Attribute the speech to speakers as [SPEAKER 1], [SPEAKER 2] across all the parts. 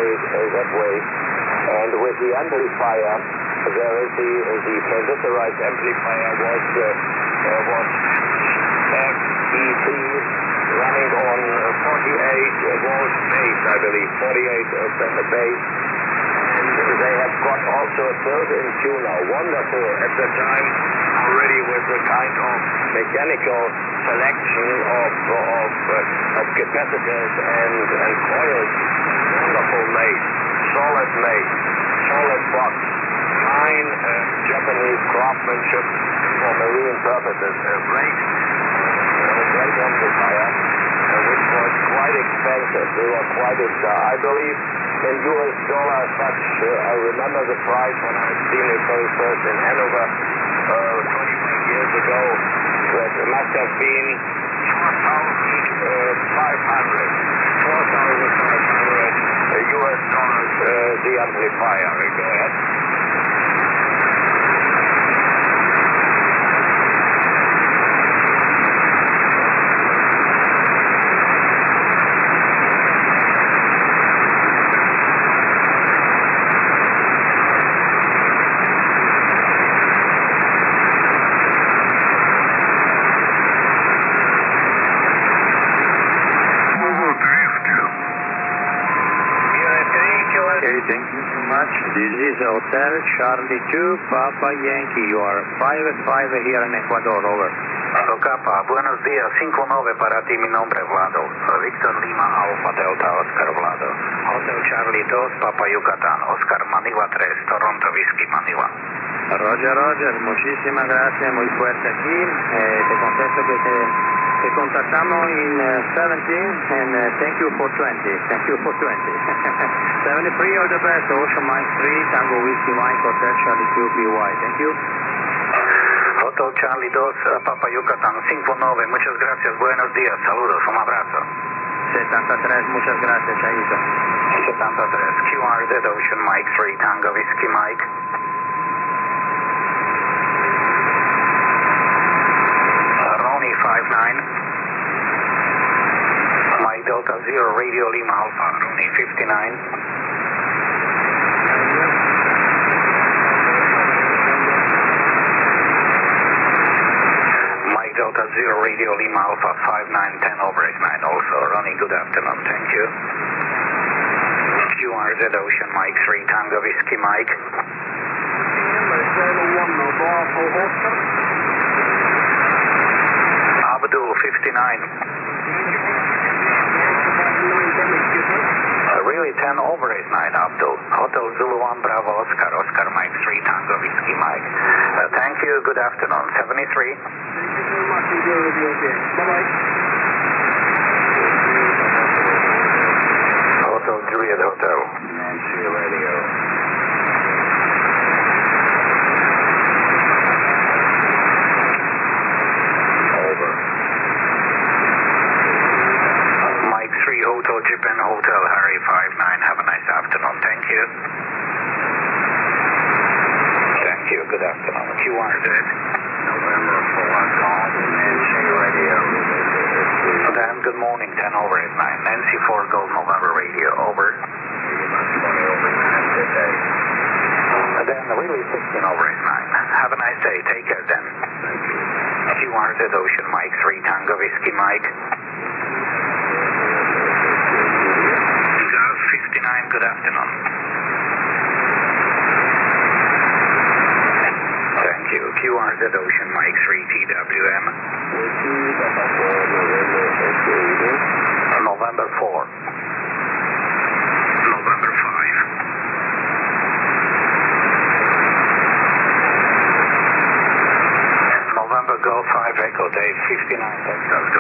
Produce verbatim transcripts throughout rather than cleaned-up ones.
[SPEAKER 1] made uh, that way. And with the amplifier, there is the the transistorized amplifier was uh, uh, was F E T running on forty-eight volt base, I believe, forty-eight uh, base. And they have got also a built-in tuner, wonderful at the time, already with a kind of mechanical selection of of, uh, of capacitors and and coils. Wonderful made, solid made, solid box, fine uh, Japanese craftsmanship for marine purposes. A great, uh, great amplifier, uh, which was quite expensive. They were quite expensive. I believe in U S dollar such, uh, I remember the price when I'd seen it very first in Hanover uh, twenty-five years ago, that it must have been four thousand five hundred U S dollars, uh, the amplifier. Go ahead.
[SPEAKER 2] Thank you so much. This is Hotel Charlie two, Papa Yankee. You are five five here in Ecuador, over.
[SPEAKER 3] Capa, buenos días, cinco nueve para ti, mi nombre es Vlado. Victor Lima, Alfa Delta, Oscar Vlado. Hotel Charlie dos, Papa Yucatán, Oscar Manila tres, Toronto Whiskey Manila.
[SPEAKER 2] Roger, Roger, muchísimas gracias, muy fuerte aquí. Eh, te contesto que te, te contactamos en uh, seventeen, and uh, thank you for twenty. Thank you for twenty. seventy-three, all the best. Ocean Mike three, Tango Whiskey Mike, Hotel Charlie two, B Y. Thank you.
[SPEAKER 3] Hotel Charlie dos, Papa Yucatán cinco nueve, muchas gracias, buenos días, saludos, un abrazo.
[SPEAKER 2] setenta-tres, muchas gracias, Chaito.
[SPEAKER 3] setenta-tres, Q R Z Ocean Mike three, Tango Whiskey Mike. Ronnie five nine. Mike Delta zero, Radio Lima Alpha, Ronnie fifty-nine. Mike Delta zero, Radio Lima Alpha, five nine ten over eight nine also. Ronnie, good afternoon, thank you. Q R Z Ocean Mike three, Tango Whiskey Mike. Abdul fifty-nine. Uh, really ten over eight nine, Abdul. Hotel Zulu one Bravo Oscar, Oscar Mike three, Tango Whiskey Mike. Uh, thank you, good afternoon. seventy-three.
[SPEAKER 4] Thank you very much. Enjoy the video game. Bye-bye.
[SPEAKER 3] Hotel Juliet Hotel.
[SPEAKER 1] Nancy Radio.
[SPEAKER 3] Hotel Japan Hotel Harry five nine, have a nice afternoon, thank you. Thank you, good afternoon. Q R Z.
[SPEAKER 1] November four, Golf, Nancy Radio.
[SPEAKER 3] Dan, good morning, ten over eight nine. Nancy four, Golf, November Radio, over.
[SPEAKER 1] twenty over nine, good day.
[SPEAKER 3] Dan, really sixteen over eight nine. Have a nice day, take care, Dan.
[SPEAKER 1] Thank you.
[SPEAKER 3] Q R Z Ocean Mike three, Tango Whiskey Mike. fifty-nine, good afternoon. Thank you. Q R Z Ocean Mike three, T W M. November four. November five. November Golf five Echo Dave fifty-nine, Texas Go.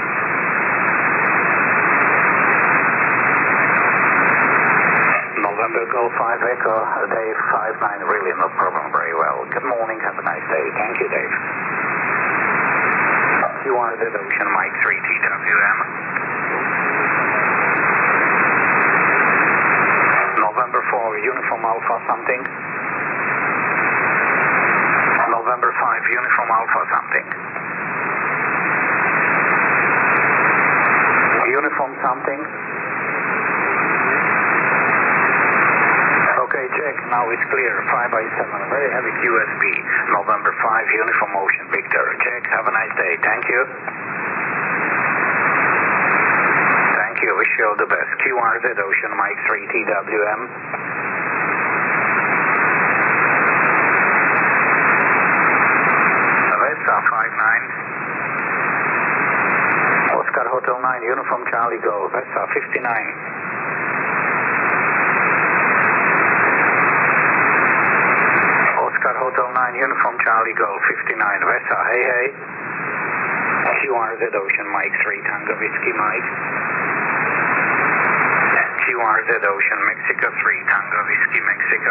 [SPEAKER 3] November Golf five Echo, Dave five nine, really no problem, very well. Good morning, have a nice day. Thank you, Dave. Q R Z Ocean Mike three, T W M. November four, Uniform Alpha something. November five, Uniform Alpha something. Uniform something. now is clear. five by seven, very heavy Q S B. November five, Uniform Ocean, Victor. Check, have a nice day. Thank you. Thank you, wish you all the best. Q R Z Ocean, Mike three, T W M. Vesa five nine. Oscar Hotel nine, Uniform Charlie Golf. Vesa fifty-nine. Oscar Hotel nine, Uniform Charlie Golf, fifty-nine. Vesa, hey, hey. Q R Z Ocean, Mike three, Tango Whiskey, Mike. Q R Z Ocean, Mexico three, Tango Whiskey, Mexico.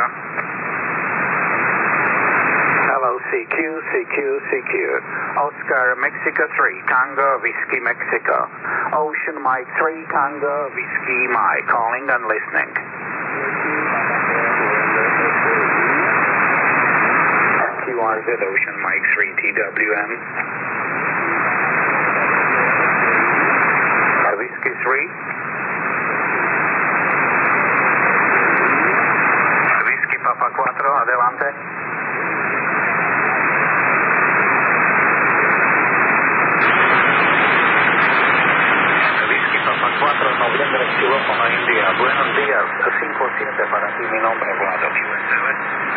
[SPEAKER 3] Hello, C Q, C Q, C Q. Oscar, Mexico three, Tango Whiskey, Mexico. Ocean, Mike three, Tango Whiskey, Mike. Calling and listening. Q R Z Ocean, Mike three, T W M. Whiskey three. Whiskey Papa cuatro, adelante. Whiskey Papa cuatro, noviembre, xilófono India. Buenos días, cinco siete para ti, mi nombre es Vlado, Q S L.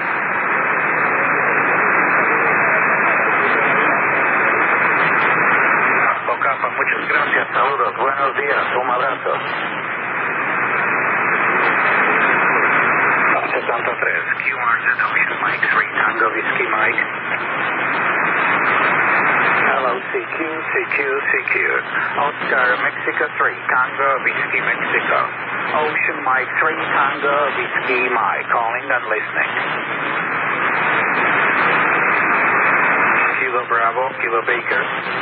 [SPEAKER 3] Ocapa, muchas gracias, saludos, buenos días, un abrazo. setenta y tres, Q R Z Ocean, Mike three, Tango Whiskey, Mike. Hello, C Q, C Q, C Q. Oscar, Mexico three, Tango Whiskey, Mexico. Ocean, Mike three, Tango Whiskey, Mike. Calling and listening. Kilo Bravo, Kilo Baker.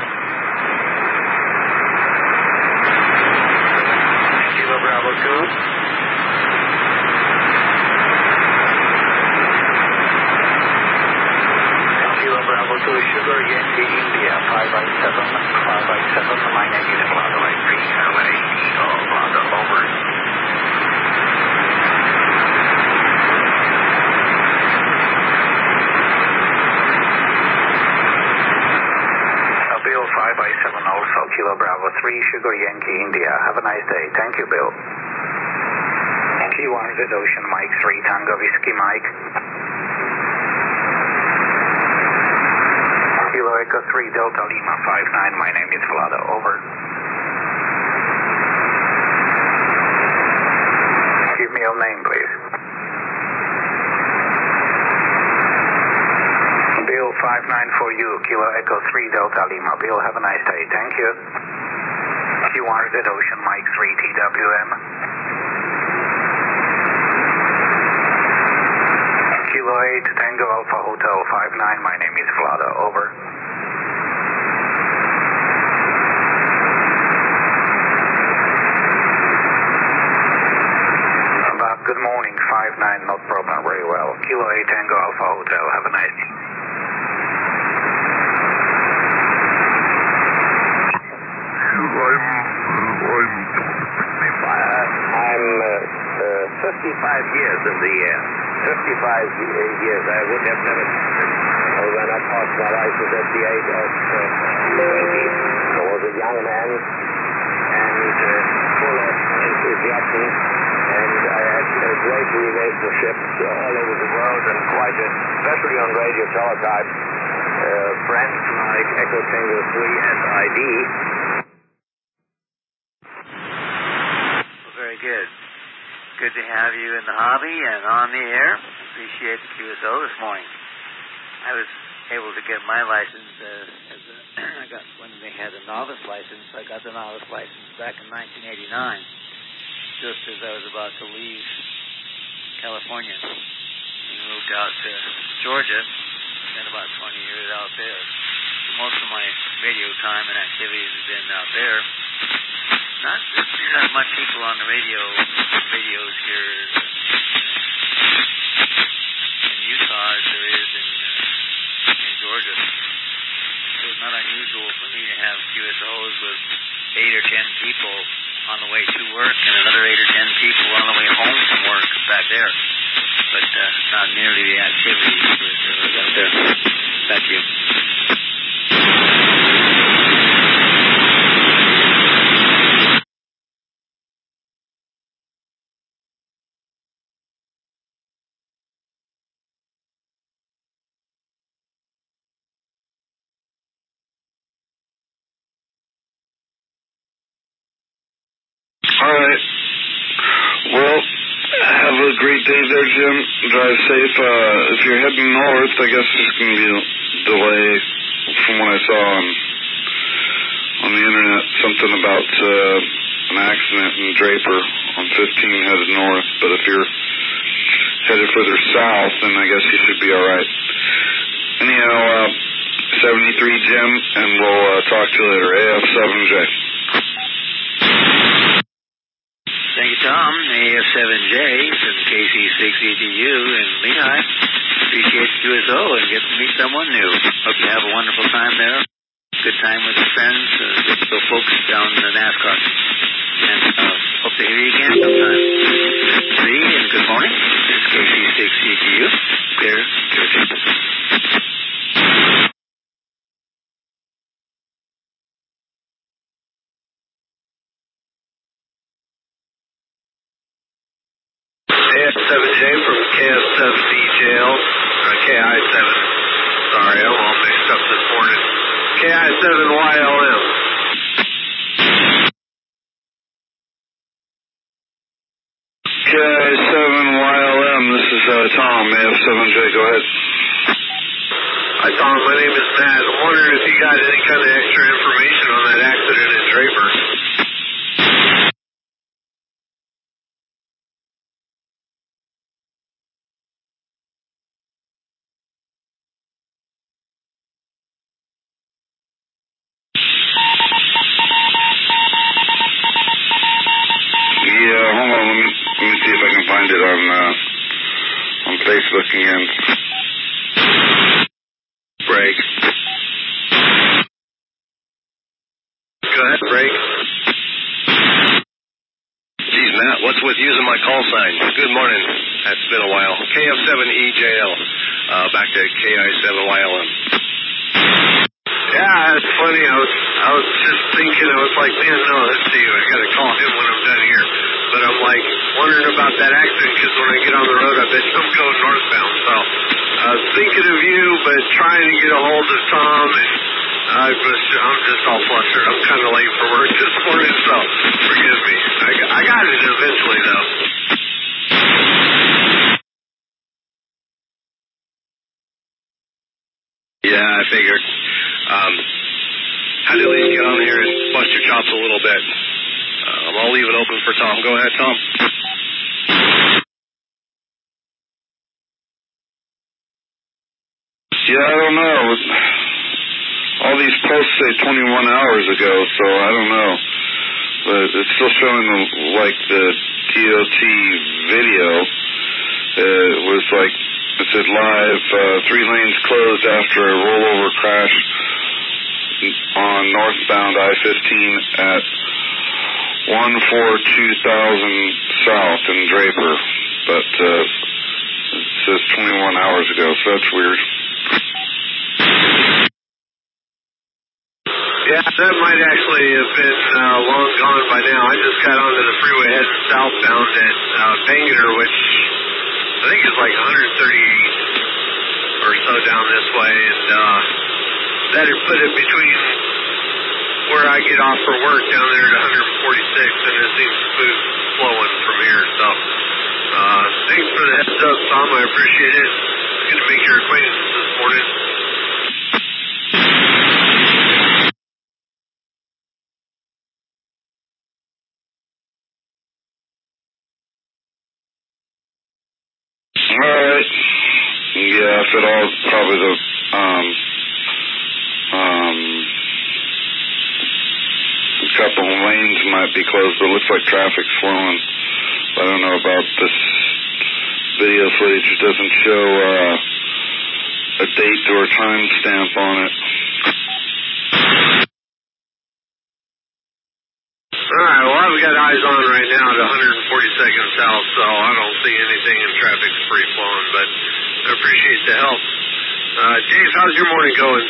[SPEAKER 3] Kilo Bravo two. Kilo Bravo two, Sugar Yankee, India, five by seven, five by seven, my name is Vlado, P L A D O, Vlado, over. Bill, five by seven also, Kilo Bravo three, Sugar Yankee, India, have a nice day, thank you, Bill. Q R Z Ocean, Mike three, Tango Whiskey, Mike. Kilo Echo three, Delta Lima five nine, my name is Vlado, over. Give me your name, please. Bill five nine for you, Kilo Echo three, Delta Lima. Bill, have a nice day, thank you. Q R Z Ocean, Mike three, T W M. Kilo eight, Tango Alpha Hotel five nine, my name is Vlado, over. About good morning, five nine, not problem, very well. Kilo eight, Tango Alpha Hotel, have a nice day. I'm uh, uh, fifty-five years in the air. fifty-five years. I would have never uh, when I passed my license at the age of uh, twenty. I was a young man and uh, full of enthusiasm, and I had uh, great relationships uh, all over the world, and quite a, especially on radio teletype, uh, friends like Echo Tango three S I D.
[SPEAKER 5] Very good. Good to have you in the hobby and on the air. Appreciate the Q S O this morning. I was able to get my license uh, as a, I got when they had a novice license. I got the novice license back in nineteen eighty-nine, just as I was about to leave California and moved out to Georgia. Spent about twenty years out there. Most of my radio time and activities have been out there. Not, there's not much people on the radio, radios here in Utah as there is in, uh, in Georgia. So it's not unusual for me to have Q S Os with eight or ten people on the way to work and another eight or ten people on the way home from work back there. So but uh, not nearly the activity that was out there. Thank you.
[SPEAKER 6] All right. Well, have a great day there, Jim. Drive safe. Uh, if you're heading north, I guess there's going to be a delay from what I saw on, on the internet. Something about uh, an accident in Draper on fifteen headed north. But if you're headed further south, then I guess you should be all right. Anyhow, uh, seventy-three Jim, and we'll uh, talk to you later. A F seven J.
[SPEAKER 5] Thank you, Tom. A F seven J from K C six E T U in Lehigh. Appreciate Q S O and get to meet someone new. Hope you have a wonderful time there. Good time with your friends, uh, with the folks down in the NASCAR. And uh, hope to hear you again sometime. See, and good morning. This is K C six E T U. Clear, clear campus.
[SPEAKER 1] A F seven J from K F seven D J L, uh, K I seven. Sorry, I'm all mixed up this morning. K I seven Y L M.
[SPEAKER 6] K I seven Y L M, this is uh, Tom, A F seven J, go ahead.
[SPEAKER 1] Hi, Tom. My name is Matt. I'm wondering if you got any kind of extra information on that accident in Draper.
[SPEAKER 6] Yeah, hold on, let me, let me see if I can find it on, uh, on Facebook again.
[SPEAKER 1] Break. Go ahead, break.
[SPEAKER 7] Geez, Matt, what's with using my call sign? Good morning. That's been a while. K F seven E J L. Uh, back to K I seven Y L M.
[SPEAKER 1] Yeah, it's funny. I was I was just thinking, I was like, man, no, let's see. I got to call him when I'm done here. But I'm like wondering about that accident because when I get on the road, I bet I'm going northbound. So I was thinking of you, but trying to get a hold of Tom, and I was, I'm just all flustered. I'm kind of late for work this morning, so forgive me. I got, I got it eventually, though.
[SPEAKER 7] Yeah, I figured. Um, had to at least get on here and bust your chops a little bit. Um, I'll leave it open for Tom. Go ahead, Tom.
[SPEAKER 6] Yeah, I don't know. All these posts say twenty-one hours ago, so I don't know. But it's still showing the, like the D O T video. Uh, it was like, it said live, uh, three lanes closed after a rollover crash on northbound I fifteen at one four two thousand south in Draper. But uh, it says twenty-one hours ago, so that's weird.
[SPEAKER 1] Yeah, that might actually have been uh, long gone by now. I just got onto the freeway heading southbound at uh, Bangerter, which I think is like one thirty-eight or so down this way, and uh, that had put it between where I get off for work down there at one forty-six, and it seems smooth flowing from here. So uh, thanks for the heads up, Tom. I appreciate it. It's good to make your acquaintance this morning.
[SPEAKER 6] Alright. Yeah, if at all, probably the, um, um, a couple of lanes might be closed, but it looks like traffic's flowing. I don't know about this video footage. It doesn't show, uh, a date or a time stamp on it.
[SPEAKER 1] Alright, well, I've got eyes on right now at one forty-second south, so I don't see anything in traffic
[SPEAKER 7] free flowing, but I appreciate the help. Uh, Dave, how's your morning going?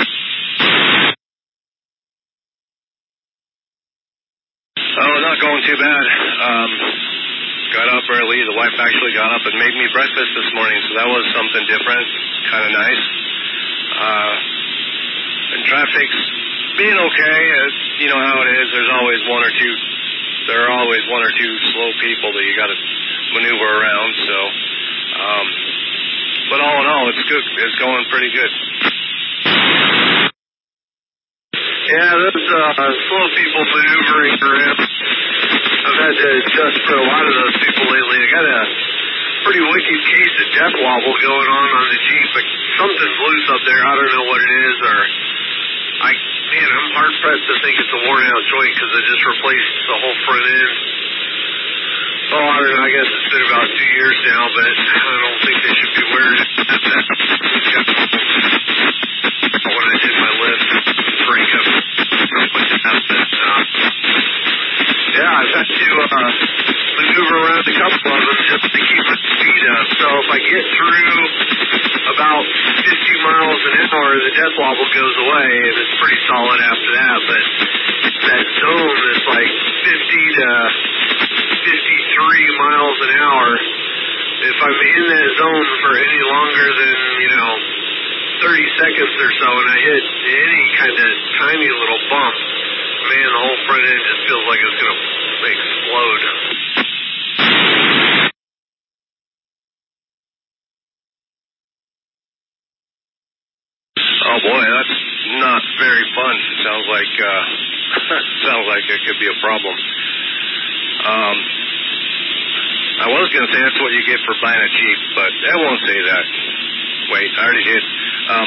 [SPEAKER 7] Oh, not going too bad. Um, got up early. The wife actually got up and made me breakfast this morning, so that was something different, kind of nice. Uh, and traffic's being okay. It's, you know how it is. There's always one or two. There are always one or two slow people that you got to maneuver around. So, um, but all in all, it's good. It's going pretty good. Yeah, those uh, slow people maneuvering around. I've had to adjust for a lot of those people lately. I got a pretty wicked case of death wobble going on on the Jeep. But something's loose up there. I don't know what it is, or I man, I'm hard pressed to think it's a worn out joint because I just replaced the whole front end. Oh, I don't know. I guess it's been about two years now, but I don't think they should be wearing it. When I did my lift, break up stuff like that. But, uh, yeah, I've had to uh, maneuver around a couple of them just to keep my speed up. So if I get through about fifty miles an hour, the death wobble goes away, and it's pretty solid after that. But that zone is like fifty to fifty-three miles an hour. If I'm in that zone for any longer than, you know, thirty seconds or so, and I hit any kind of tiny little bump, man, the whole front end just feels like it's going to explode. Oh boy, that's not very fun. Sounds like uh, sounds like it could be a problem. Um, I was going to say that's what you get for buying a Jeep, but I won't say that. Wait, I already did. Um,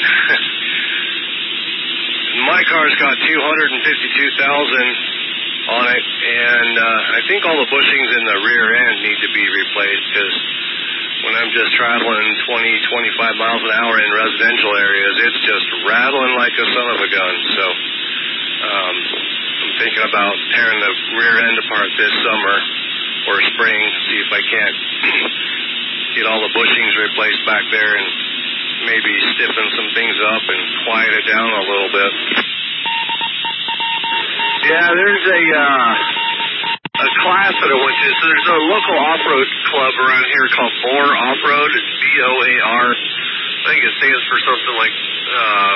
[SPEAKER 7] my car's got two hundred fifty-two thousand on it, and uh, I think all the bushings in the rear end need to be replaced because when I'm just traveling twenty, twenty-five miles an hour in residential areas, it's just rattling like a son of a gun. So um, I'm thinking about tearing the rear end apart this summer or spring, see if I can't get all the bushings replaced back there and maybe stiffen some things up and quiet it down a little bit. Yeah, there's a uh, a class that I went to. So there's a local off-road club around here called Boar Off-Road. It's B O A R. I think it stands for something like uh,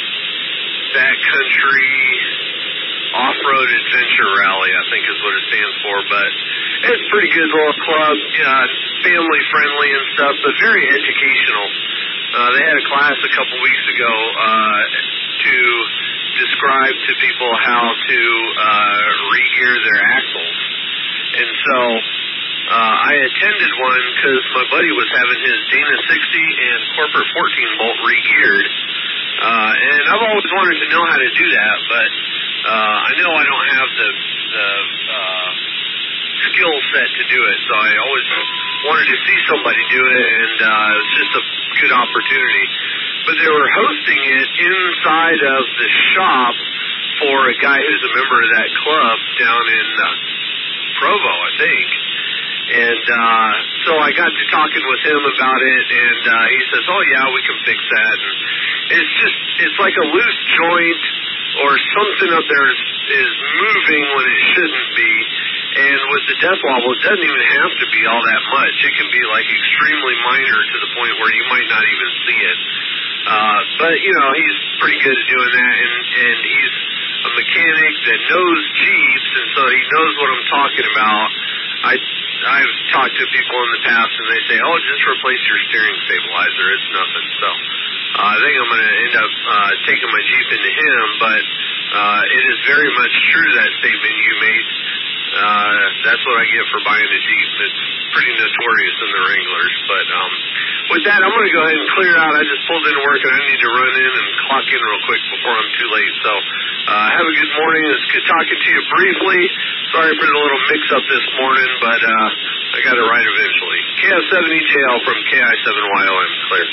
[SPEAKER 7] Backcountry Off-Road Adventure Rally, I think is what it stands for. But it's a pretty good little club, yeah, family-friendly and stuff, but very educational. Uh, they had a class a couple weeks ago uh, to describe to people how to uh, re-gear their axles. And so uh, I attended one because my buddy was having his Dana sixty and Corporate fourteen bolt re-geared. Uh, and I've always wanted to know how to do that, but uh, I know I don't have the, the uh, skill set to do it, so I always wanted to see somebody do it, and uh, it was just a good opportunity. But they were hosting it inside of the shop for a guy who's a member of that club down in uh, Provo, I think. And uh, so I got to talking with him about it, and uh, he says, oh, yeah, we can fix that. And it's just, it's like a loose joint or something up there is, is moving when it shouldn't be. And with the death wobble, it doesn't even have to be all that much. It can be like extremely minor to the point where you might not even see it. Uh, but, you know, he's pretty good at doing that, and, and he's a mechanic that knows Jeeps, and so he knows what I'm talking about. I, I've talked to people in the past, and they say, oh, just replace your steering stabilizer. It's nothing. So uh, I think I'm going to end up uh, taking my Jeep into him, but uh, it is very much true, that statement you made. Uh, that's what I get for buying a Jeep. It's pretty notorious in the Wranglers. But um, with that, I'm going to go ahead and clear out. I just pulled into work, and I need to run in and clock in real quick before I'm too late. So uh, have a good morning. It's good talking to you briefly. Sorry for the little mix-up this morning, but uh, I got it right eventually. K F seven E J L from K I seven Y O M. Clear.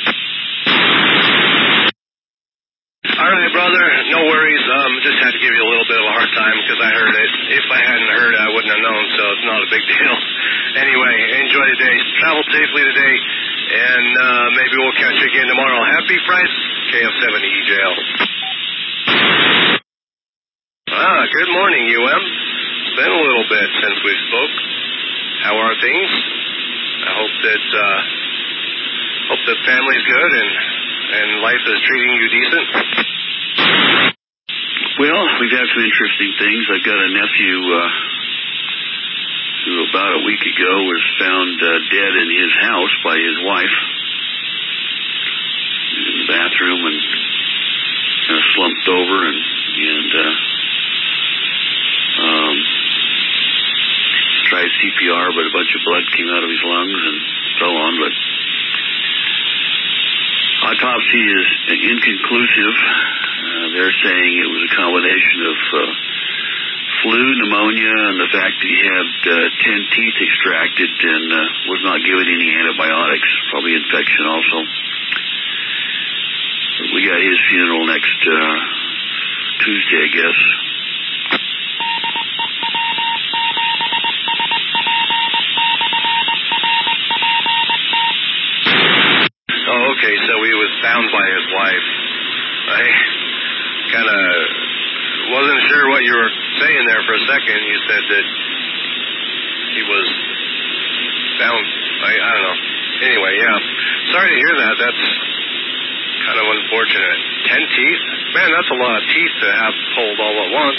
[SPEAKER 7] All right, brother. No worries. Um, just had to give you a little bit of a hard time because I heard it. If I hadn't heard it, I wouldn't have known, so it's not a big deal. Anyway, enjoy the day. traveled safely today, and uh, maybe we'll catch you again tomorrow. Happy Friday, K F seventy E J L. Ah, good morning, U M. It's been a little bit since we spoke. How are things? I hope that uh, hope the family's good and and life is treating you decent.
[SPEAKER 8] Well, we've had some interesting things. I've got a nephew uh, who about a week ago was found uh, dead in his house by his wife in the bathroom and kind of slumped over and and uh, um, tried C P R, but a bunch of blood came out of his lungs and so on. But autopsy is inconclusive. Uh, they're saying it was a combination of uh, flu, pneumonia, and the fact that he had uh, ten teeth extracted and uh, was not given any antibiotics. Probably infection also. But we got his funeral next uh, Tuesday, I guess.
[SPEAKER 7] Oh, okay, so he was found by his wife. I kind of wasn't sure what you were saying there for a second. You said that he was found, I, I don't know. Anyway, yeah. Sorry to hear that. That's kind of unfortunate. Ten teeth? Man, that's a lot of teeth to have pulled all at once.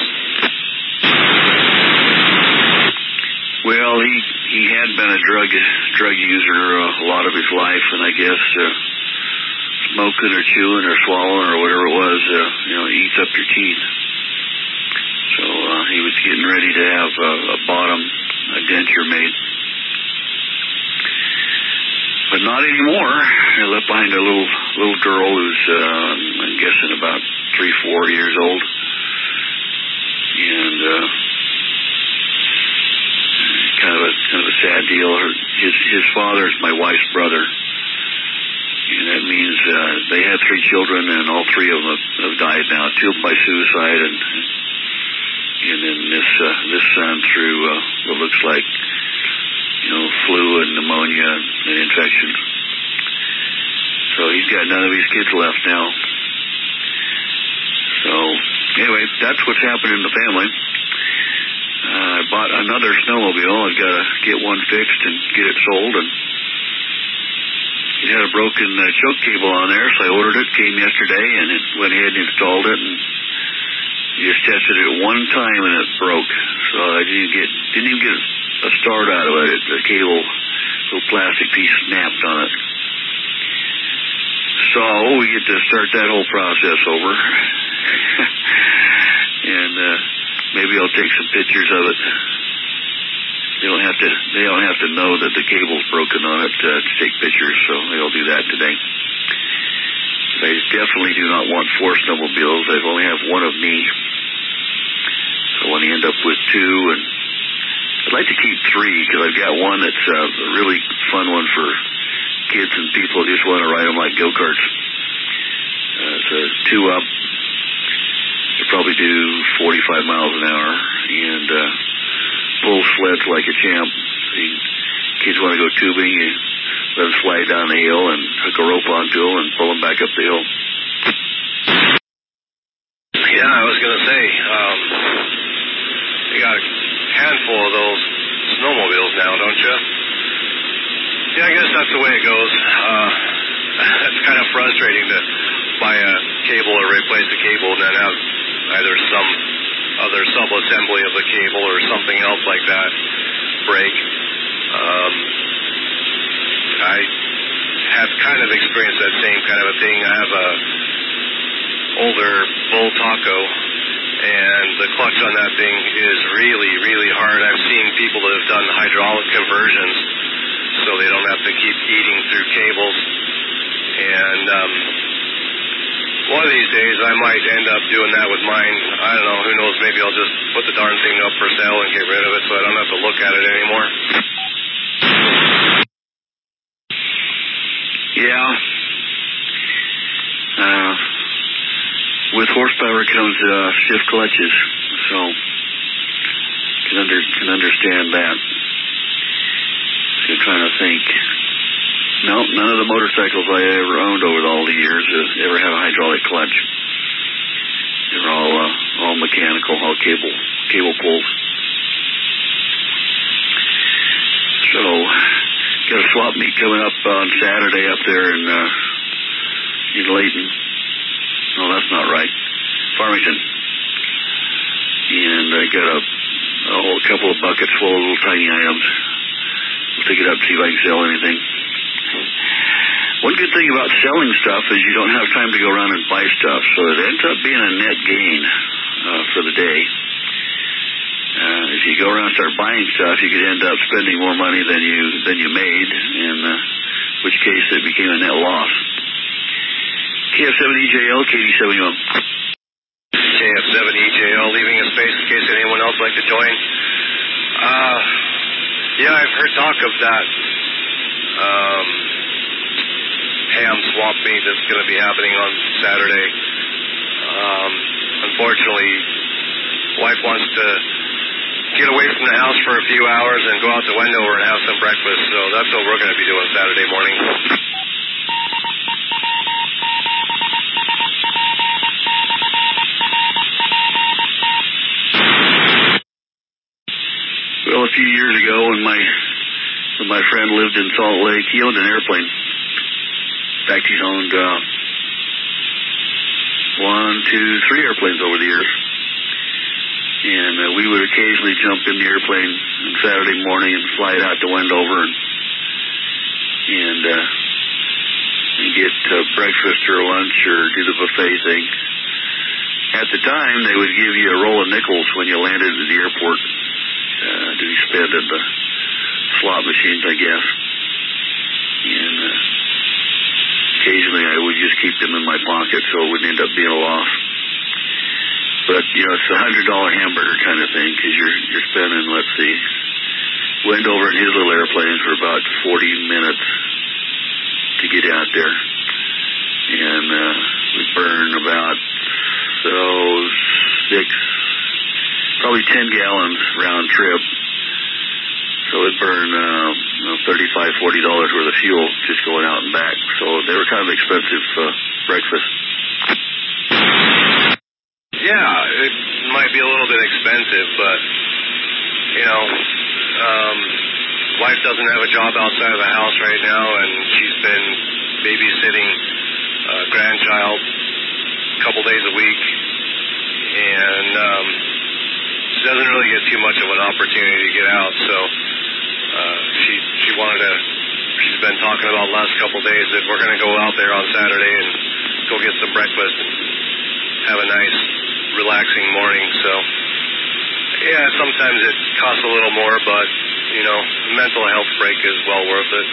[SPEAKER 8] Well, he he had been a drug drug user uh, a lot of his life, and I guess uh, smoking or chewing or swallowing or whatever it was, uh, you know, eats up your teeth. So uh, he was getting ready to have a, a bottom, a denture made. But not anymore. I left behind a little little girl who's, uh, I'm guessing, about three, four years old. And uh, kind of a kind of a sad deal. Her, his his father is my wife's brother, and that means uh, they had three children, and all three of them have, have died now. Two by suicide, and and then this uh, this son through uh, what looks like, you know, flu and pneumonia and infection. So he's got none of his kids left now. So anyway, that's what's happened in the family. Uh, I bought another snowmobile. I've got to get one fixed and get it sold. And it had a broken uh, choke cable on there, so I ordered it. Came yesterday, and it went ahead and installed it. And just tested it one time, and it broke. So I didn't get didn't even get a start out of it. The cable, little plastic piece, snapped on it. So we get to start that whole process over. And uh, maybe I'll take some pictures of it. They don't have to. They don't have to know that the cable's broken on it uh, to take pictures. So they'll do that today. They definitely do not want four snowmobiles. They only have one of me. So I want to end up with two, and I'd like to keep three because I've got one that's uh, a really fun one for kids and people who just want to ride them like go-karts. Uh, it's a two-up. They probably do forty-five miles an hour and uh, pull sleds like a champ. So you, kids want to go tubing, you let them slide down the hill and hook a rope onto them and pull them back up the hill.
[SPEAKER 7] Yeah, I was going to say, um, you got a handful of those snowmobiles now, don't you? Yeah, I guess that's the way it goes. Uh, it's kind of frustrating to buy a cable or replace a cable and then have either some other sub-assembly of the cable or something else like that break. Um, I have kind of experienced that same kind of a thing. I have a older Bull Taco, and the clutch on that thing is really, really hard. I've seen people that have done hydraulic conversions so they don't have to keep eating through cables. And um, one of these days I might end up doing that with mine. I don't know, who knows, maybe I'll just put the darn thing up for sale and get rid of it so I don't have to look at it anymore.
[SPEAKER 8] Yeah. Uh, with horsepower comes uh, shift clutches, so can under can understand that. So I'm trying to think. No, none of the motorcycles I ever owned over all the years uh, ever had a hydraulic clutch. They were all uh, all mechanical, all cable cable pulls. So, got a swap meet coming up on Saturday up there in uh, in Layton. No, that's not right. Farmington. And I got a, a whole couple of buckets full of little tiny items. We'll take it up, see if I can sell anything. One good thing about selling stuff is you don't have time to go around and buy stuff, so it ends up being a net gain uh, for the day. Uh, if you go around and start buying stuff, you could end up spending more money than you than you made, in uh, which case it became a net loss. K F seven E J L, K D seventy-one.
[SPEAKER 7] K F seven E J L, leaving a space in case anyone else would like to join. Uh, yeah, I've heard talk of that um, ham swamp meet that's going to be happening on Saturday. Um, unfortunately, wife wants to get away from the house for a few hours and go out to Wendover and have some breakfast, so that's what we're going to be doing Saturday morning.
[SPEAKER 8] Well, a few years ago when my when my friend lived in Salt Lake, he owned an airplane. In fact, he's owned uh, one, two, three airplanes over the years. And uh, we would occasionally jump in the airplane on Saturday morning and fly it out to Wendover and, and, uh, and get uh, breakfast or lunch or do the buffet thing. At the time, they would give you a roll of nickels when you landed at the airport uh, to be spent at the slot machines, I guess. And uh, occasionally I would just keep them in my pocket so it wouldn't end up being a loss. But, you know, it's a one hundred dollar hamburger kind of thing because you're, you're spending, let's see, Wendover in his little airplane for about forty minutes to get out there. And uh, we burn about, so, six, probably ten gallons round trip. So it'd burn uh, you know, thirty-five, forty dollars worth of fuel just going out and back. So they were kind of expensive uh, breakfast.
[SPEAKER 7] Yeah, it might be a little bit expensive, but, you know, um, wife doesn't have a job outside of the house right now, and she's been babysitting a grandchild a couple days a week, and um, she doesn't really get too much of an opportunity to get out, so uh, she she wanted to, she's been talking about the last couple days that we're going to go out there on Saturday and go get some breakfast and have a nice, relaxing morning. So, yeah, sometimes it costs a little more, but, you know, a mental health break is well worth it.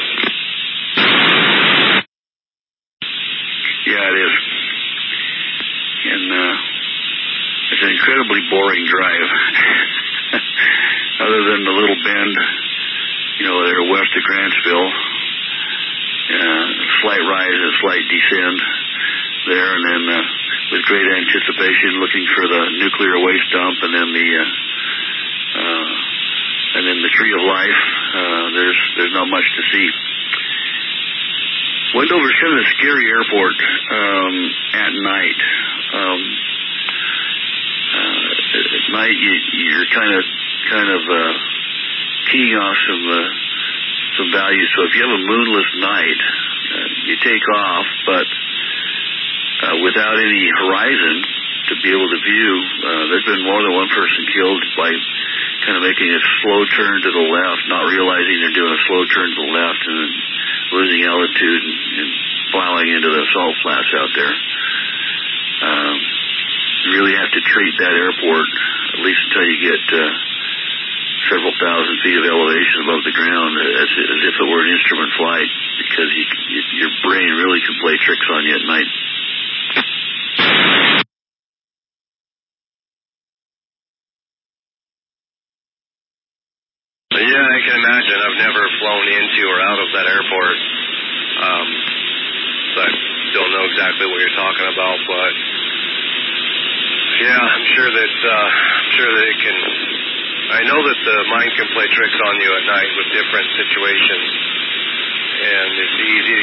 [SPEAKER 8] Yeah, it is. And uh, it's an incredibly boring drive. Other than the little bend, you know, there west of Grantsville, uh, slight rise and slight descend there, and then uh, with great anticipation looking for the nuclear waste dump, and then the uh, uh, and then the Tree of Life. Uh, there's there's not much to see. Wendover's kind of a scary airport um, at night. Um, uh, at night, you, you're kind of kind of uh, keying off some uh, some values. So if you have a moonless night, uh, you take off, but uh, without any horizon to be able to view, uh, there's been more than one person killed by kind of making a slow turn to the left, not realizing they're doing a slow turn to the left, and then losing altitude and, and plowing into the salt flats out there. Um, you really have to treat that airport, at least until you get uh, several thousand feet of elevation above the ground, as, as if it were an instrument flight, because you, you, your brain really can play tricks on you at night.
[SPEAKER 7] Yeah, I can imagine. I've never flown into or out of that airport, um, so I don't know exactly what you're talking about. But yeah, I'm sure that uh, I'm sure that it can. I know that the mind can play tricks on you at night with different situations, and it's easy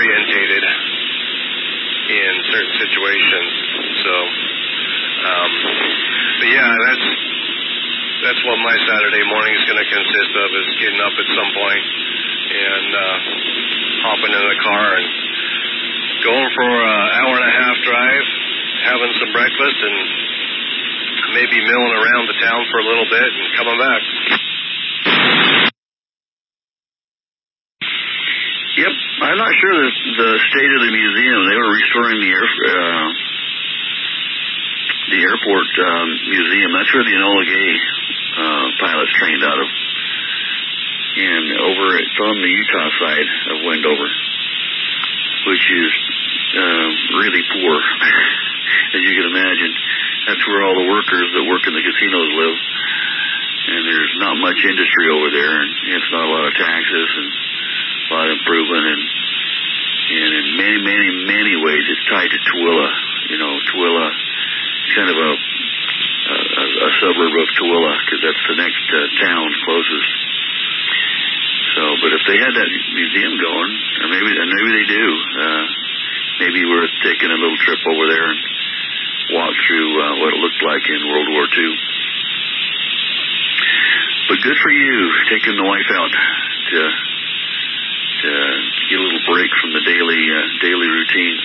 [SPEAKER 7] disorientated in certain situations. So, um, but yeah, that's that's what my Saturday morning is going to consist of, is getting up at some point and uh, hopping in the car and going for an hour and a half drive, having some breakfast, and maybe milling around the town for a little bit and coming back.
[SPEAKER 8] Yep, I'm not sure that the state of the museum, they were restoring the air, uh, the airport um, museum. That's where the Enola Gay uh, pilots trained out of. And over, it's on the Utah side of Wendover, which is uh, really poor, as you can imagine. That's where all the workers that work in the casinos live. And there's not much industry over there, and it's not a lot of taxes and a lot of improvement. And, and in many, many, many ways, it's tied to Tooele. You know, Tooele, kind of a, a, a suburb of Tooele, because that's the next uh, town closest. So, but if they had that museum going, or maybe, and maybe they do, uh, maybe worth taking a little trip over there and walk through uh, what it looked like in World War Two. But good for you, taking the wife out to, to get a little break from the daily uh, daily routine.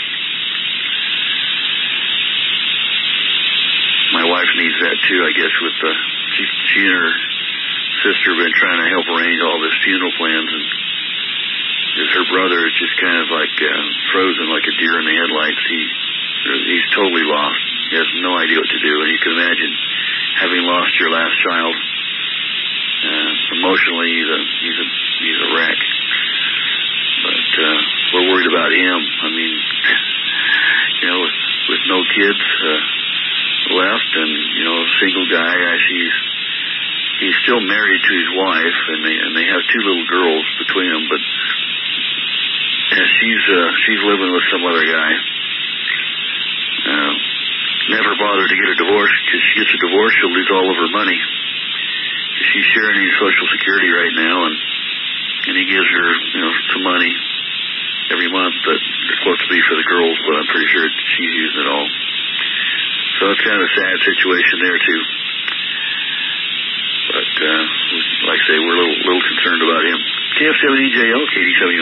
[SPEAKER 8] My wife needs that too, I guess. With uh, she, she and her sister have been trying to help arrange all this funeral plans, and because her brother is just kind of like uh, frozen like a deer in the headlights. He he's totally lost. He has no idea what to do, and you can imagine having lost your last child. Uh, emotionally, he's a he's a he's a wreck. But uh, we're worried about him. I mean, you know, with, with no kids uh, left, and you know, single guy. Uh, she's he's still married to his wife, and they and they have two little girls between them. But and she's uh, she's living with some other guy. Uh, never bothered to get a divorce, because she gets a divorce, she'll lose all of her money. She's sharing his Social Security right now, and and he gives her, you know, some money every month that is supposed to be for the girls, but I'm pretty sure she's using it all. So it's kind of a sad situation there too. But uh, like I say, we're a little, little concerned about him. K F seven E J L, K D W.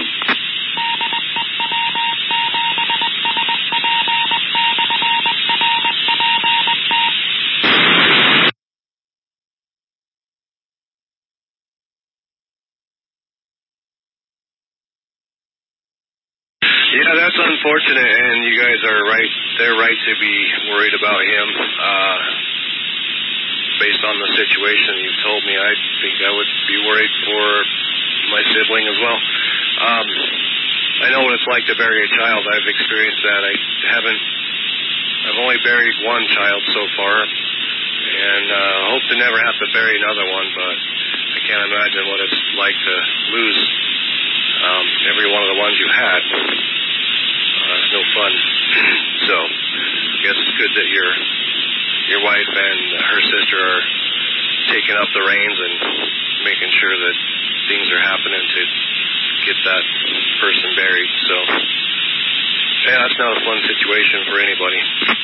[SPEAKER 7] Yeah, that's unfortunate, and you guys are right. They're right to be worried about him. Uh, based on the situation you've told me, I think I would be worried for my sibling as well. Um, I know what it's like to bury a child. I've experienced that. I haven't, I've only buried one child so far, and uh, hope to never have to bury another one, but I can't imagine what it's like to lose um, every one of the ones you had. Uh, it's no fun. So I guess it's good that your your wife and her sister are taking up the reins and making sure that things are happening to get that person buried. So yeah, that's not a fun situation for anybody.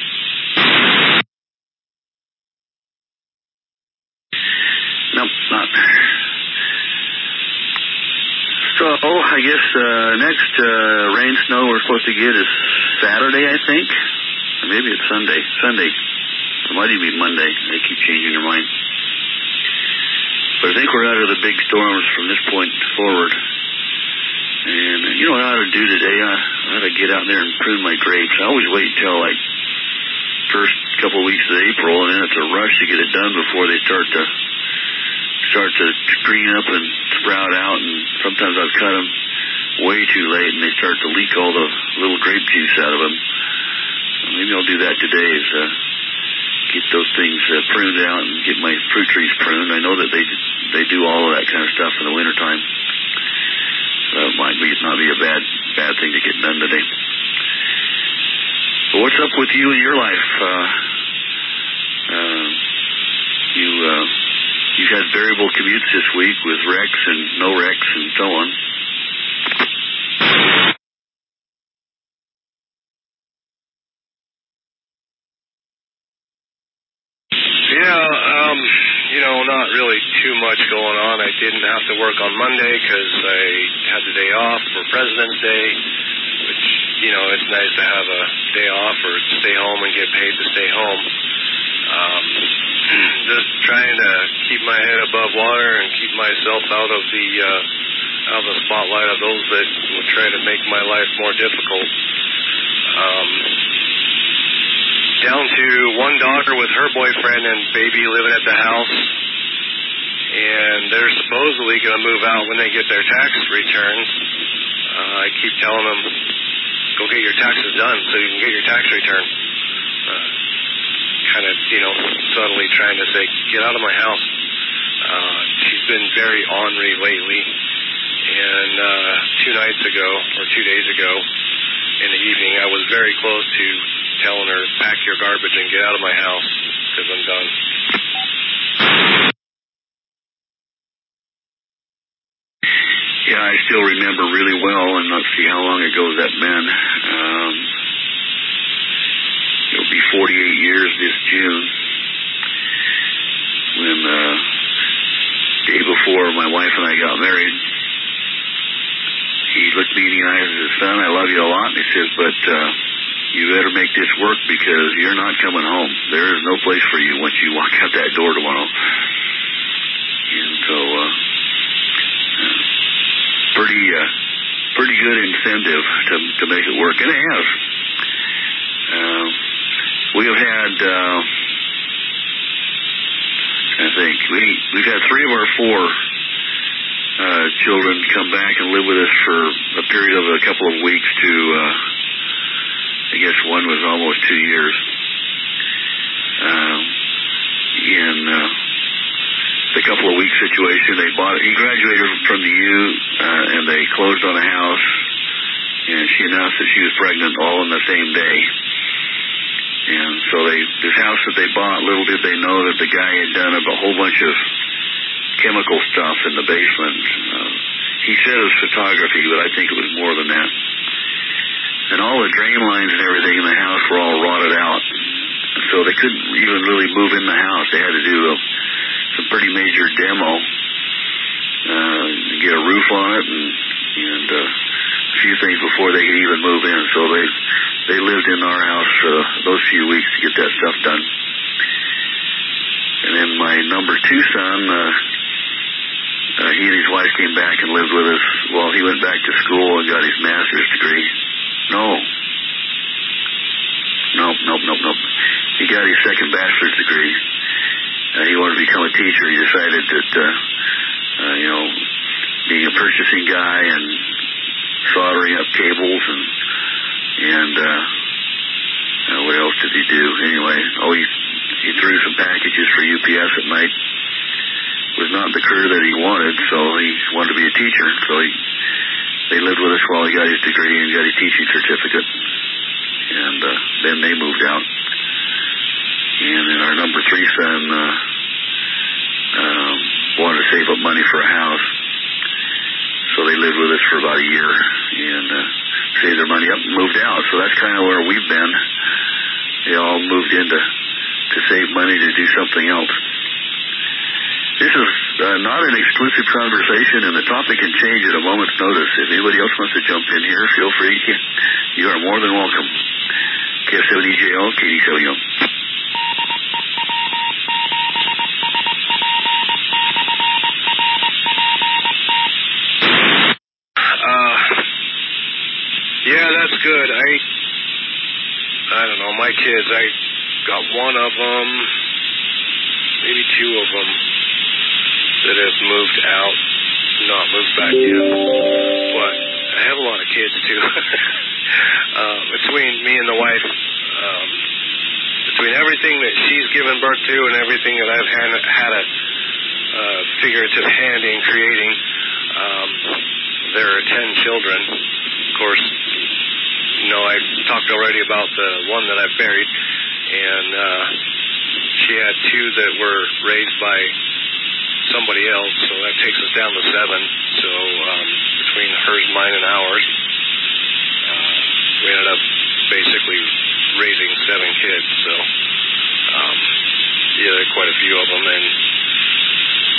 [SPEAKER 8] Nope, not. So, I guess uh, next uh, rain, snow we're supposed to get is Saturday, I think. Or maybe it's Sunday. Sunday. It might even be Monday. They keep changing their mind. But I think we're out of the big storms from this point forward. And, you know what I ought to do today? I ought to get out there and prune my grapes. I always wait until, like, first couple of weeks of April, and then it's a rush to get it done before they start to start to green up and sprout out. And sometimes I've cut them way too late, and they start to leak all the little grape juice out of them. So maybe I'll do that today, is uh, get those things uh, pruned out and get my fruit trees pruned. I know that they they do all of that kind of stuff in the wintertime. So it might be not be a bad bad thing to get done today. But what's up with you in your life? Uh, uh, you uh, you've had variable commutes this week with wrecks and no wrecks and so on.
[SPEAKER 7] really too much going on. I didn't have to work on Monday because I had the day off for President's Day, which, you know, it's nice to have a day off or stay home and get paid to stay home. Um, just trying to keep my head above water and keep myself out of the uh, out of the spotlight of those that would try to make my life more difficult. Um, down to one daughter with her boyfriend and baby living at the house, and they're supposedly going to move out when they get their tax returns. Uh, I keep telling them, go get your taxes done so you can get your tax return. Uh, kind of, you know, subtly trying to say, get out of my house. Uh, she's been very ornery lately, and uh, two nights ago, or two days ago, in the evening, I was very close to telling her, pack your garbage and get out of my house, because I'm done.
[SPEAKER 8] Yeah, I still remember really well, and let's see how long ago that been. Um, it'll be forty-eight years this June, when uh, day before my wife and I got married, he looked me in the eyes and said, son, I love you a lot, and he says, but uh, you better make this work because you're not coming home. There is no place for you once you walk out that door tomorrow. And so, uh, uh, pretty, uh, pretty good incentive to to make it work, and it has. Uh, we have had, uh, I think we we've had three of our four uh, children come back and live with us for a period of a couple of weeks to. Uh, I guess one was almost two years. Um, in uh, the couple of week situation, they bought. He graduated from the U, uh, and they closed on a house. And she announced that she was pregnant all on the same day. And so they, this house that they bought, little did they know that the guy had done a whole bunch of chemical stuff in the basement. Uh, he said it was photography, but I think it was more than that. And all the drain lines and everything in the house were all rotted out. And so they couldn't even really move in the house. They had to do a, some pretty major demo, uh, get a roof on it and, and uh, a few things before they could even move in. So they they lived in our house uh, those few weeks to get that stuff done. And then my number two son, uh, uh, he and his wife came back and lived with us while he went back to school and got his master's degree. No. Nope, nope, nope, nope. He got his second bachelor's degree. Uh, he wanted to become a teacher. He decided that, uh, uh, you know, being a purchasing guy and soldering up cables and, and, uh, uh, what else did he do? Anyway, oh, he, he threw some packages for U P S at night. Was not the career that he wanted, so he wanted to be a teacher. So he, they lived with us while he got his degree and got his teaching certificate. And uh, then they moved out. And then our number three son uh, um, wanted to save up money for a house. So they lived with us for about a year and uh, saved their money up and moved out. So that's kind of where we've been. They all moved in to, to save money to do something else. This is uh, not an exclusive conversation, and the topic can change at a moment's notice. If anybody else wants to jump in here, feel free. You are more than welcome. K F seven E J L, Katie Selyo.
[SPEAKER 7] Uh, yeah, that's good. I, I don't know, my kids, I got one of them, maybe two of them, that have moved out, not moved back in. But I have a lot of kids, too. uh, between me and the wife, um, between everything that she's given birth to and everything that I've had, had a uh, figurative hand in creating, um, there are ten children. Of course, you know, I talked already about the one that I've buried, and uh, she had two that were raised by somebody else, so that takes us down to seven. So um, between hers, mine, and ours, uh, we ended up basically raising seven kids. So um, yeah, there are quite a few of them, and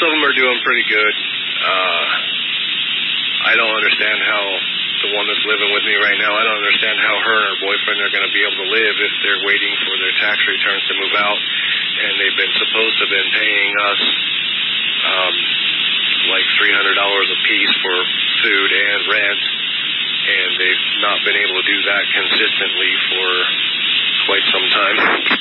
[SPEAKER 7] of them are doing pretty good. Uh, I don't understand how the one that's living with me right now, I don't understand how her and her boyfriend are going to be able to live if they're waiting for their tax returns to move out, and they've been supposed to have been paying us um, like three hundred dollars a piece for food and rent, and they've not been able to do that consistently for quite some time.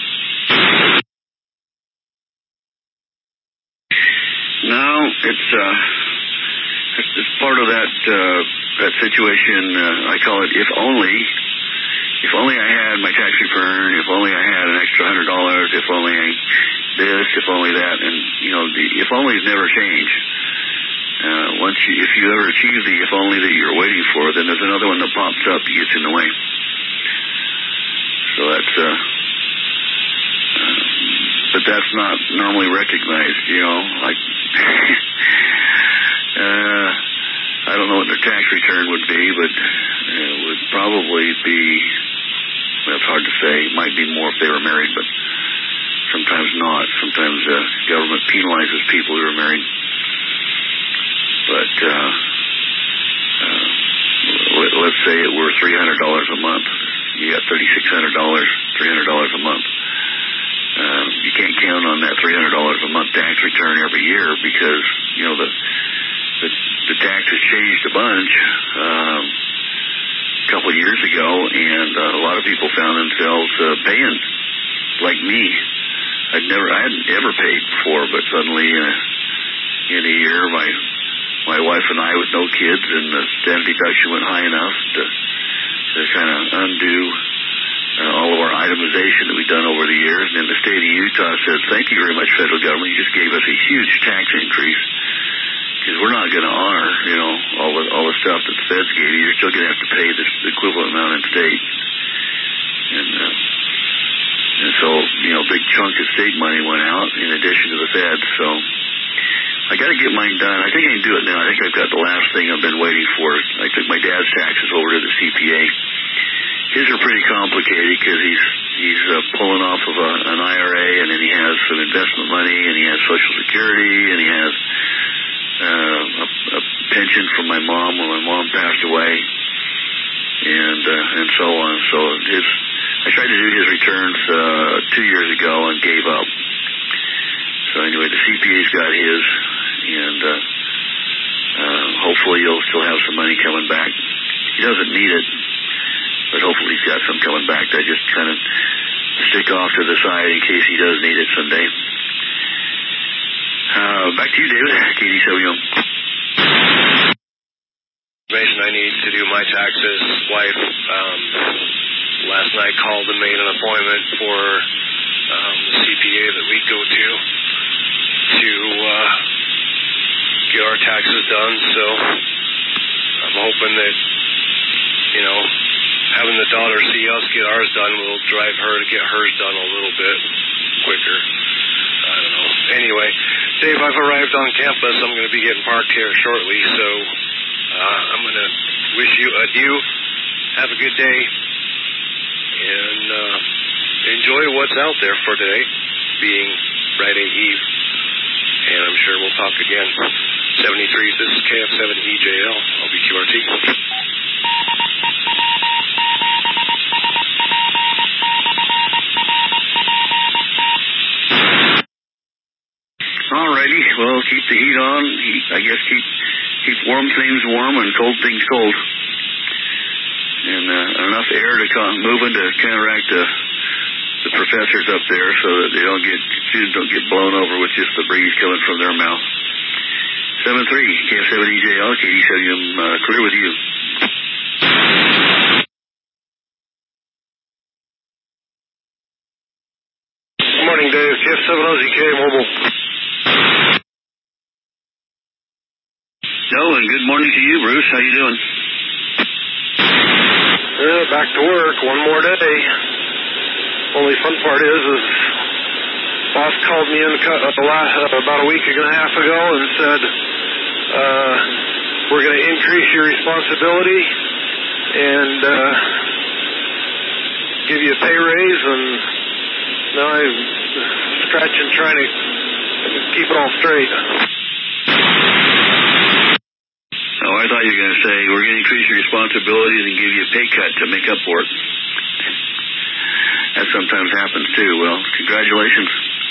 [SPEAKER 8] No, it's uh, it's part of that uh, that situation. Uh, I call it if only. If only I had my tax return. If only I had an extra hundred dollars. If only I this. If only that. And you know, the if onlys never change. Uh, once you, if you ever achieve the if only that you're waiting for, then there's another one that pops up that gets in the way. So that's. Uh, uh, but that's not normally recognized. You know, like. uh, I don't know what their tax return would be, but it would probably be, well, it's hard to say. It might be more if they were married, but sometimes not. Sometimes the uh, government penalizes people who are married. But uh, uh, let, let's say it were three hundred dollars a month. You got thirty-six hundred dollars, three hundred dollars a month. Uh, you can't count on that three hundred dollars a month tax return every year because, you know, the the, the taxes changed a bunch um, a couple of years ago, and uh, a lot of people found themselves uh, paying, like me. I'd never, I hadn't ever paid before, but suddenly uh, in a year, my my wife and I, with no kids, and the stamp deduction went high enough to, to kind of undo Uh, all of our itemization that we've done over the years. And then the state of Utah said, thank you very much, federal government. You just gave us a huge tax increase because we're not going to honor, you know, all the, all the stuff that the feds gave you. You're still going to have to pay this equivalent amount in state. And, uh, and so, you know, a big chunk of state money went out in addition to the feds. So I got to get mine done. I think I can do it now. I think I've got the last thing I've been waiting for. I took my dad's taxes over to the C P A. His are pretty complicated because he's he's uh, pulling off of a, an I R A, and then he has some investment money, and he has Social Security, and he has uh, a, a pension from my mom when my mom passed away, and uh, and so on. So his, I tried to do his returns uh, two years ago and gave up. So anyway, the C P A's got his, and uh, uh, hopefully he'll still have some money coming back. He doesn't need it, but hopefully he's got some coming back. I just kind of stick off to the side in case he does need it someday. Uh, back to you, David. K D W M.
[SPEAKER 7] Information I need to do my taxes. Wife um, last night called and made an appointment for um, the C P A that we go to to uh, get our taxes done. So I'm hoping that, you know, having the daughter see us get ours done will drive her to get hers done a little bit quicker. I don't know. Anyway, Dave, I've arrived on campus. I'm going to be getting parked here shortly, so uh, I'm going to wish you adieu. Have a good day, and uh, enjoy what's out there for today, being Friday Eve, and I'm sure we'll talk again. seventy-three, this is K F seven E J L. I'll be Q R T.
[SPEAKER 8] Alrighty, well, keep the heat on. Heat, I guess keep keep warm things warm and cold things cold. And uh, enough air to come moving to counteract the the professors up there so that they don't get students don't get blown over with just the breeze coming from their mouth. seven three, K F seven E J L, K D W M, uh, clear with you.
[SPEAKER 7] Good morning, Dave. K F seven O Z K Mobile.
[SPEAKER 8] Joe, and good morning to you, Bruce. How you doing?
[SPEAKER 7] Yeah, back to work. One more day. Only fun part is, is boss called me in the last, uh, about a week and a half ago and said, uh, we're going to increase your responsibility and uh, give you a pay raise, and now I'm scratching trying to keep it all straight.
[SPEAKER 8] we're going to increase your responsibilities and give you a pay cut to make up for it. That sometimes happens too. Well, congratulations.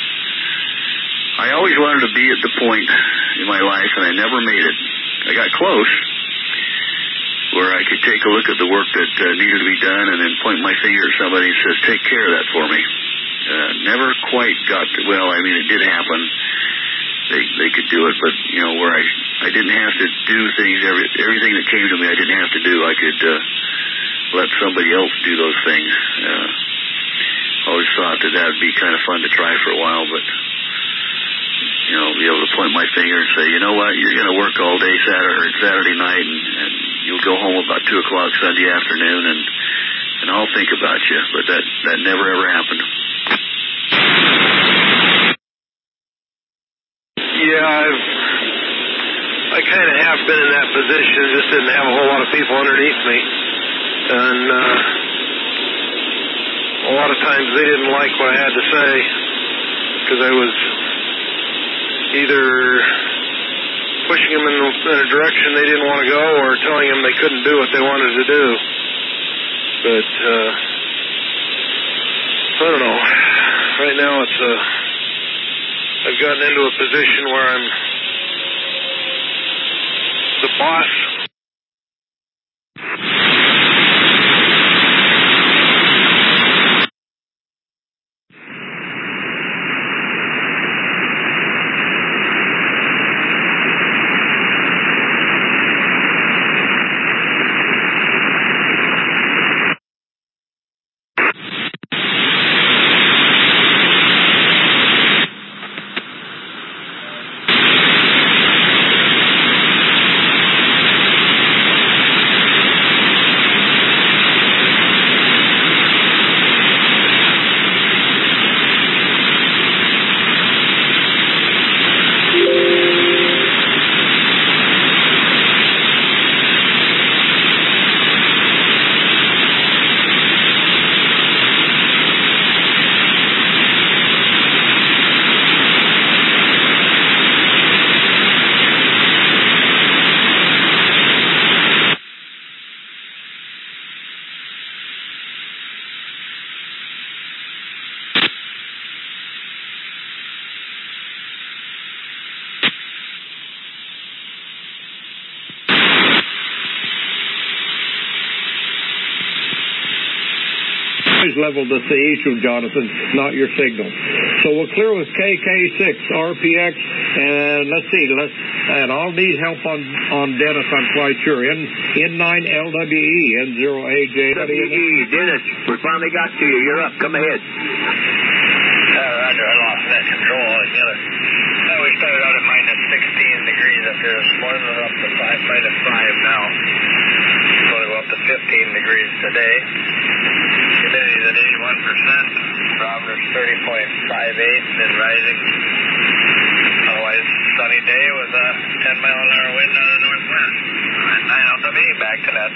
[SPEAKER 8] I always wanted to be at the point in my life, and I never made it. I got close, where I could take a look at the work that uh, needed to be done and then point my finger at somebody and says, take care of that for me. Uh, never quite got to, well, I mean, it did happen. They they could do it, but, you know, where I, I didn't have to do things, every, everything that came to me I didn't have to do. I could uh, let somebody else do those things. Uh, always thought that that would be kind of fun to try for a while, but, you know, be able to point my finger and say, you know what, you're going to work all day Saturday, Saturday night, and, and you'll go home about two o'clock Sunday afternoon, and and I'll think about you. But that, that never ever happened.
[SPEAKER 7] Yeah, I've, I kind of have been in that position, just didn't have a whole lot of people underneath me. And uh, a lot of times they didn't like what I had to say, because I was either pushing them in, in a direction they didn't want to go, or telling them they couldn't do what they wanted to do. But uh, I don't know. Right now, it's a. I've gotten into a position where I'm the boss.
[SPEAKER 9] Leveled at the issue, Jonathan, not your signal. So we'll clear with K K six R P X, and let's see, let's, and I'll need help on, on Dennis, I'm quite sure. N, N nine L W E, N zero A J W E.
[SPEAKER 1] Dennis, we finally got to you. You're up. Come ahead.
[SPEAKER 2] Uh, Roger, I lost net control altogether. Uh, we started out at minus sixteen degrees up here this morning. We're up to five, minus five now. It's going to go up to fifteen degrees today. Humidity's at eighty-one percent. Barometer's thirty point five eight, been rising. Otherwise, sunny day with a ten mile an hour wind out of the northwest. N nine L W E, back to net.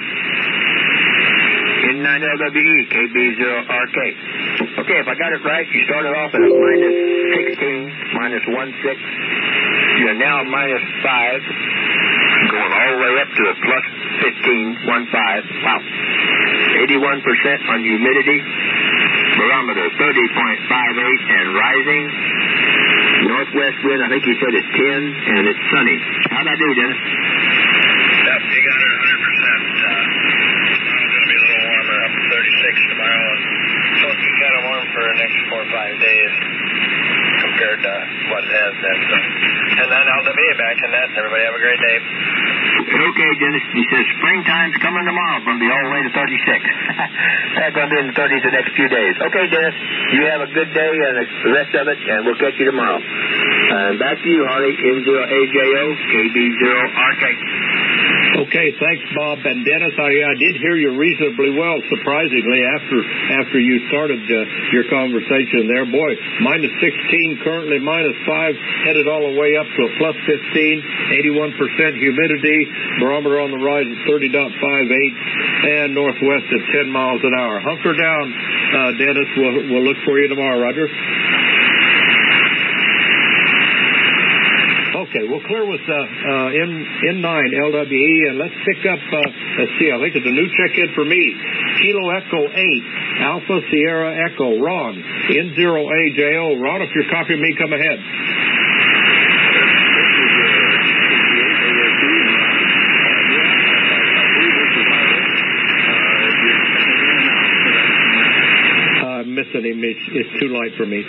[SPEAKER 1] N nine L W E, K B zero R K. Okay, if I got it right, you started off at a minus sixteen, minus one six. You're now minus five, going all the way up to a plus fifteen, one five. Wow. eighty-one percent on humidity. Barometer thirty point five eight and rising. Northwest wind, I think you said it's ten, and it's sunny. How'd I do, Dennis?
[SPEAKER 2] Yep, you got it one hundred percent. Uh, tomorrow's going to be a little warmer, up to thirty-six tomorrow, and supposed to be kind of warm for the next four or five days compared to what it has been. So, and then I'll be back in that. Everybody have a great day.
[SPEAKER 1] Okay, Dennis. He says springtime's coming tomorrow. Going to be all the way to thirty-six. That's going to be in the thirties the next few days. Okay, Dennis. You have a good day and the rest of it, and we'll catch you tomorrow. And back to you, Harley. N zero A J O, K B zero R K.
[SPEAKER 9] Okay, thanks, Bob. And Dennis, I, I did hear you reasonably well, surprisingly, after after you started uh, your conversation there. Boy, minus sixteen, currently minus five, headed all the way up to a plus fifteen, eighty-one percent humidity, barometer on the rise at thirty point five eight, and northwest at ten miles an hour. Hunker down, uh, Dennis. We'll, we'll look for you tomorrow, Roger. Okay. Okay, we'll clear with uh, uh, N nine L W E, and let's pick up, uh, let's see, I think it's a new check-in for me. Kilo Echo eight, Alpha Sierra Echo, Ron, N zero A J O. Ron, if you're copying me, come ahead. Uh, I'm missing him. It's, it's too light for me.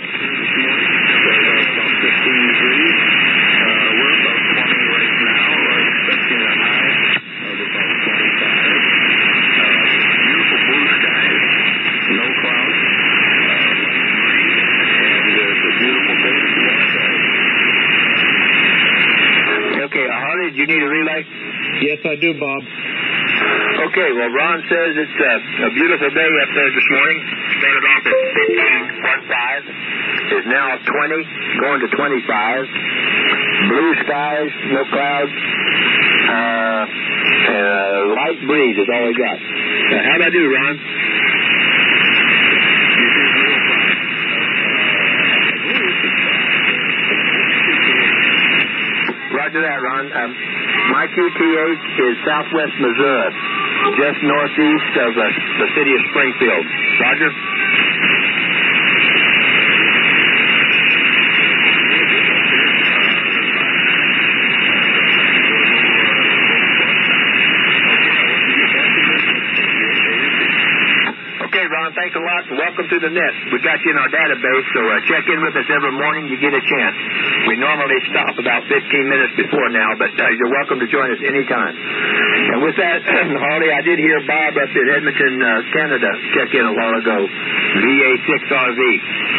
[SPEAKER 1] You need a relay?
[SPEAKER 9] Yes, I do, Bob.
[SPEAKER 1] Okay, well, Ron says it's uh, a beautiful day up there this morning. Started off at fifteen point five. Is now twenty, going to twenty-five. Blue skies, no clouds. Uh, uh, light breeze is all we got. Uh, how'd I do, Ron? Roger that, Ron. Um, my Q T H is southwest Missouri, just northeast of uh, the city of Springfield. Roger. Ron, thanks a lot. Welcome to the net. We got you in our database, so uh, check in with us every morning. You get a chance. We normally stop about fifteen minutes before now, but uh, you're welcome to join us anytime. And with that, Harley, I did hear Bob up in Edmonton, uh, Canada, check in a while ago. V A six R V.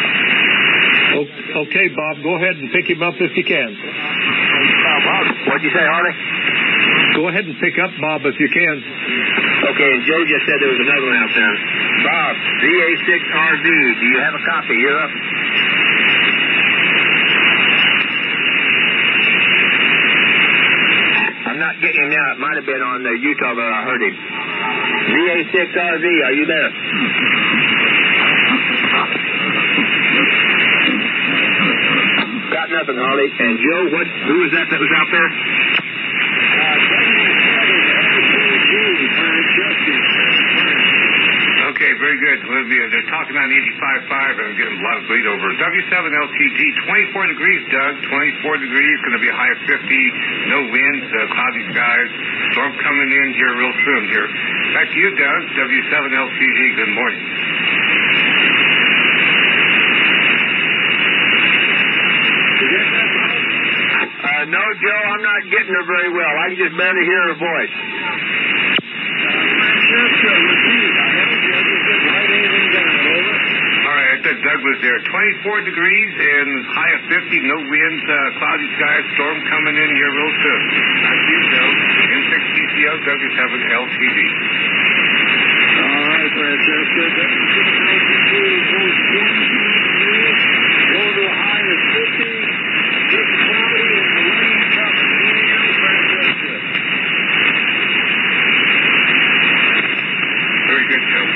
[SPEAKER 9] Okay, Bob, go ahead and pick him up if you can.
[SPEAKER 1] What'd you say, Harley?
[SPEAKER 9] Go ahead and pick up Bob if you can.
[SPEAKER 1] Okay, and Joe just said there was another one out there. Bob, V A six R V, do you have a copy? You're up. I'm not getting him now. It might have been on uh, Utah that I heard him. V A six R V, are you there? Got nothing, Harley. And Joe, what? Who was that that was out there?
[SPEAKER 10] Okay, very good. They're talking on eighty-five point five. I'm getting a lot of bleed over. W seven L T G, twenty-four degrees, Doug. twenty-four degrees. Going to be a high of fifty. No winds, uh, cloudy skies. Storm coming in here real soon here. Back to you, Doug. W seven L T G, good morning.
[SPEAKER 1] Uh, no, Joe, I'm not getting her very well. I can just barely hear her voice.
[SPEAKER 10] All right, I said Doug was there. twenty-four degrees and high of fifty, no winds, uh, cloudy skies, storm coming in here real soon. Back to you, Joe. N six T C L, W seven L T D.
[SPEAKER 4] All right, Francesca. W seven L T D goes twenty-two degrees, going to a high of fifty. It's cloudy and the rain coming. Anything else, Francesca?
[SPEAKER 10] Very good, Joe.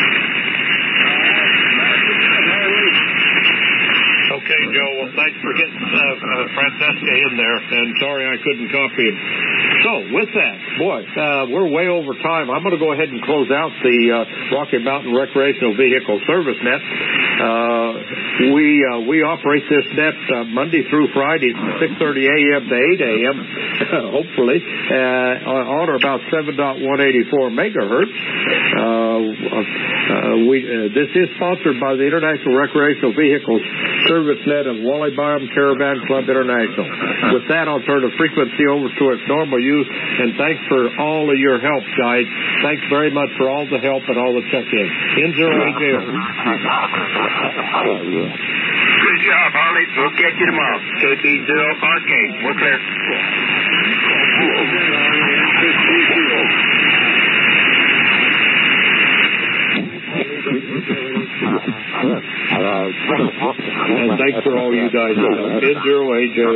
[SPEAKER 9] Okay, Joe. Well, thanks for getting uh, uh, Francesca in there, and sorry I couldn't copy him. So, with that, boy, uh, we're way over time. I'm going to go ahead and close out the uh, Rocky Mountain Recreational Vehicle Service Net. Uh, we uh, we operate this net uh, Monday through Friday, six thirty a.m. to eight a.m., hopefully, uh, on or about seven point one eight four megahertz. Uh, uh, we, uh, this is sponsored by the International Recreational Vehicles Service Net of Wally Byram Caravan Club International. With that, I'll turn the frequency over to its normal use, and thanks for all of your help, guys. Thanks very much for all the help and all the check-ins. N zero A J O.
[SPEAKER 1] Good job, Harley. We'll catch you tomorrow. K P zero Arcade. We're clear.
[SPEAKER 9] And thanks for all you guys. N zero A J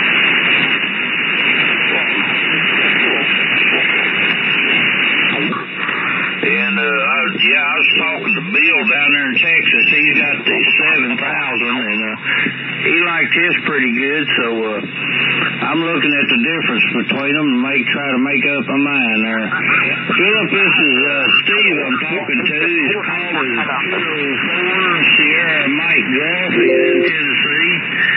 [SPEAKER 9] O.
[SPEAKER 11] Bill down there in Texas. He's got the seven thousand, and uh, he liked his pretty good, so uh, I'm looking at the difference between them and make, try to make up my mind there. Philip, this is uh, Steve I'm talking to. His call is two oh four Sierra Mike Golf. He's in Tennessee.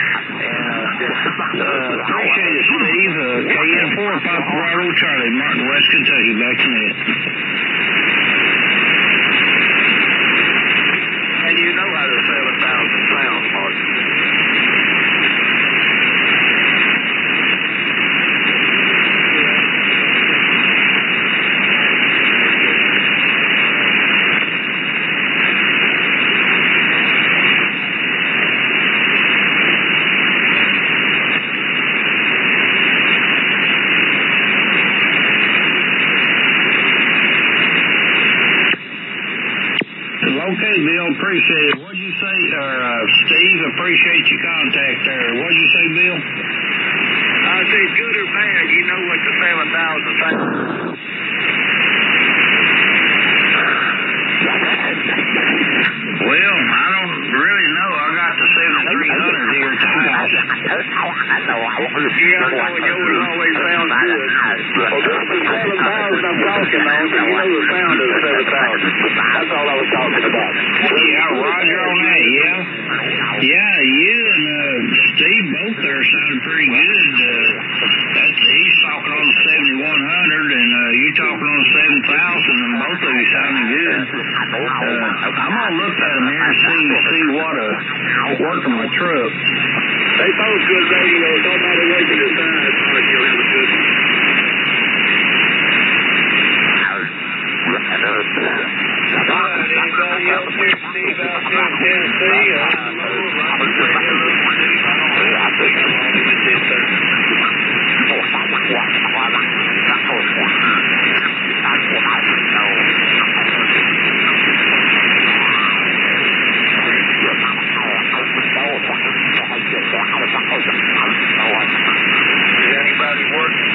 [SPEAKER 11] Uh, appreciate it, Steve. Uh, K N four, Papa Bravo Charlie, Martin, West Kentucky. Back to me.
[SPEAKER 2] And you know how the seven thousand sounds, Martin.
[SPEAKER 11] Okay, Bill, appreciate it. What'd you say, or uh, Steve, appreciate your contact there. What'd you say, Bill?
[SPEAKER 2] I say good or bad, you know what the seven thousand sounds.
[SPEAKER 11] Well, I don't really know. I got the seventy-three hundred here tied.
[SPEAKER 2] Yeah, I know, and yours always sounds good. Well, this is the seven thousand I'm talking on, so you know the sound of the seven thousand. That's all I was talking about.
[SPEAKER 11] Yeah, Roger on that, yeah. Yeah, you and uh, Steve both there sounded pretty good. Uh, that's, he's talking on the seventy-one hundred, and uh, you talking on the seven thousand, and both of you sounding good. Uh, I'm going to look at them here and see, see what uh, working my truck.
[SPEAKER 2] They both good radios. Don't matter what you decide, Mark, you'll have a good one. All right, anybody else here, Steve, out there in Tennessee? Uh, Robert, Steve, I don't know. I think I'm on him at ten thirty. Is anybody working?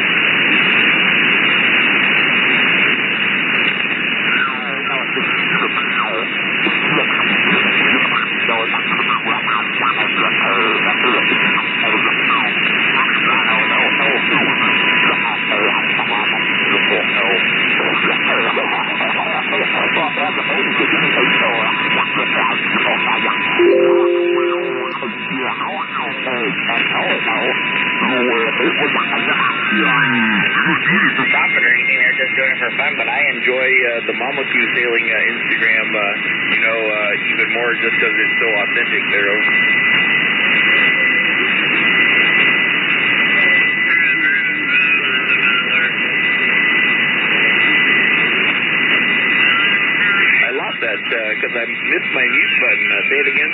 [SPEAKER 2] Stopping or anything there, just doing it for fun, but I enjoy uh, the Mama Q sailing uh, Instagram, uh, you know, uh, even more just because it's so authentic there. I lost that because uh, I missed my mute button. Uh, say it again.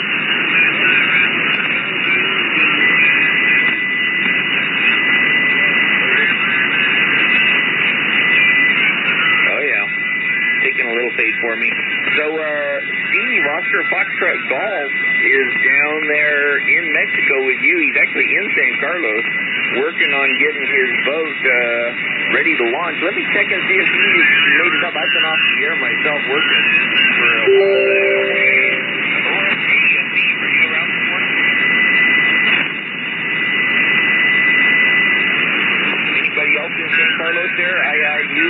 [SPEAKER 2] A little fade for me. So, uh, Steve, Oscar Foxtrot Golf is down there in Mexico with you. He's actually in San Carlos working on getting his boat uh, ready to launch. Let me check and see if he made it up. I've been off the air myself working for a while there. O M G, Steve, are you around this morning? Anybody else in San Carlos there? I I U?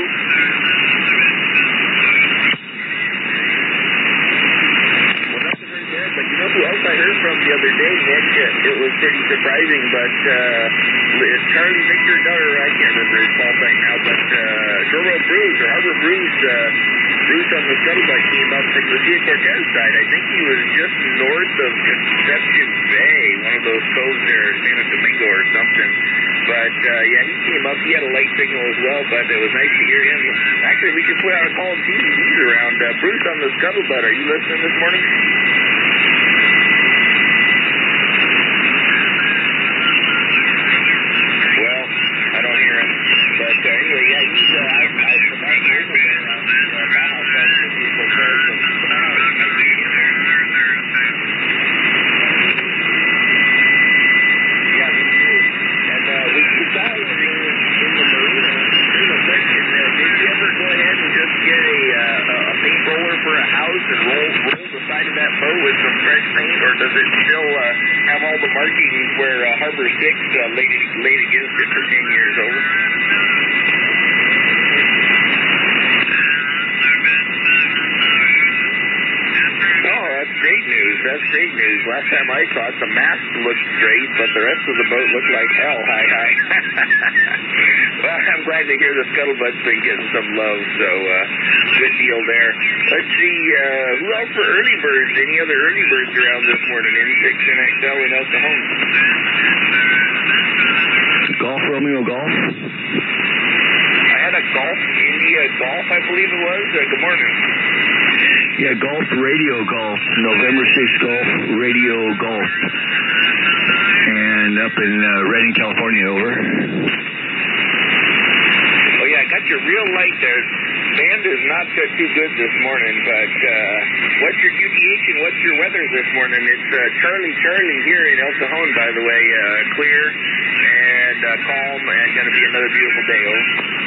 [SPEAKER 2] But you know who else I heard from the other day, Nick? It was pretty surprising, but uh, Charlie Victor Nutter, I can't remember his call sign now, but uh, Shorewell Bruce, or Harbor Bruce, uh, Bruce on the scuttlebutt came up from Lucia Cortez side. I think he was just north of Conception Bay, one of those coves there, Santo Domingo or something. But, uh, yeah, he came up. He had a light signal as well, but it was nice to hear him. Actually, we should put out a call and see if he's around. Uh, Bruce on the scuttlebutt, are you listening this morning? Well, I don't hear him. But uh, anyway, yeah, he's uh, out, out and about local there on the uh, Baja side of the Lucia Cortez. So keep an eye out. He might be in there. Yeah, me too. And uh, when you saw him in, in the marina, here's a question. Uh, did you ever go ahead and just get a, uh, a paint roller for a house and
[SPEAKER 12] and roll roll the side of that boat with some fresh paint, or does it still uh, have all the markings where uh, Harbor six uh, laid, it, laid against it for ten years? Over. Oh, that's great news. That's great news. Last time I saw it, the mast looked great, but the rest of the boat looked like hell. Hi, hi. Well, I'm glad to hear the Scuttlebutt's been getting some love, so uh, good deal there. Let's see, uh, who else for early birds? Any other early birds around this morning? N six N X L in El Cajon.
[SPEAKER 11] Golf, Romeo Golf.
[SPEAKER 12] I had a Golf, India Golf, I believe it was. Uh, good morning.
[SPEAKER 11] Yeah, Golf Radio Golf, November sixth Golf Radio Golf, and up in uh, Redding, California. Over.
[SPEAKER 12] Oh yeah, I got your real light there. Band is not uh, too good this morning, but uh, what's your deviation? What's your weather this morning? It's uh, Charlie Charlie here in El Cajon, by the way, uh, clear and uh, calm, and going to be another beautiful day. Oh.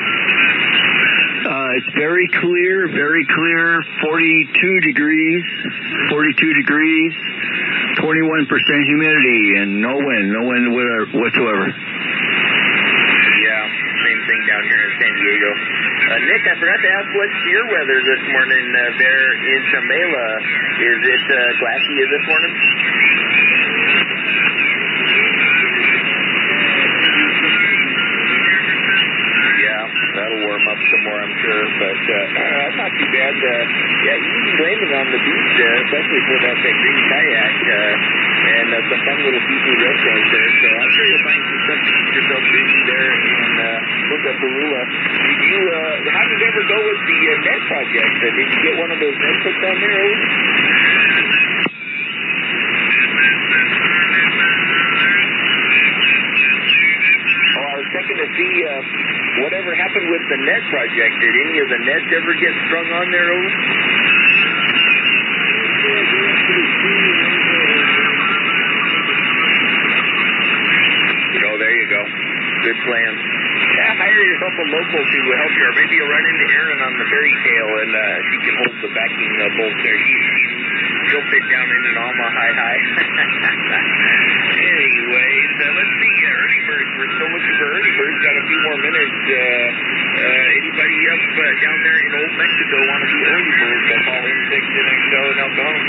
[SPEAKER 11] Uh, it's very clear, very clear, forty-two degrees, forty-two degrees, twenty-one percent humidity, and no wind, no wind whatsoever.
[SPEAKER 12] Yeah, same thing down here in San Diego. Uh, Nick, I forgot to ask, what's your weather this morning uh, there in Chamela? Is it uh, glassy this morning? That'll warm up some more, I'm sure, but uh, uh, not too bad. Uh, yeah, easy landing on the beach, uh, especially for that, that green kayak, uh, and uh, some fun little seafood restaurants there. So I'm sure you'll find some stuff to keep yourself busy there in uh, Punta Perula. Did you? Uh, how did it ever go with the uh, net project? Uh, did you get one of those nets hooked on there? Over? Oh, I was checking to see. Uh, Whatever happened with the net project? Did any of the nets ever get strung on there, over? Oh, there you go. Good plan. Yeah, hire yourself a local to help you, or maybe you'll run into Erin on the fairy tale, and uh, she can hold the backing uh, bolt there. She, she'll fit down in an Alma high high. Anyways, uh, let's see. Uh, early birds. We're still looking for early birds. Got a few more minutes. Uh, uh, anybody up uh, down there in Old Mexico want to be early birds? They'll call in six N X L and El Cajon.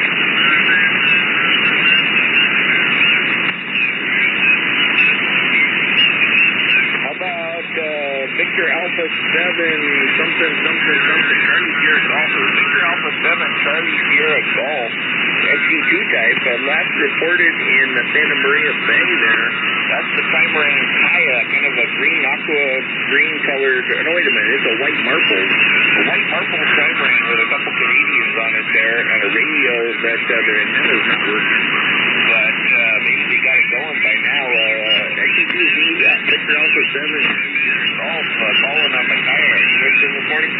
[SPEAKER 12] How about uh, Victor Alpha seven something something something Charlie Sierra Golf? Victor Alpha seven Charlie Sierra Golf. S U two type, uh, last reported in the Santa Maria Bay there. That's the Trimarine Kaya, kind of a green, aqua green colored, no wait a minute, it's a white marble. A white marble Trimarine with a couple Canadians on it there, and a radio that uh, their antenna's not working. But uh, maybe they got it going by now. Uh, S U two Z, uh, Victor Alpha seven, Golf, uh, calling on the Kaya. Are you listening this morning?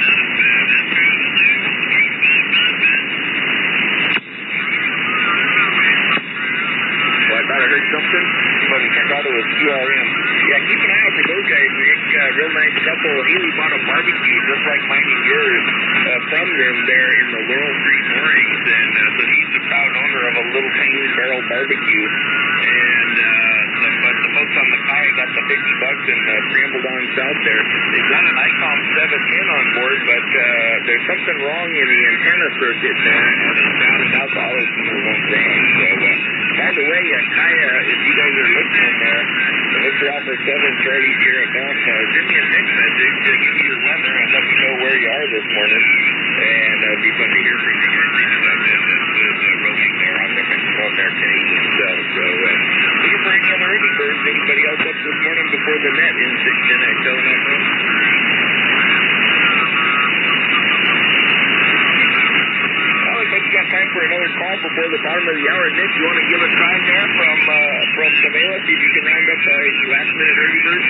[SPEAKER 12] Well, I thought I heard something, but it turned out it was Q R M. Yeah, keep an eye out for those guys. Nick, uh, real nice couple. Haley bought a barbecue just like mine and yours uh, from them there in the Laurel Street moorings, and uh, so he's the proud owner of a little tiny barrel barbecue. And uh, the, but the folks on the Kaya got the fifty bucks and uh, scrambled on south there. They've got an ICOM seven ten on board, but uh, there's something wrong in the antenna circuit there, and it's drowning out the auto tuner won't run. So, uh, by the way, uh, Kaya, if you guys are listening there, the Victor Alpha seven Charlie Sierra Golf, uh, send me a text message to give me your weather and let me know where you are this morning. And uh, it'd be fun to hear from you guys. Things like this. This was uh, roaming there on their, on their Canadian stuff. So, uh, looking for any other early birds? Anybody else up this morning before the net in six N X L and F M? Got time for another call before the bottom of the hour. Nick, you want to give a time there from uh, from Chamela, see if you can round up uh, any last minute early birds?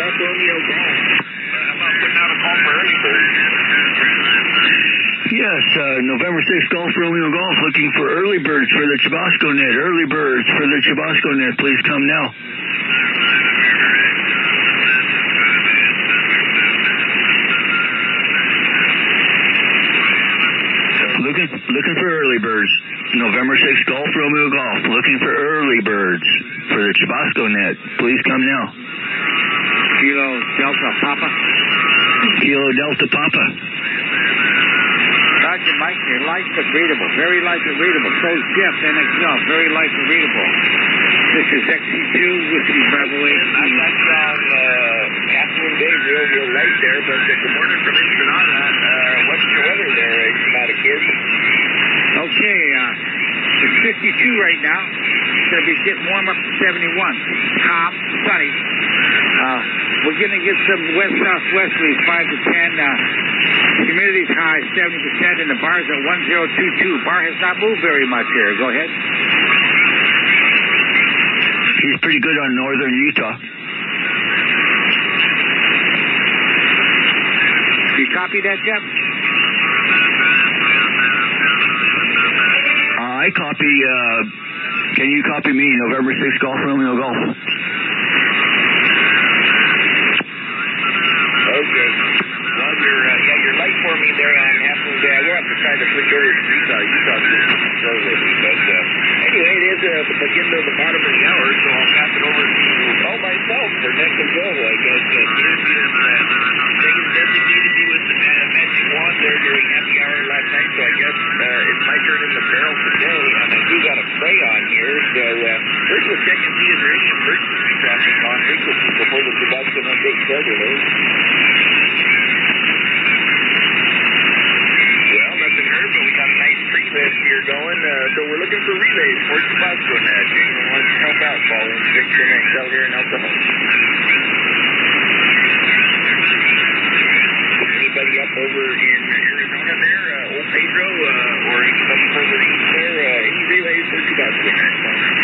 [SPEAKER 12] Golf Romeo Golf. Uh, how about putting out a call for early birds?
[SPEAKER 11] Yes, uh, November sixth, Golf Romeo Golf, looking for early birds for the Chubasco net. Early birds for the Chubasco net. Please come now. Looking, looking for early birds. November sixth, Golf Romeo Golf, looking for early birds for the Chubasco net. Please come now.
[SPEAKER 13] Kilo Delta Papa.
[SPEAKER 11] Kilo Delta Papa.
[SPEAKER 13] Roger, Mike, you're light but readable. Very light but readable. So is Jeff, N X L. Very light but readable. This is X C two, Whiskey Bravo eight.
[SPEAKER 12] I got you on uh, afternoon day, real, real light there, but uh, good morning from Ensenada. Uh, what's your weather there, Ensenada kids?
[SPEAKER 13] Okay, uh, it's fifty-two right now. It's going to be getting warm up to seventy-one. Calm, sunny. Uh, we're going to get some west-southwesterlies, five to ten. Uh, humidity's high, seventy percent, and the bar's at one zero two two. Bar has not moved very much here. Go ahead.
[SPEAKER 11] He's pretty good on northern Utah.
[SPEAKER 13] You copy that, Jeff?
[SPEAKER 11] Uh, I copy, uh, can you copy me, November sixth, Golf Romeo Golf?
[SPEAKER 12] Okay. Well, you're, uh, yeah, you're light for me there on afternoon day. I will have to try to switch over to Utah. Utah's just slow lately, but uh, anyway, it is uh, the beginning of the bottom of the hour, so I'll pass it over to oh myself for next and go. I guess uh, Dave is uh, Dave designated me with the ma- magic wand there during happy hour last night, so I guess uh, it's my turn in the barrel today, and I do got a spray on here, so uh, first we'll check and see is there any emergency traffic on frequency before the Chubasco net gets started, eh? Well, nothing heard, but we got a nice pre-list here going, uh, so we're looking for relays for Chubasco net. Anyone wants to help out, call in six N X L here in El Cajon. Anybody up over in Arizona there, uh, Old Pedro, uh, or anybody further east there, uh, any relays for Chubasco net?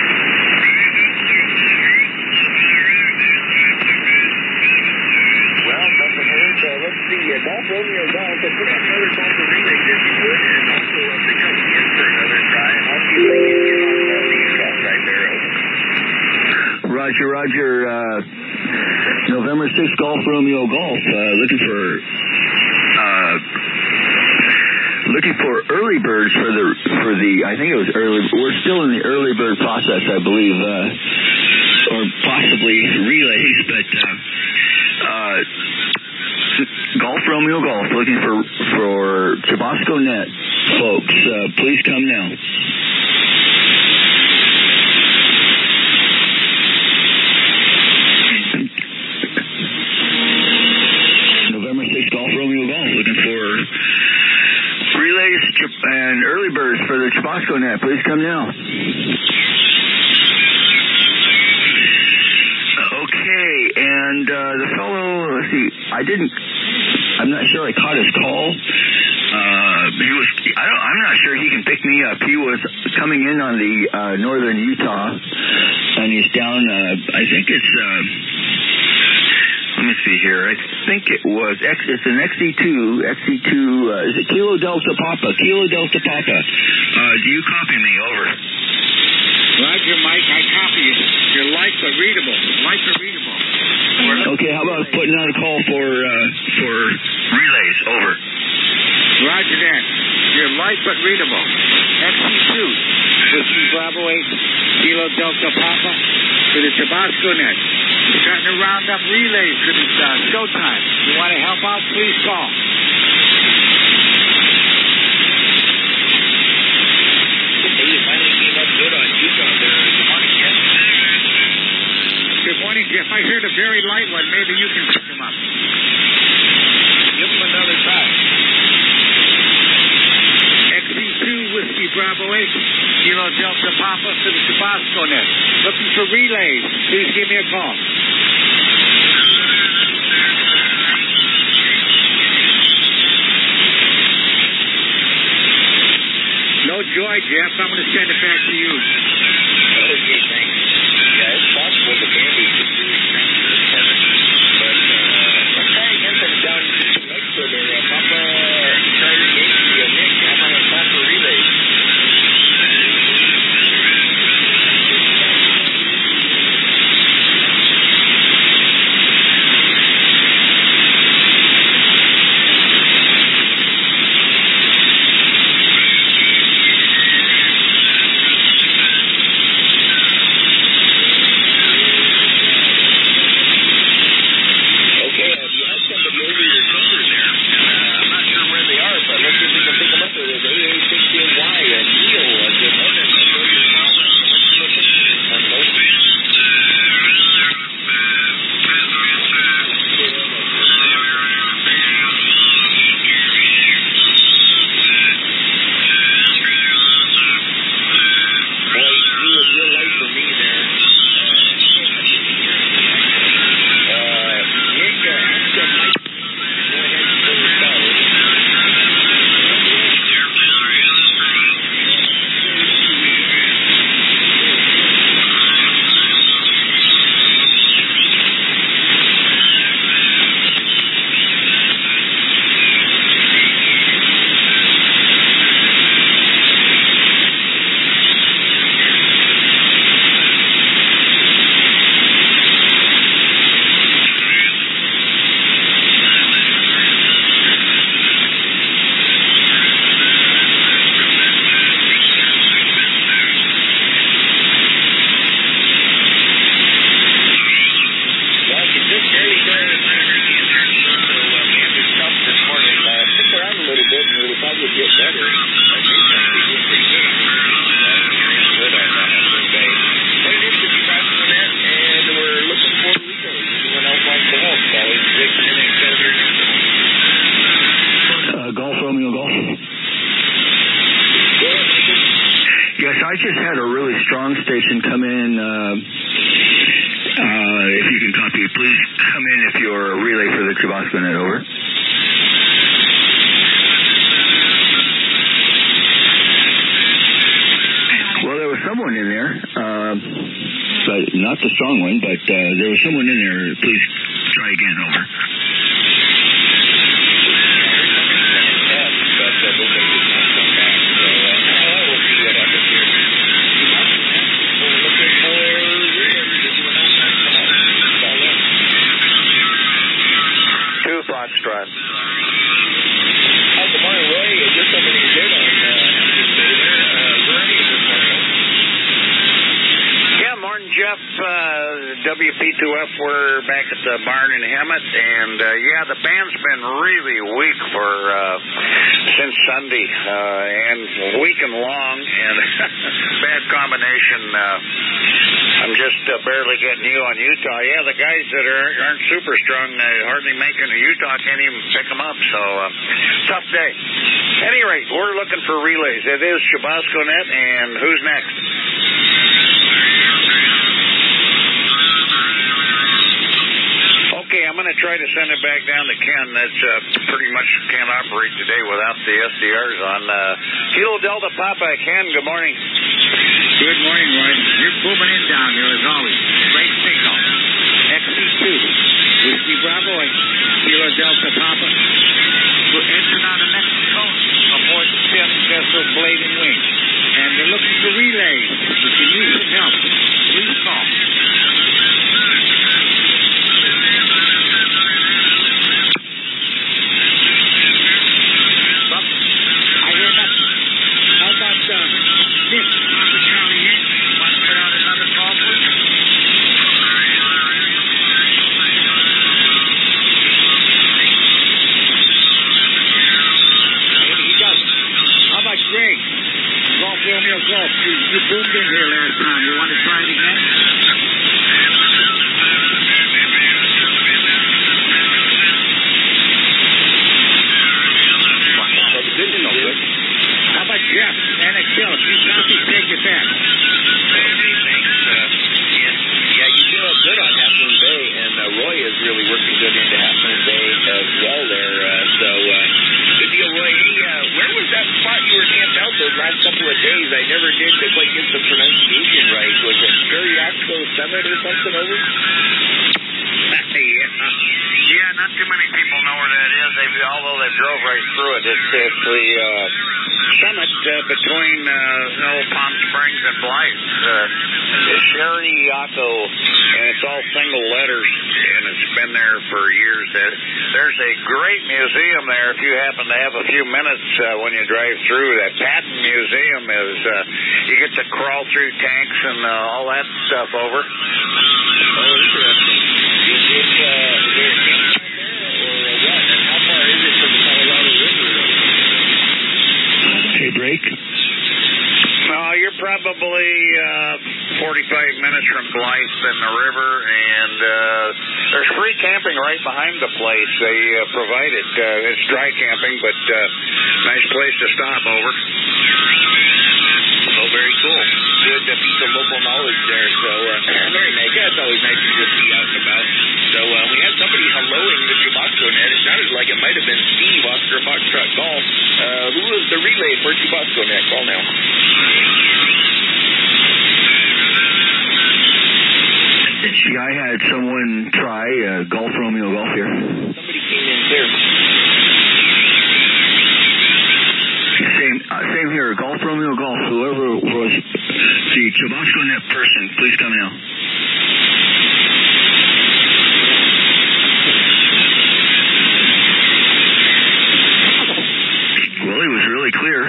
[SPEAKER 12] Well, nothing heard. Uh, let's see. Uh, Golf Romeo Golf. So put out another call for relays if you would, and also uh, pick up Ian for another try, and I'll see if I can get on uh, the Utah side there.
[SPEAKER 11] Roger, Roger. Uh, November sixth, Golf Romeo Golf. Uh, looking for uh, looking for early birds for the for the. I think it was early. We're still in the early bird process, I believe, uh, or possibly relays, but. Uh, Uh, Golf Romeo Golf, looking for for Chubasco net, folks. Uh, please come now. November sixth, Golf Romeo Golf, looking for relays and early birds for the Chubasco net. Please come now. Okay, and uh, the fellow, let's see, I didn't, I'm not sure I caught his call. Uh, he was, I don't, I'm not sure he can pick me up. He was coming in on the uh, northern Utah, and he's down, uh, I think it's, uh, let me see here, I think it was, X, it's an X C two, X C two, uh, is it Kilo Delta Papa, Kilo Delta Papa. Uh, do you copy me? Over.
[SPEAKER 13] Roger, Mike, I copy you. You're light but readable. Light but readable.
[SPEAKER 11] Okay, how about putting out a call for uh, for relays? Over.
[SPEAKER 13] Roger that. You're light but readable. X C two, Whiskey Bravo eight, Kilo Delta Papa to the Chubasco net. We're starting to round up relays for this uh, showtime. You want to help out, please call.
[SPEAKER 12] Hey, you finally came up good on Utah there. Good morning, Jeff.
[SPEAKER 13] Good morning, Jeff. I heard a very light one. Maybe you can pick them up.
[SPEAKER 12] Give them another try.
[SPEAKER 13] X C two, Whiskey Bravo eight, Kilo Delta Papa to the Chubasco net. Looking for relays. Please give me a call. No joy, Jeff. I'm going to send it back to you.
[SPEAKER 12] Okay, thanks. Yeah, it's possible the Band-Aid is really expensive, Kevin. But
[SPEAKER 11] just had a really strong station come in. Uh, uh, if you can copy, please come in if you're a relay for the Chubasco net, over. Well, there was someone in there, uh, but not the strong one, but uh, there was someone in there. Please try again, over.
[SPEAKER 1] Foxtrot.
[SPEAKER 12] Oh, good morning, Roy. Just something you did on uh, there. Uh, where are you this morning?
[SPEAKER 2] Yeah, morning, Jeff. Uh, W P two F, we're back at the barn in Hemet, and uh, yeah, the band's been really weak for uh, since Sunday, uh, and weak and long, and bad combination. Uh, I'm just uh, barely getting you on Utah. Yeah, the guys that are, aren't super strong, uh, hardly making it. Utah can't even pick them up, so uh, tough day. At any rate, we're looking for relays. It is Chubasco net, and who's next? Okay, I'm going to try to send it back down to Ken. That's uh, pretty much can't operate today without the S D Rs on. Uh, Kilo Delta Papa, Ken, good morning.
[SPEAKER 13] Good morning, Roy. You're booming in down here as always. Great signal. X C two. Whiskey Bravo and Kilo Delta Papa. We're entering on the next cone aboard the San Vessel Blade and Wing. And they're looking for relays. If you need some help, please call. I hear nothing. How about uh, Nick? Charlie Yankee. Want to put out another call, please? Maybe he does. How about Greg? Golf Romeo Golf. You, you boomed in here last time. You want to try it again? How about Jeff? N X L. If you copy, take it back.
[SPEAKER 12] Okay, thanks. Uh, Ken. Yeah, you do it good on Half Moon Bay, and uh, Roy is really working good into Half Moon Bay as well there. Uh, so, uh, good deal, Roy. Hey, uh, where was that spot you were camped out those last couple of days? I never did quite get the pronunciation right. Was it Periaxo Summit or something, over?
[SPEAKER 2] yeah. yeah, not too many people know where that is, they, although they drove right through it. It's, it's the uh, summit uh, between uh, Old Palm Springs and Blythe. Uh, Sheriaco, and it's all single letters, and it's been there for years. There's a great museum there if you happen to have a few minutes uh, when you drive through. That Patton Museum is, uh, you get to crawl through tanks and uh, all that stuff over.
[SPEAKER 12] Oh, interesting. Is it, uh, is there a campsite there, or what? And how far is it from the Colorado River?
[SPEAKER 11] Hey, break.
[SPEAKER 2] Uh, you're probably uh, forty-five minutes from Blythe and the river, and uh, there's free camping right behind the place. They uh, provide it. Uh, it's dry camping, but uh, nice place to stop over.
[SPEAKER 12] Oh, very cool. Good uh, piece of local knowledge there. So, uh, very nice. Yeah, it's always nice to just be out and about. So, uh, we had somebody helloing the Chubasco net. It sounded like it might have been Steve, Oscar Foxtrot Golf. Uh, who was the relay for Chubasco net? Call now.
[SPEAKER 11] Gee, I had someone try uh, Golf Romeo Golf here.
[SPEAKER 12] Somebody came in clear.
[SPEAKER 11] Same, uh, same here. Golf Romeo Golf. Whoever was the Chubasco net person, please come now. Well, he was really clear.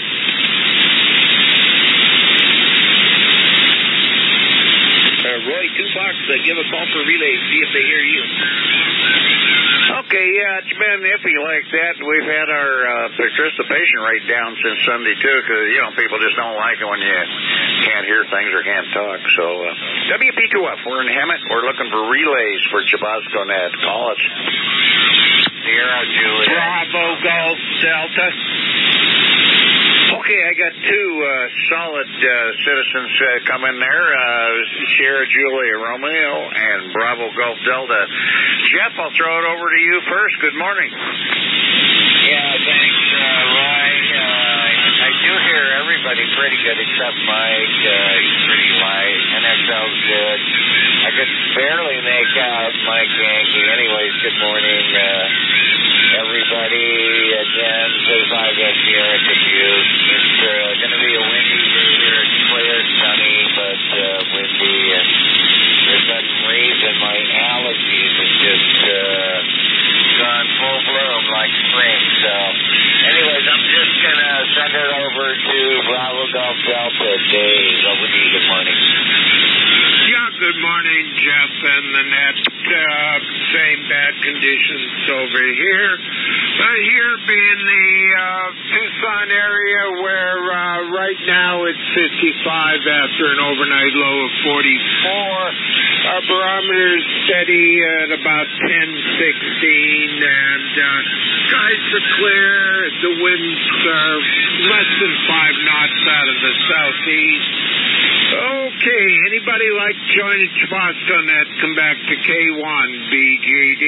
[SPEAKER 12] Uh, Roy, two Fox, uh, give a call for relay, see if they hear you.
[SPEAKER 2] Okay, yeah, it's been iffy like that. We've had our uh, participation rate down since Sunday, too, because, you know, people just don't like it when you can't hear things or can't talk. So, uh, W P two F, we're in Hemet. We're looking for relays for Chubasco net. Call us. Sierra Juliet.
[SPEAKER 13] Bravo Golf Delta.
[SPEAKER 14] Okay, I got two uh, solid uh, citizens uh, coming there, uh, Sierra Julia Romeo and Bravo Golf Delta. Jeff, I'll throw it over to you first. Good morning.
[SPEAKER 15] Yeah, thanks, uh, Roy. Uh, I do hear everybody pretty good except Mike. Uh, he's pretty light. N F L's good. I could barely make out Mike Yankee. Anyways, good morning, uh, everybody. Again, thirty-five S Sierra Dubuque. It's uh, going to be a windy day here. It's clear, sunny, but uh, windy. And for some reason, my allergies have just uh, gone full bloom like spring. So, anyways, I'm just going to send it over to Bravo Golf Delta. Dave, over to you. Good morning.
[SPEAKER 16] Yeah, good morning, Jeff and the net. Uh, same bad conditions over here. Uh, here being the uh, Tucson area where uh, right now it's fifty-five after an overnight low of forty-four. Our barometer's steady at about ten sixteen, and uh, skies are clear. The winds are less than five knots out of the southeast. Okay, anybody like joining Chubasco.net, come back to K one B G D.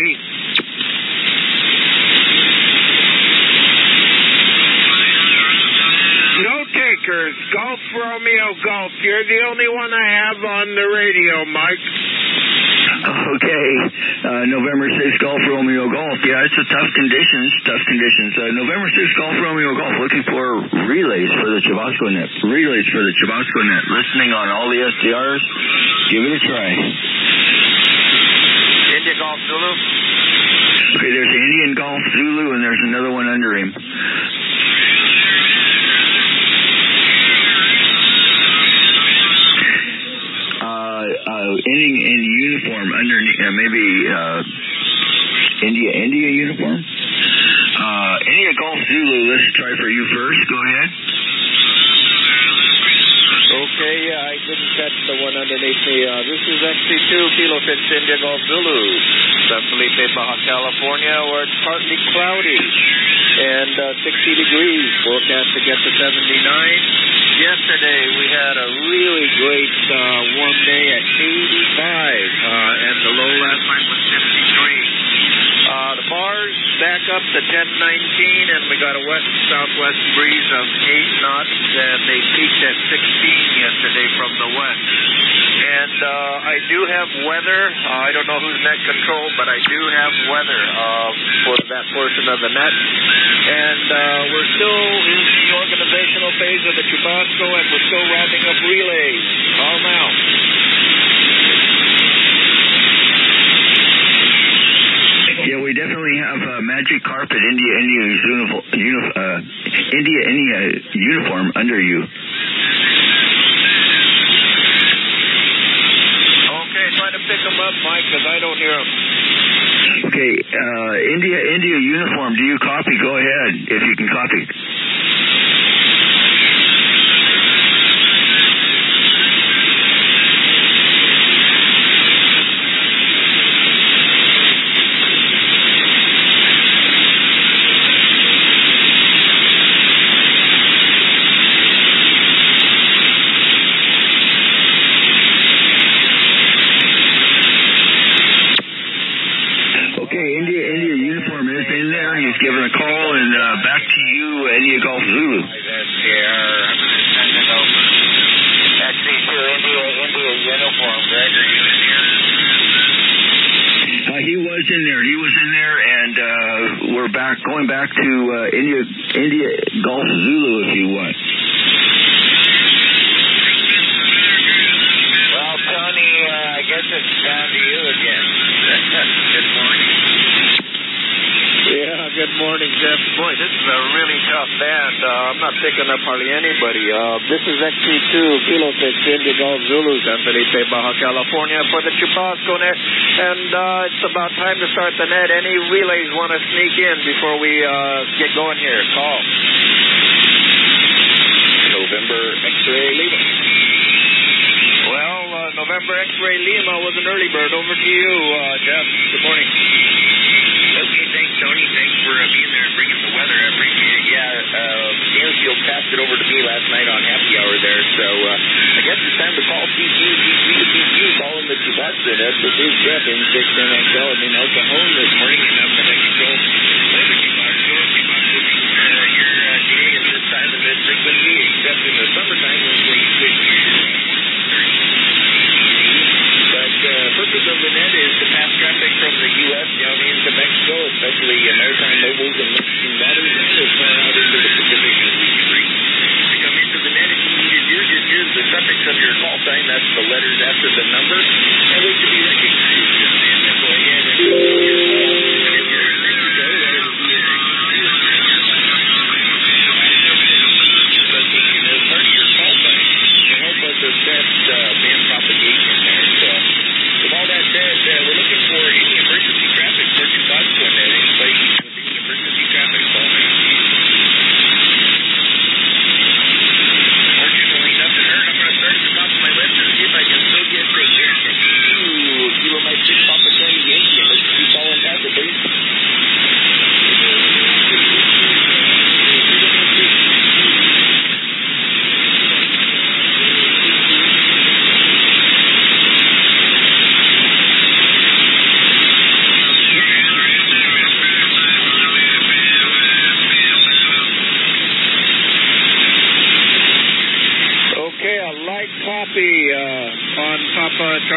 [SPEAKER 16] No takers. Golf Romeo Golf. You're the only one I have on the radio, Mike.
[SPEAKER 11] Okay, uh, November sixth, Golf Romeo Golf. Yeah, it's a tough conditions, tough conditions. Uh, November sixth, Golf Romeo Golf, looking for relays for the Chubasco.net. Relays for the Chubasco.net. Listening on all the S D Rs. Give it a try.
[SPEAKER 15] India Golf Zulu.
[SPEAKER 11] Okay, there's Indian Golf Zulu, and there's another one under him. Uh, ending in uniform under uh, maybe uh, India India uniform. Uh, India Golf Zulu. Let's try for you first. Go ahead.
[SPEAKER 17] Okay, yeah, I didn't catch the one underneath me. Uh, this is X C two Kilo six India Golf Zulu, San Felipe, Baja California, where it's partly cloudy and uh, sixty degrees. Forecast to get to seventy-nine. Yesterday we had a really great uh, warm day at eighty-five, uh, and the low last night was fifty-three. Uh, the bars back up to ten nineteen, and we got a west-southwest breeze of eight knots, and they peaked at sixteen yesterday from the west. And uh, I do have weather. Uh, I don't know who's net control, but I do have weather uh, for that portion of the net. And uh, we're still in the organizational phase of the Chubasco, and we're still rounding up relays. Call now.
[SPEAKER 11] Yeah, we definitely have uh, Magic Carpet India India uniform, uh, India India uniform under you.
[SPEAKER 17] Okay, try to pick them up, Mike, because I don't hear them.
[SPEAKER 11] Okay, uh, India India uniform. Do you copy? Go ahead if you can copy. Giving a call, and uh, back to you, India Golf Zulu.
[SPEAKER 15] X C two India, India uniform. Greg, are you in here?
[SPEAKER 11] Uh, he was in there. He was in there, and uh, we're back, going back to uh, India, India Golf Zulu, if you want.
[SPEAKER 15] Well, Tony, uh, I guess it's down to you again. Good morning.
[SPEAKER 17] Yeah, good morning, Jeff. Boy, this is a really tough band. Uh, I'm not picking up hardly anybody. Uh, this is X C two Kilo six India Golf Zulu, San Felipe, Baja California, for the Chubasco.net. And uh, it's about time to start the net. Any relays want to sneak in before we uh, get going here? Call.
[SPEAKER 15] November X-ray Lima.
[SPEAKER 17] Well, uh, November X-ray Lima was an early bird. Over to you, uh, Jeff. Good morning.
[SPEAKER 12] Okay, thanks, Tony. Thanks for uh, being there and bringing the weather. I appreciate it. Yeah, uh, Neil, you'll pass it over to me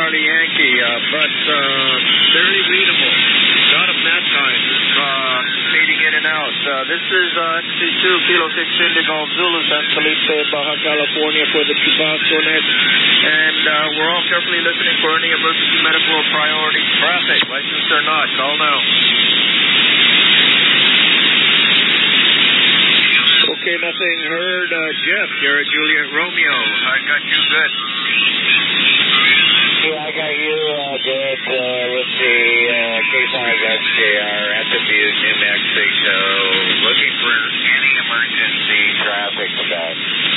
[SPEAKER 17] Charlie Yankee, uh, but uh, very readable. Got him that time. Uh, fading in and out. Uh, this is uh, X C two, Kilo six Indigo Zulu, San Felipe, Baja California for the Chubasco Net. And uh, we're all carefully listening for any emergency medical or priority traffic, licensed or not. Call now. Okay, nothing heard. Uh, Jeff, you're a Juliet Romeo. I got you good.
[SPEAKER 15] Yeah, I got you uh, good uh, with the uh, K five S J R at the Butte, New Mexico. Looking for any emergency traffic with that.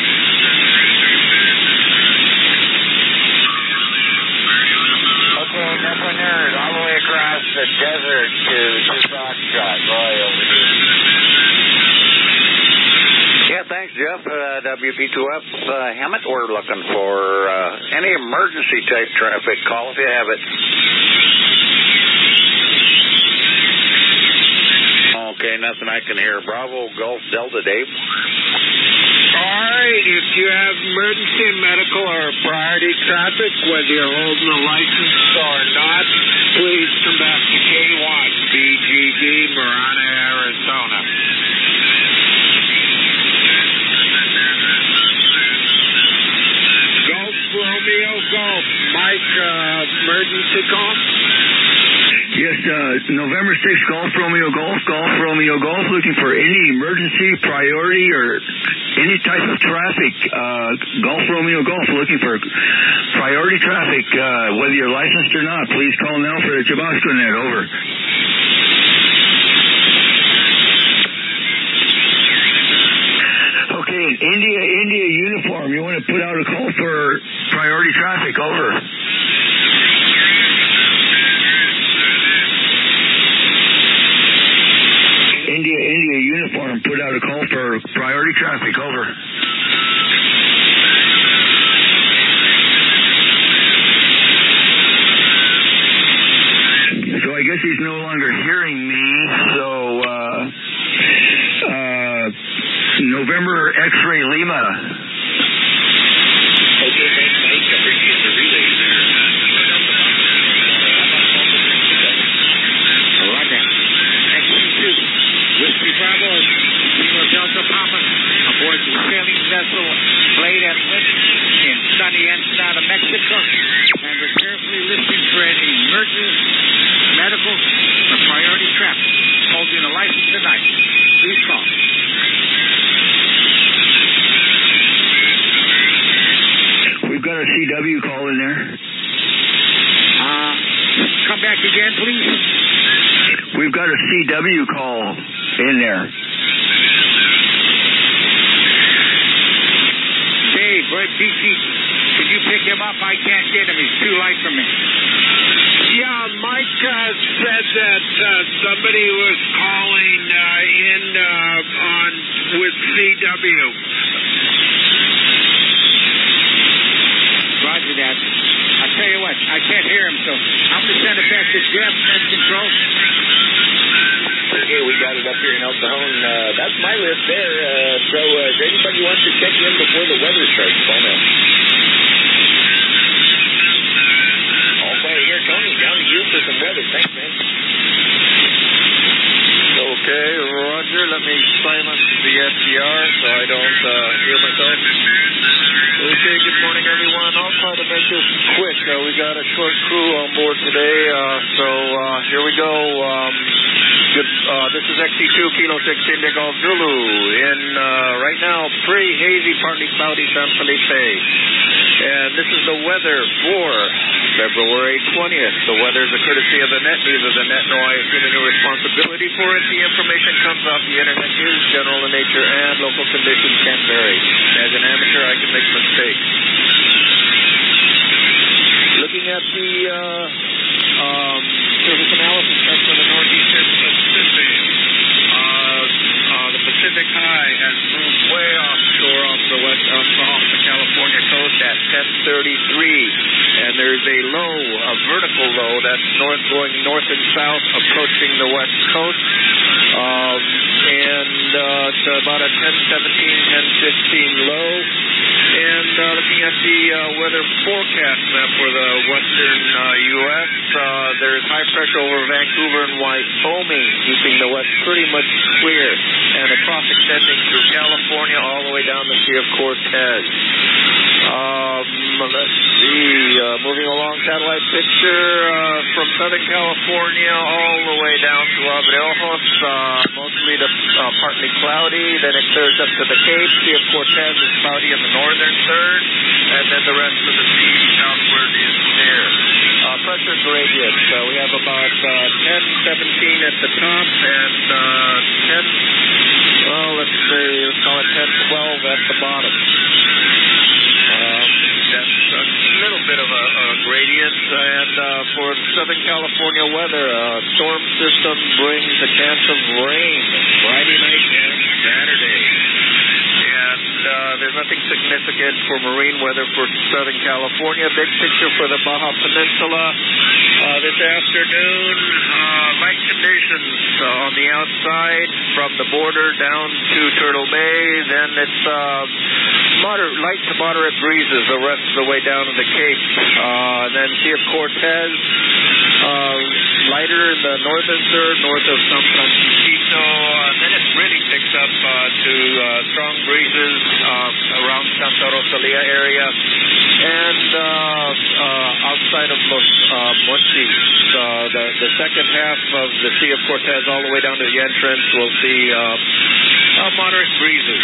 [SPEAKER 15] Okay, nothing heard. All the way across the desert to Tucson shot. Roy, over to you.
[SPEAKER 14] Yeah, thanks, Jeff. Uh, W B two F uh, Hammett, we're looking for uh, any emergency type traffic. Call if you have it. Okay, nothing I can hear. Bravo, Golf, Delta, Dave.
[SPEAKER 16] All right, if you have emergency medical or priority traffic, whether you're holding a license or not, please come back to K one, B G D, Marana, Arizona. Golf, Romeo, Golf. Mike, uh, emergency call?
[SPEAKER 11] Yes, uh, November sixth, Golf Romeo Golf, Golf Romeo Golf, looking for any emergency, priority, or any type of traffic. Uh, Golf Romeo Golf, looking for priority traffic, uh, whether you're licensed or not. Please call now for the Chubasco Net. Over. Okay, India, India uniform, you want to put out a call for priority traffic. Over. India, India uniform, put out a call for priority traffic. Over. So I guess he's no longer hearing me. So uh, uh, November X-ray Lima.
[SPEAKER 12] Okay, thanks, Mike. I appreciate the relay there.
[SPEAKER 13] Roger. X C two, Whiskey Bravo, Kilo Delta Papa, aboard the sailing vessel Blade and Witch in sunny Ensenada, Mexico, and we're carefully listening for any emergency, medical, or priority traffic. Holding a license tonight. Please call.
[SPEAKER 11] We've got a C W call in there.
[SPEAKER 13] Uh, come back again, please.
[SPEAKER 11] We've got a C W call in there.
[SPEAKER 13] Dave, where's D C? Can you pick him up? I can't get him. He's too light for me.
[SPEAKER 16] Yeah, Mike uh, said that uh, somebody was calling uh, in uh, on with C W.
[SPEAKER 13] Roger that. I'll tell you what, I can't hear him, so I'm going to send it back to Jeff, Net Control.
[SPEAKER 15] Okay, we got it up here in El Cajon. Uh, that's my list there. Uh, so uh, if anybody wants to check in before the weather starts, call now. Okay, here, Tony, down to you for some weather. Thanks, man.
[SPEAKER 17] Okay, Roger. Let me silence the S D R so I don't uh, hear myself. Okay, good morning, everyone. I'll try to make this quick. Uh, we got a short crew on board today, uh, so uh, here we go. Um, good, uh, this is X C two, Kilo six Indigo Zulu in, uh, right now, pretty hazy, partly cloudy San Felipe. And this is the weather for February twentieth. The weather is a courtesy of the net. Neither the net nor I assume any responsibility for it. The information comes off the internet, is general in nature, and local conditions can vary. As an amateur, I can make mistakes. Looking at the uh, um, surface analysis chart for the northeastern Pacific. Uh, uh, the Pacific High has moved way offshore off the west, off, off the California coast at ten thirty-three, and there's a low, a vertical low that's north going north and south, approaching the west coast, um, and uh, it's about a ten seventeen, ten fifteen low. And uh, looking looking at the uh, weather forecast map for the western uh, U S, uh, there's high pressure over Vancouver and Wyoming, keeping the west pretty much clear, and a trough extending through California all the way down the Sea of Cortez. Um, let's see, uh, moving along, satellite picture uh, from Southern California all the way down to Abreojos, uh, mostly to uh, partly cloudy, then it clears up to the Cape. Sea of Cortez is cloudy in the northern third, and then the rest of the sea southward is clear. Uh, pressure gradients, uh, we have about uh, ten, seventeen at the top, and uh, ten, well, let's say, let's call it ten, twelve at the bottom. Uh, that's a little bit of a, a gradient, and uh, for Southern California weather, a uh, storm system brings a chance of rain Friday night and Saturday. And uh, there's nothing significant for marine weather for Southern California. Big picture for the Baja Peninsula. Uh, this afternoon, uh, light conditions uh, on the outside from the border down to Turtle Bay. Then it's uh, moderate, light to moderate breezes the rest of the way down to the Cape. Uh, then Sea of Cortez, uh, lighter in the northern third, north of San Francisco. Uh, then it really picks up uh, to uh, strong breezes uh, around Santa Rosalia area. And uh, uh, outside of Los uh, Mochis, uh, the, the second half of the Sea of Cortez all the way down to the entrance, we'll see uh, uh, moderate breezes.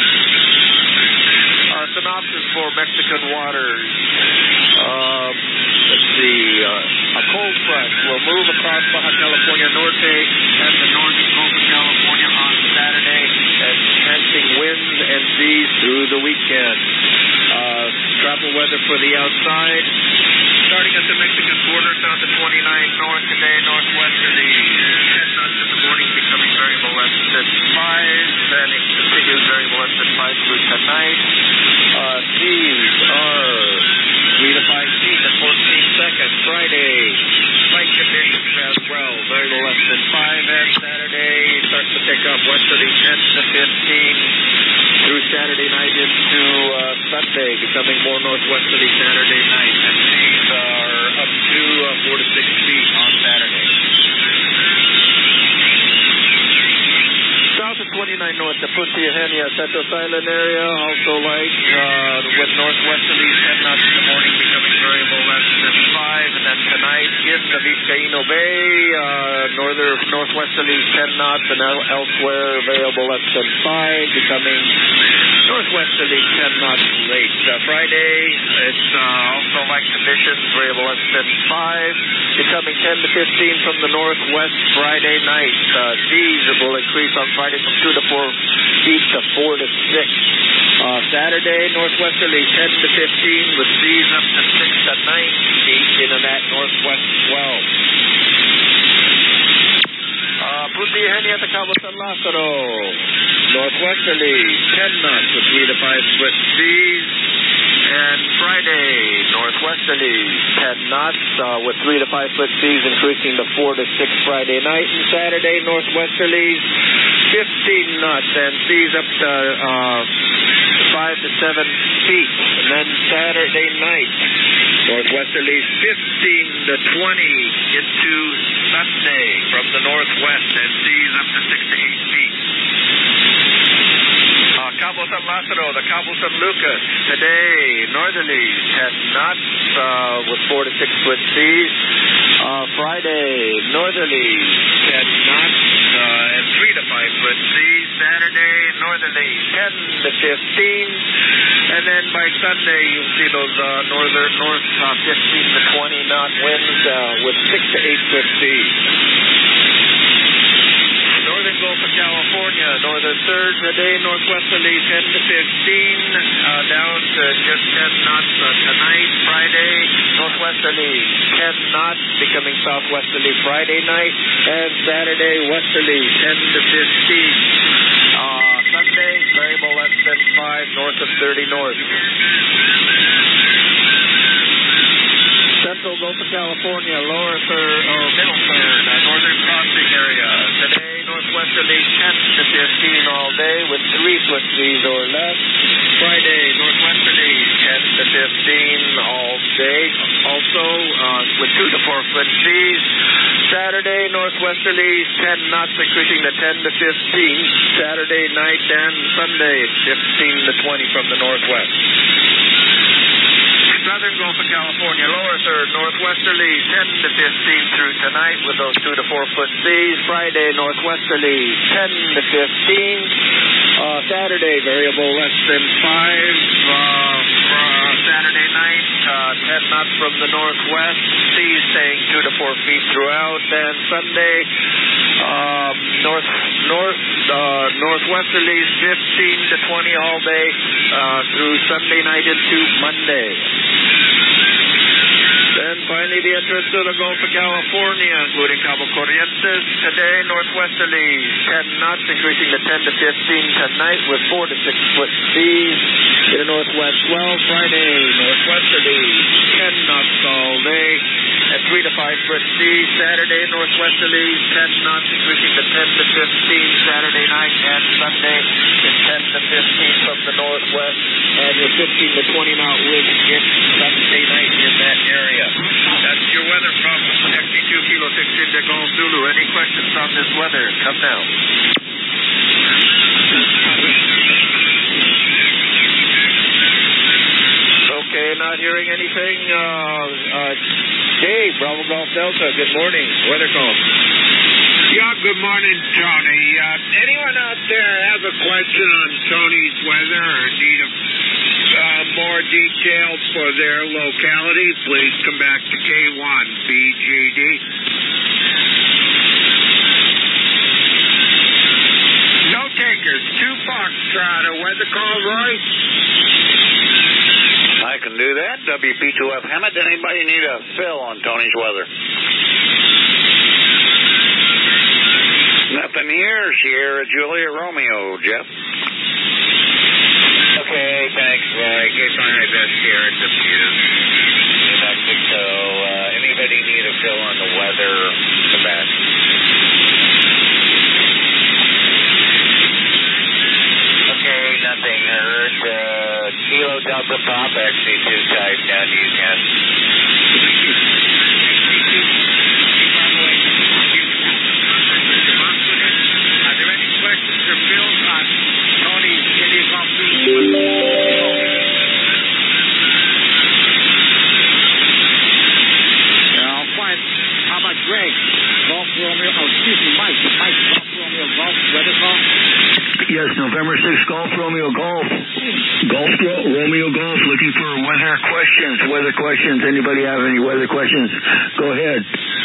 [SPEAKER 17] Uh, synopsis for Mexican waters. Um, let's see. Uh, a cold front will move across Baja California Norte and the northern Gulf of California on Saturday, enhancing winds and seas through the weekend. Uh, travel weather for the outside. Starting at the Mexican border, south of twenty-nine north today, northwesterly ten knots in the morning, becoming variable less than five, then it continues variable less than five through tonight. Uh, seas are three to five feet in fourteen seconds. Friday, light conditions as well, variable less than five, and Saturday starts to pick up westerly ten to fifteen through Saturday night into uh, Sunday, becoming more northwesterly Saturday night, and seas are up to uh, four to six feet on Saturday. South of twenty-nine north, the Punta Eugenia, Central Island area, also light, uh, with northwesterly ten knots in the morning, becoming variable less than five, and then tonight in the Vizcaíno Bay, uh, northern northwesterly ten knots, and el- elsewhere variable less than five, becoming northwesterly ten knots late. Uh, Friday, it's uh, also light conditions, variable less than five, becoming ten to fifteen from the northwest Friday night. Uh, seas will increase on Friday from two to four feet to four to six. Uh, Saturday, northwesterly ten to fifteen, with seas up to six to nine feet into that northwest swell. Uh, Punta Eugenia to Cabo San Lázaro, northwesterly ten knots with three to five foot seas. And Friday, northwesterly ten knots uh, with three to five foot seas, increasing to four to six Friday night. And Saturday, northwesterly fifteen knots and seas up to uh, five to seven feet. And then Saturday night, northwesterly fifteen to twenty into Sunday from the northwest, and seas up to six to eight feet. Uh, Cabo San Lázaro, the Cabo San Lucas, today, northerly ten knots uh, with four to six foot seas. Uh, Friday, northerly ten knots uh, and three to five foot seas. Saturday, northerly ten to fifteen. And then by Sunday, you'll see those uh, northern, north uh, fifteen to twenty knot winds uh, with six to eight foot seas. Northern Gulf of California, northern third today, northwesterly ten to fifteen, uh, down to just ten knots uh, tonight, Friday, northwesterly ten knots, becoming southwesterly Friday night, and Saturday, westerly ten to fifteen. Uh, Sunday, variable less than five, north of thirty north. Central Gulf of California, lower third, or middle third, uh, northern crossing area. Today, northwesterly ten to fifteen all day with three foot seas or less. Friday, northwesterly ten to northwesterlies, ten knots, increasing to ten to fifteen. Saturday night and Sunday, fifteen to twenty from the northwest. Southern Gulf of California, lower third, northwesterlies, ten to fifteen through tonight with those two to four foot seas. Friday, northwesterlies, ten to fifteen. Uh, Saturday, variable less than five. Uh, uh, Saturday night, uh, ten knots from the northwest. Seas staying two to four feet throughout. And Sunday, um, north north uh, northwesterlies, fifteen to twenty all day uh, through Sunday night into Monday. Then finally the entrance to the Gulf of California, including Cabo Corrientes. Today, northwesterlies, ten knots, increasing to ten to fifteen tonight with four to six foot seas. To the northwest swell. Friday, northwesterlies, ten knots all day at three to five foot seas. Saturday, northwesterlies, ten knots, increasing to ten to fifteen Saturday night, and Sunday is ten to fifteen from the northwest, and your fifteen to twenty knot wind hit Sunday night in that area. That's your weather from X D two Kilo six India Golf Zulu. Any questions on this weather? Come now. Okay, not hearing anything. Uh, uh, Dave, Bravo Golf Delta, good morning. Weather call.
[SPEAKER 16] Yeah, good morning, Tony. Uh, anyone out there have a question on Tony's weather or need a, uh, more details for their locality? Please come back to K one B G D. No takers. Two Foxtrot. A weather call, Roy?
[SPEAKER 14] I can do that. W P two F Hammett. Anybody need a fill on Tony's weather? Nothing here. Sierra Julia Romeo, Jeff.
[SPEAKER 15] Okay, thanks, Roy. Good morning, best here at the Butte, New Mexico. Uh, anybody need a fill on the weather? The best. Okay, nothing heard. Uh, Kilo Delta Pop, X C two type, down to you, Ken.
[SPEAKER 13] Are there any questions or fills on Tony's India Golf Zulu? Yeah, fine. How about Greg? Golf Romeo, oh, excuse me, Mike. Mike, Golf Romeo Golf, weather call?
[SPEAKER 11] Yes, November sixth, Golf Romeo Golf. Golf Ro- Romeo Golf, looking for weather questions. Weather questions. Anybody have any weather questions? Go ahead.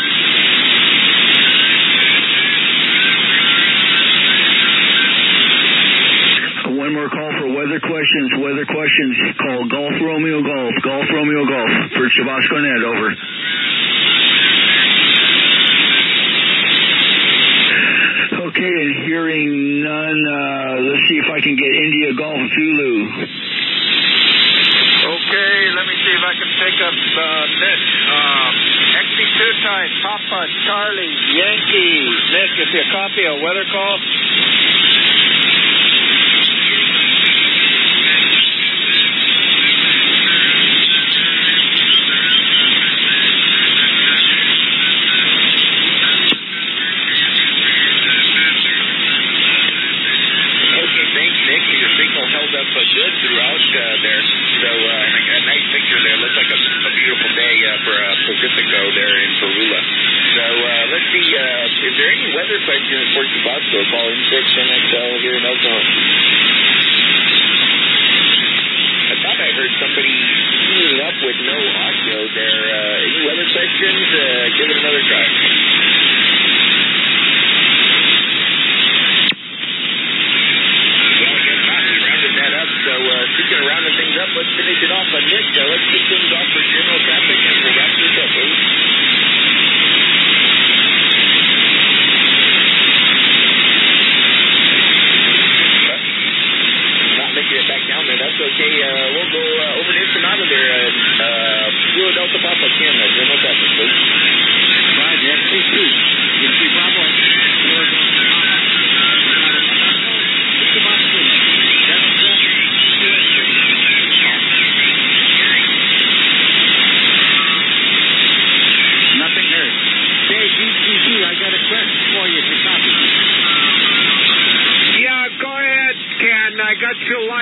[SPEAKER 11] One more call for weather questions. Weather questions. Call Golf Romeo Golf. Golf Romeo Golf for Chabasco Net. Over. Okay, and hearing none, uh, let's see if I can get India Golf Zulu.
[SPEAKER 17] Okay, let me see if I can pick up uh, Nick. Um, X C two type, Papa, Charlie, Yankee. Nick, if you copy a weather call.
[SPEAKER 12] Good throughout uh, there. So uh, a nice picture there. Looks like a, a beautiful day uh, for uh, Pacifico there in Parula. So uh, let's see. Uh, is there any weather questions for Chabasco? Call in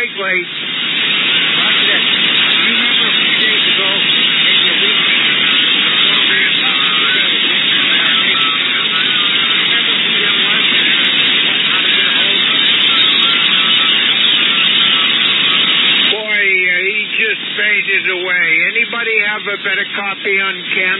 [SPEAKER 16] slightly.
[SPEAKER 13] Roger that. You remember a few days ago, maybe a week,
[SPEAKER 16] boy, uh, he just faded away. Anybody have a better copy on Ken?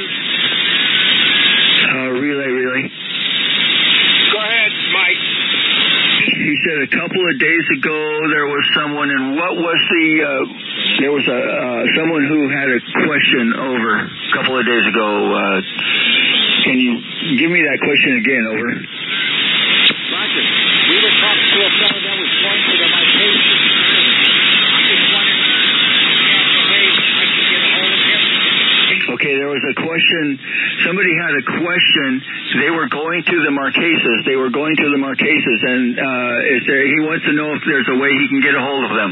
[SPEAKER 11] Uh, relay, relay.
[SPEAKER 16] Go ahead, Mike.
[SPEAKER 11] He said a couple of days ago there was someone, and what was the, uh, there was a uh, someone who had a question over a couple of days ago. Uh, can you give me that question again, over?
[SPEAKER 13] Roger. We were talking to a fellow that was going to the Marquesas. I'm just wondering if there's a way I can get a hold of him.
[SPEAKER 11] Okay, there was a question. Somebody had a question. They were going to the Marquesas. They were going to the Marquesas, and uh, is there? He wants to know if there's a way he can get a hold of them.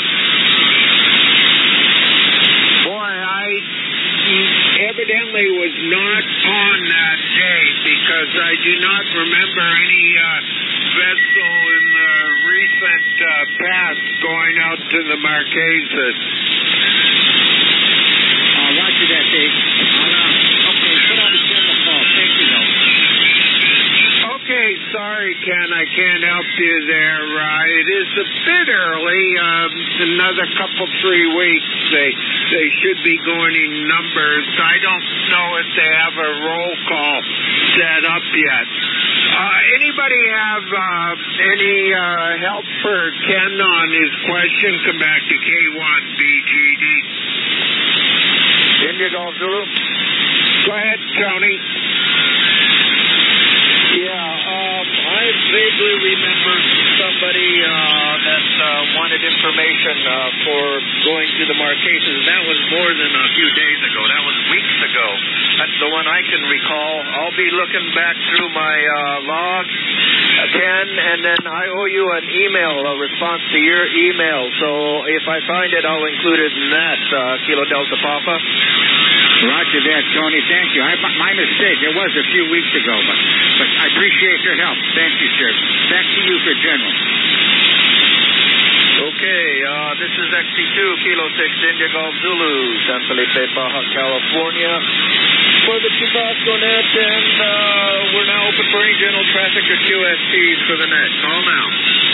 [SPEAKER 16] Boy, I evidently was not on that day because I do not remember any uh, vessel in the recent uh, past going out to the Marquesas.
[SPEAKER 13] Uh, roger that, Dave. I'll, uh, okay, put on the general call. Thank you, though.
[SPEAKER 16] Okay, sorry, Ken, I can't help you there. Uh, it is a bit early. Um, another couple, three weeks. They they should be going in numbers. I don't know if they have a roll call set up yet. Uh, anybody have uh, any uh, help for Ken on his question? Come back to K one B G D.
[SPEAKER 2] India Golf Zulu.
[SPEAKER 16] Go ahead, Tony.
[SPEAKER 2] Yeah, um, I vaguely remember somebody uh, that uh, wanted information uh, for going to the Marquesas, and that was more than a few days ago. That was weeks ago. That's the one I can recall. I'll be looking back through my uh, log, Ken, and then I owe you an email, a response to your email. So if I find it, I'll include it in that, uh, Kilo Delta Papa.
[SPEAKER 13] Roger that, Tony. Thank you. I, my mistake. It was a few weeks ago, but, but I appreciate your help. Thank you, sir. Back to you for General.
[SPEAKER 2] Okay, uh, this is X T two, Kilo six, India Golf Zulu, San Felipe, Baja California. For the Chubasco net, and uh, we're now open for any general traffic or Q S Ts for the net. Call now.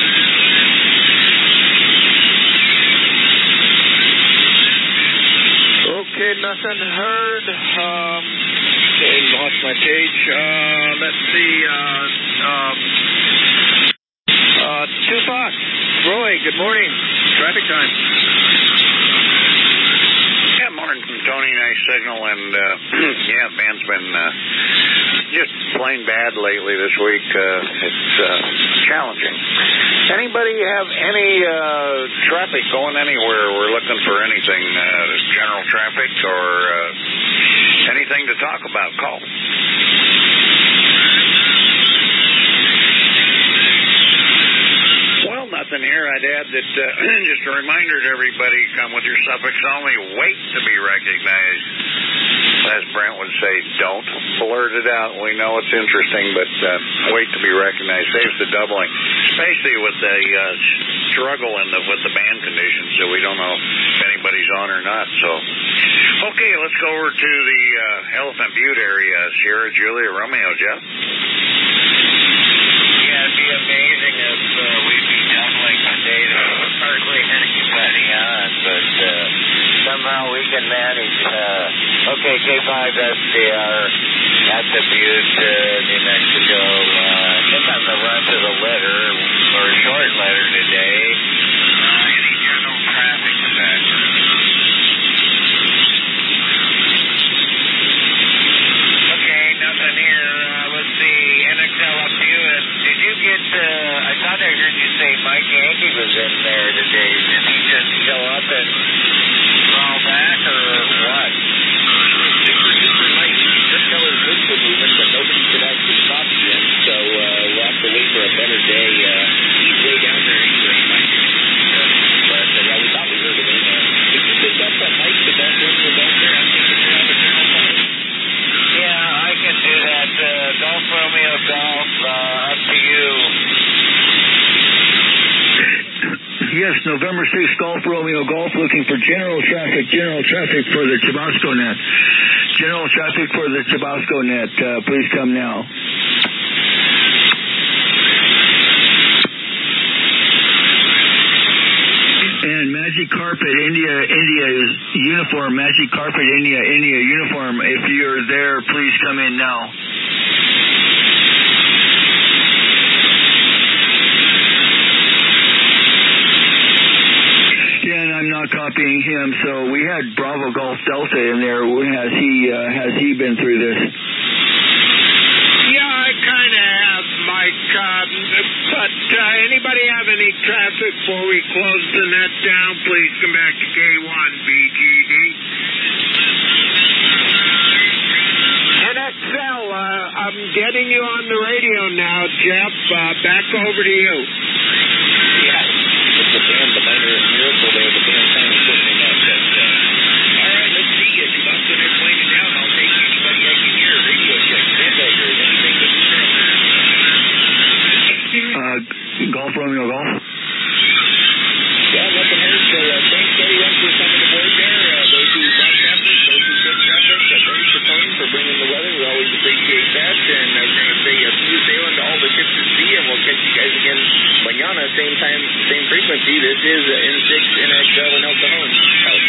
[SPEAKER 2] Okay, nothing heard. Um, okay, lost my page. Uh, let's see. Uh, um, uh, Tupac. Roy, good morning. Traffic time.
[SPEAKER 14] Yeah, morning from Tony. Nice signal. And, uh, yeah, man's been uh, just plain bad lately this week. Uh, it's uh, challenging. Anybody have any uh, traffic going anywhere? We're looking for anything, uh, general traffic or uh, anything to talk about. Call. Well, nothing here. I'd add that uh, just a reminder to everybody, come with your suffix only. Wait to be recognized. As Brent would say, don't blurt it out. We know it's interesting, but uh, wait to be recognized. Saves the doubling, especially with the uh, struggle in the, with the band conditions. So we don't know if anybody's on or not. So, okay, let's go over to the uh, Elephant Butte area. Sierra, Julia, Romeo, Jeff.
[SPEAKER 15] Yeah, it'd be amazing if uh, we'd be doubling today. There's hardly anybody on, but uh, somehow we can manage. Uh, okay, K five S D R at the Butte, uh, New Mexico. Uh, I think on the run to the letter, or a short letter today. Uh, any general traffic in that? Okay, nothing here. Uh, let's see, N X L up to you. Did you get, uh, I thought I heard you say Mike Yankee was in there today. Did he just show up and crawl back, or what? Super, super light. He just tell his whistle movement, but nobody could actually
[SPEAKER 11] Yes, November sixth, Golf Romeo Golf, looking for general traffic, general traffic for the Tabasco net. General traffic for the Tabasco net. Uh, please come now. And Magic Carpet India, India is uniform. Magic Carpet India, India uniform. If you're there, please come in now. Yeah, and I'm not copying him. So we had Bravo Golf Delta in there. Has he uh, has he been through this?
[SPEAKER 16] Yeah, I kind of have, Mike. Um, but uh, anybody have any traffic before we close the net down? Please come back to K one B G D. N X L, uh, I'm getting you on the radio now, Jeff. Uh, back over to you.
[SPEAKER 12] Yeah, it's the band, the minor miracle there, the band kind of putting it up. But, uh, all right, let's see. If you've also been playing it down, I'll take anybody I can hear. Radio check, Sandbagger, anything but the sound.
[SPEAKER 11] Uh, Golf Romeo Golf.
[SPEAKER 12] Yeah, nothing heard. So uh, thanks everyone for coming aboard there. Uh, those who brought traffic, those who took traffic, uh, thanks for coming, for bringing the weather. We always appreciate that. And uh, we're going to say a smooth sailing to all the ships at sea, and we'll catch you guys again mañana, same time, same frequency. This is uh, N six N X L and El Cajon. Out.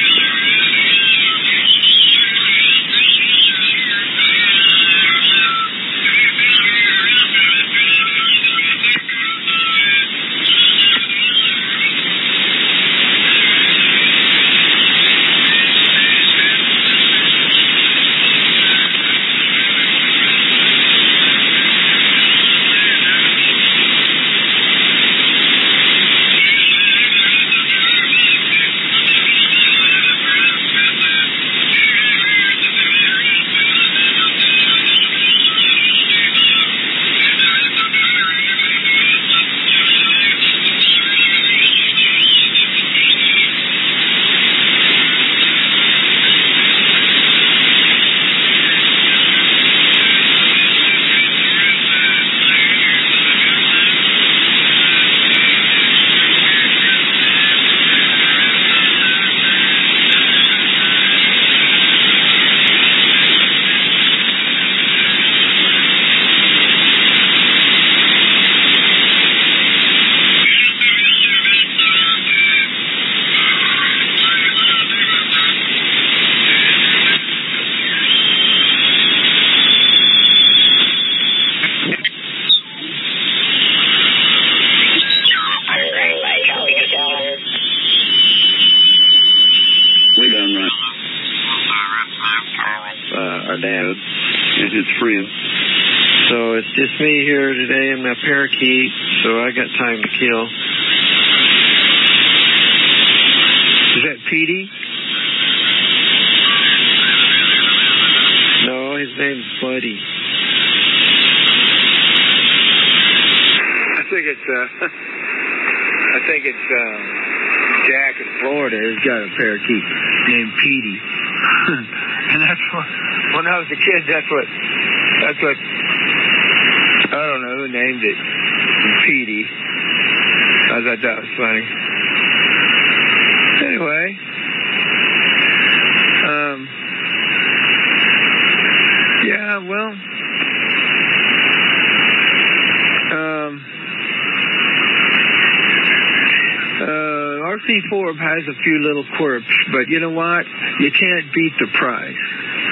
[SPEAKER 18] Just me here today in my parakeet, so I got time to kill. Is that Petey? No, his name's Buddy.
[SPEAKER 19] I think it's, uh, I think it's, uh, Jack in Florida has got a parakeet named Petey. And that's what, when I was a kid, that's what, that's what, I don't know who named it. Petey. I thought that was funny. Anyway. Um. Yeah, well. Um. Uh, R C four has a few little quirks, but you know what? You can't beat the price.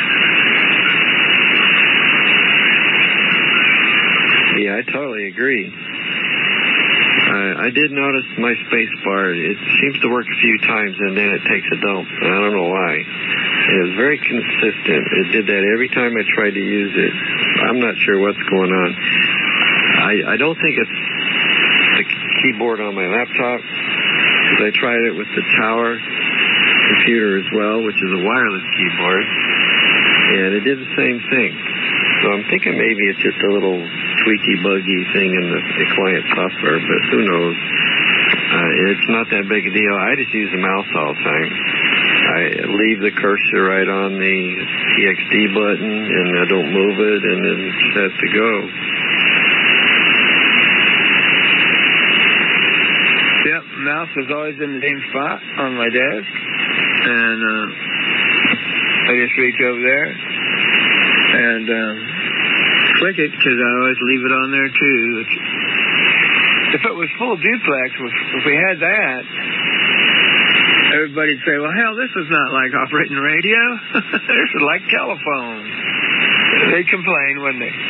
[SPEAKER 18] Yeah, I totally agree. Uh, I did notice my space bar. It seems to work a few times, and then it takes a dump. I don't know why. It was very consistent. It did that every time I tried to use it. I'm not sure what's going on. I, I don't think it's the keyboard on my laptop, because I tried it with the tower computer as well, which is a wireless keyboard, and it did the same thing. So I'm thinking maybe it's just a little tweaky, buggy thing in the, the client software, but who knows? Uh, it's not that big a deal. I just use the mouse all the time. I leave the cursor right on the T X D button, and I don't move it, and it just has to go.
[SPEAKER 19] Yep. mouse was always in the same spot on my desk, and uh, I just reach over there and uh, click it because I always leave it on there too. If it was full duplex, if we had that, everybody'd say, well, hell, this is not like operating radio. This is like telephone. They'd complain, wouldn't they?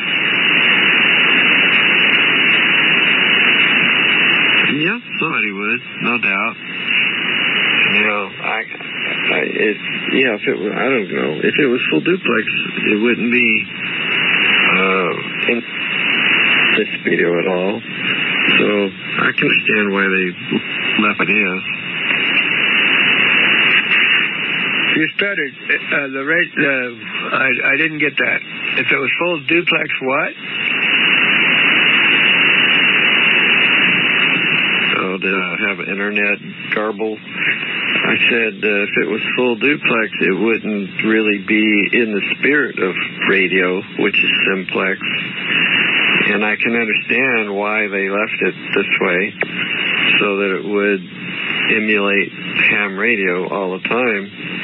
[SPEAKER 18] Yeah, somebody would, no doubt. You know, I, I it, yeah, if it was, I don't know, if it was full duplex, it wouldn't be uh, in this video at all. So I can understand why they left it in.
[SPEAKER 19] You stuttered. Uh, the rate, uh, I, I didn't get that. If it was full duplex, what?
[SPEAKER 18] Oh, did I have internet garble? I said uh, if it was full duplex, it wouldn't really be in the spirit of radio, which is simplex. And I can understand why they left it this way, so that it would emulate ham radio all the time.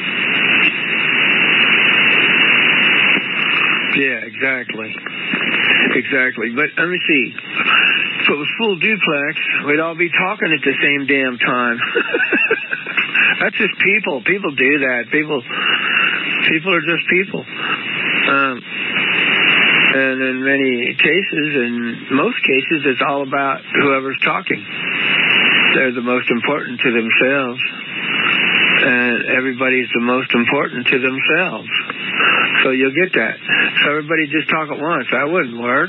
[SPEAKER 19] Yeah, exactly. Exactly. But let me see. If it was full duplex, we'd all be talking at the same damn time. That's just people. People do that. People people are just people. Um, and in many cases, in most cases, it's all about whoever's talking. They're the most important to themselves. And everybody's the most important to themselves. So you'll get that. So everybody just talk at once. That wouldn't work.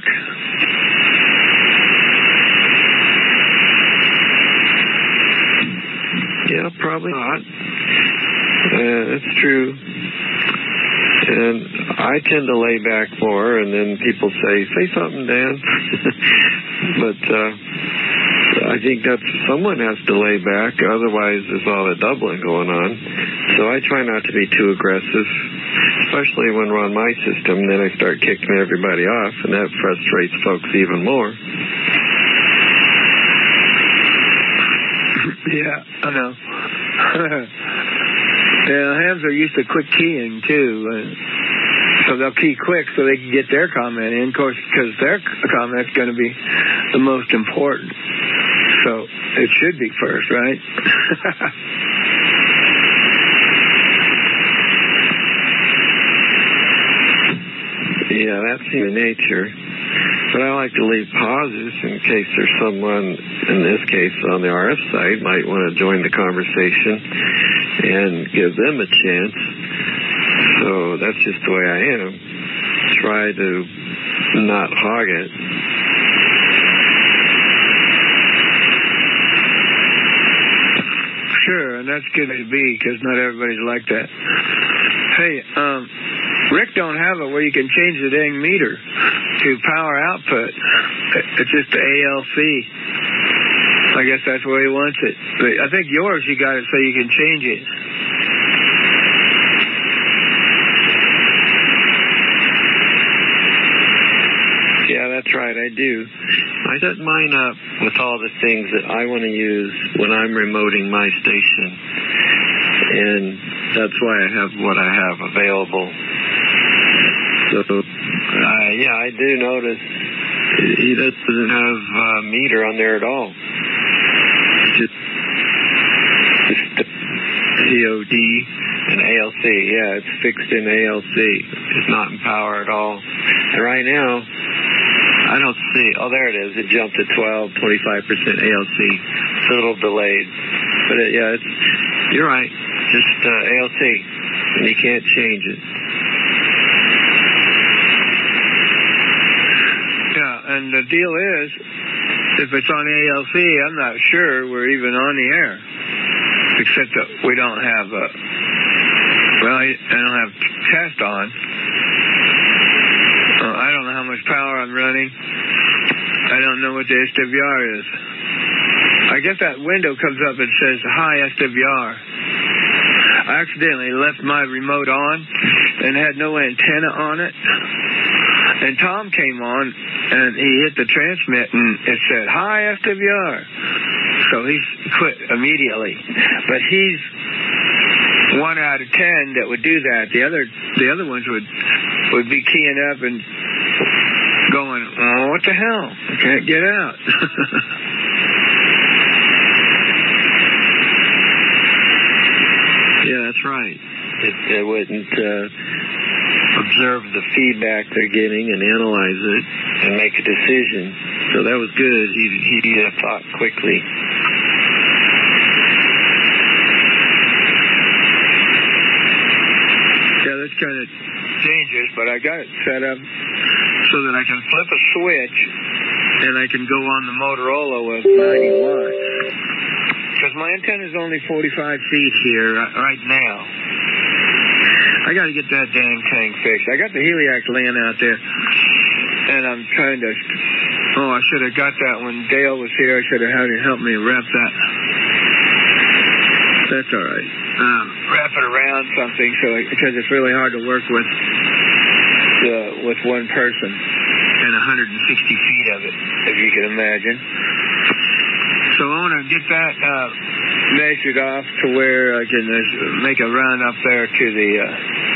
[SPEAKER 18] Yeah, probably not. Uh, it's true. And I tend to lay back more, and then people say, say something, Dan. But uh, I think that someone has to lay back, otherwise there's all the doubling going on. So I try not to be too aggressive, especially when we're on my system. Then I start kicking everybody off, and that frustrates folks even more.
[SPEAKER 19] Yeah, I know. Yeah, hams are used to quick keying, too. Uh, so they'll key quick so they can get their comment in, of course, because their comment's going to be the most important. So it should be first, right?
[SPEAKER 18] Yeah, that's human nature. But I like to leave pauses in case there's someone, in this case on the R F side, might want to join the conversation and give them a chance. So that's just the way I am. Try to not hog it.
[SPEAKER 19] Sure, and that's good to be, because not everybody's like that. Hey, um, Rick don't have it where you can change the dang meter to power output. It's just the A L C. I guess that's where he wants it. But I think yours, you got it so you can change it.
[SPEAKER 18] Yeah, that's right, I do. I set mine up with all the things that I want to use when I'm remoting my station. And that's why I have what I have available. So, uh, yeah, I do notice he doesn't have a meter on there at all. Just, just C O D and A L C. Yeah, it's fixed in A L C. It's not in power at all. And right now, I don't see. Oh, there it is. It jumped to twelve, twenty-five percent A L C. It's a little delayed. But, it, yeah, it's, you're right. Just uh, A L C. And you can't change it.
[SPEAKER 19] Yeah, and the deal is, if it's on A L C, I'm not sure we're even on the air. Except that we don't have, a, well, I don't have test on. Uh, I don't know how much power I'm running. I don't know what the S W R is. I guess that window comes up and says, hi, S W R. I accidentally left my remote on and had no antenna on it. And Tom came on, and he hit the transmit, and it said, hi, S W R. So he's quit immediately. But he's one out of ten that would do that. The other the other ones would would be keying up and going, oh, what the hell? I can't get out.
[SPEAKER 18] Yeah, that's right. It, it wouldn't uh, observe the feedback they're getting and analyze it and make a decision. So that was good. He he uh, thought quickly.
[SPEAKER 19] Yeah, that's kind of dangerous, but I got it set up so that I can flip a switch and I can go on the Motorola with ninety watts. Because my antenna is only forty-five feet here right now. I got to get that damn thing fixed. I got the Heliac laying out there, and I'm trying to. Oh, I should have got that when Dale was here. I should have had him help me wrap that. That's all right. Um, wrap it around something, so because it's really hard to work with the, with one person and one hundred sixty feet of it, if you can imagine. So I want to get that uh, measured off to where I can uh, make a run up there to the uh,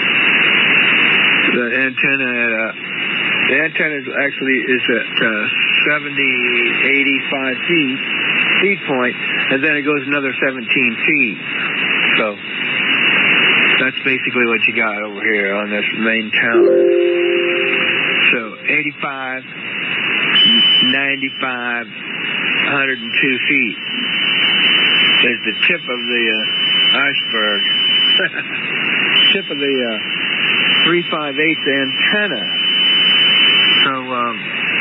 [SPEAKER 19] the antenna. At, uh, the antenna actually is at uh, seventy, eighty-five feet, feet point, and then it goes another seventeen feet. So that's basically what you got over here on this main tower. So eighty-five, ninety-five, one hundred two feet is the tip of the uh, iceberg. Tip of the uh, three five eighths antenna. So, um,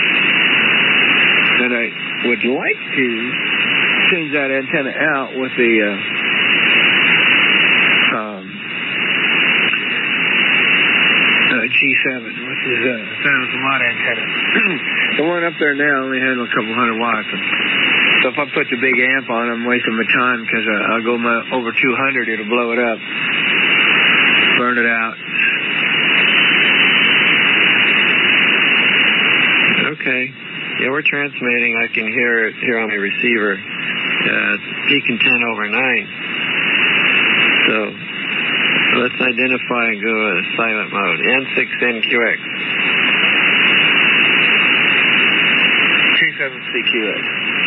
[SPEAKER 19] and I would like to change that antenna out with the uh, um, uh, G seven, which is a uh, thousand watt antenna. The one up there now only handles a couple hundred watts. And so if I put the big amp on, I'm wasting my time because uh, I'll go my, over two hundred, it'll blow it up, burn it out.
[SPEAKER 18] Okay. Yeah, we're transmitting. I can hear it here on my receiver. Uh, it's peaking ten over nine. So let's identify and go to silent mode. N six N Q X.
[SPEAKER 19] T seven C Q X.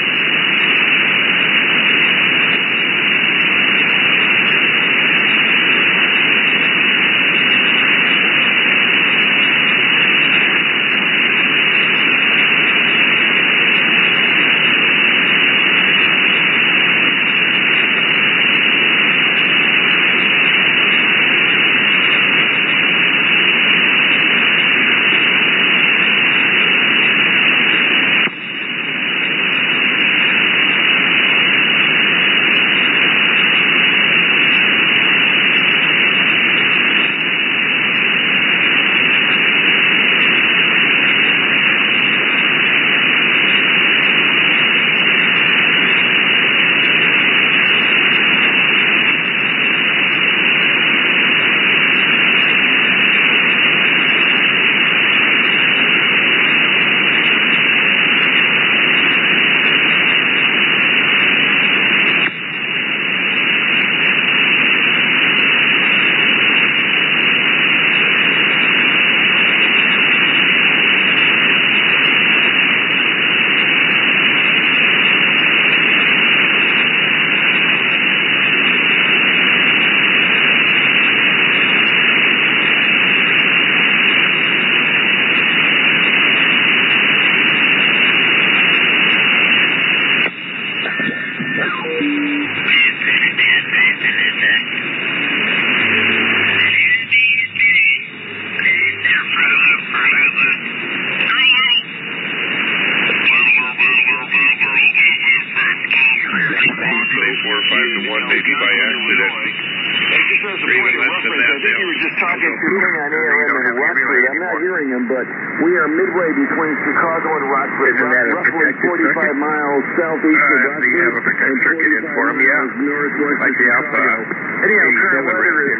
[SPEAKER 20] But we are midway between Chicago and Rockford, roughly forty-five miles southeast of Rockford.
[SPEAKER 12] Do you have a protect circuit in for them? Yeah. Like the Alpha.
[SPEAKER 20] Anyhow, current weather is...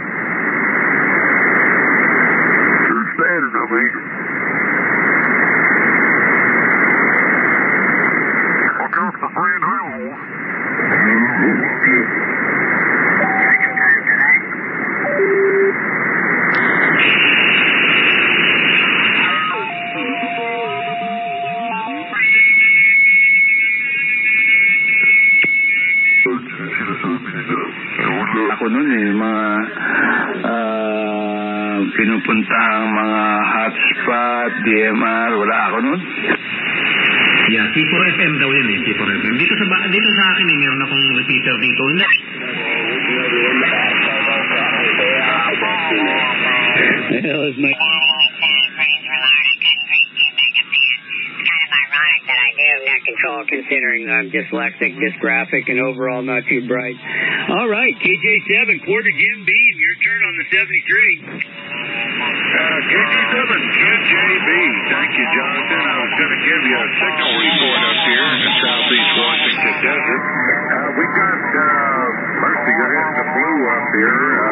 [SPEAKER 12] You're standing on me.
[SPEAKER 20] I'll go to the three and
[SPEAKER 21] ako nun eh, mga uh, pinupuntahang mga hotspot, D M R, wala ako nun.
[SPEAKER 22] Yeah, T four F M daw yun eh, T four F M. Dito sa, dito sa akin eh, meron akong repeater dito.
[SPEAKER 23] Hell is my... Control, considering I'm dyslexic, dysgraphic, and overall not too bright. All right, K J seven, quarter Jim Beam, your turn on the seventy-three.
[SPEAKER 10] Uh, K J seven, Q J B. Thank you, Jonathan. I was going to give you a signal report up here in the southeast Washington desert. Uh, we got, uh, mercy, you're hitting the blue up here. Uh,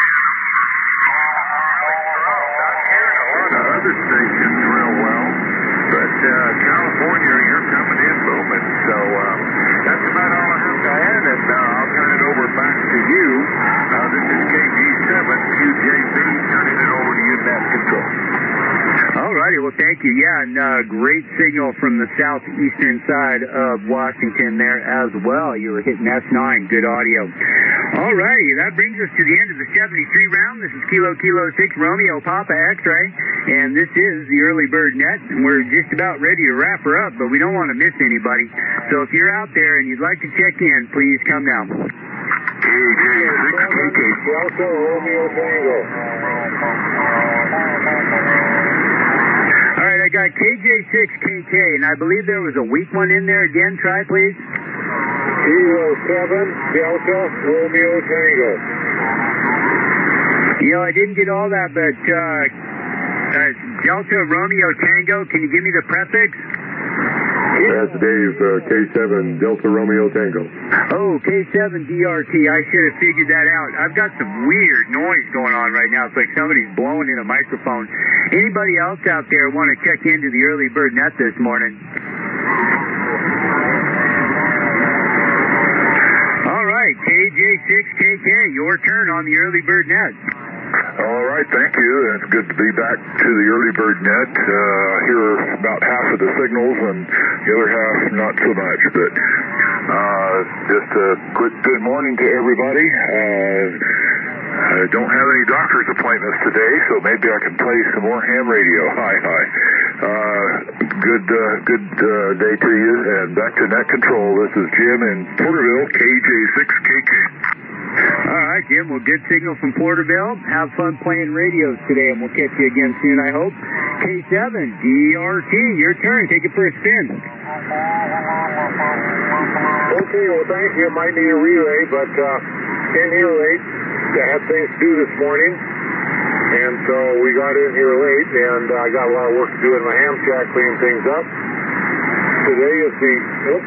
[SPEAKER 10] uh, other stations real well. But uh, California, you're coming in booming. So uh, that's about all I have to add, and uh, I'll turn it over back to you. Uh, this is K G seven, Q J B, turning it over to you, Net Control.
[SPEAKER 23] All righty, well, thank you. Yeah, and uh, great signal from the southeastern side of Washington there as well. You were hitting S nine, good audio. All righty, that brings us to the end of the seventy-three round. This is Kilo Kilo six, Romeo Papa X-Ray, and this is the Early Bird Net, and we're just about ready to wrap her up, but we don't want to miss anybody. So if you're out there and you'd like to check in, please come down.
[SPEAKER 10] K J six, K K. Delta Romeo Tango.
[SPEAKER 23] All right, I got K J six K K, and I believe there was a weak one in there again. Try, please.
[SPEAKER 10] Kilo seven, Delta Romeo Tango.
[SPEAKER 23] You know, I didn't get all that, but uh, uh, Delta Romeo Tango, can you give me the prefix?
[SPEAKER 10] That's Dave, uh, K seven, Delta Romeo Tango.
[SPEAKER 23] Oh, K seven D R T. I should have figured that out. I've got some weird noise going on right now. It's like somebody's blowing in a microphone. Anybody else out there want to check into the Early Bird Net this morning? All right, K J six K K, your turn on the Early Bird Net.
[SPEAKER 10] All right, thank you. It's good to be back to the Early Bird Net. Uh, I hear about half of the signals and the other half not so much. But uh, just a quick good morning to everybody. Uh, I don't have any doctor's appointments today, so maybe I can play some more ham radio. Hi, hi. Uh, good uh, good uh, day to you, and back to Net Control. This is Jim in Porterville, K J six K K.
[SPEAKER 23] All right, Jim. Well, good signal from Porterville. Have fun playing radios today, and we'll catch you again soon, I hope. K seven, D R T, your turn. Take it for a spin.
[SPEAKER 10] Okay, well, thank you. Might need a relay, but uh, in here late. I had things to do this morning, and so we got in here late, and I uh, got a lot of work to do in my ham shack, cleaning things up. Today is the... Oops.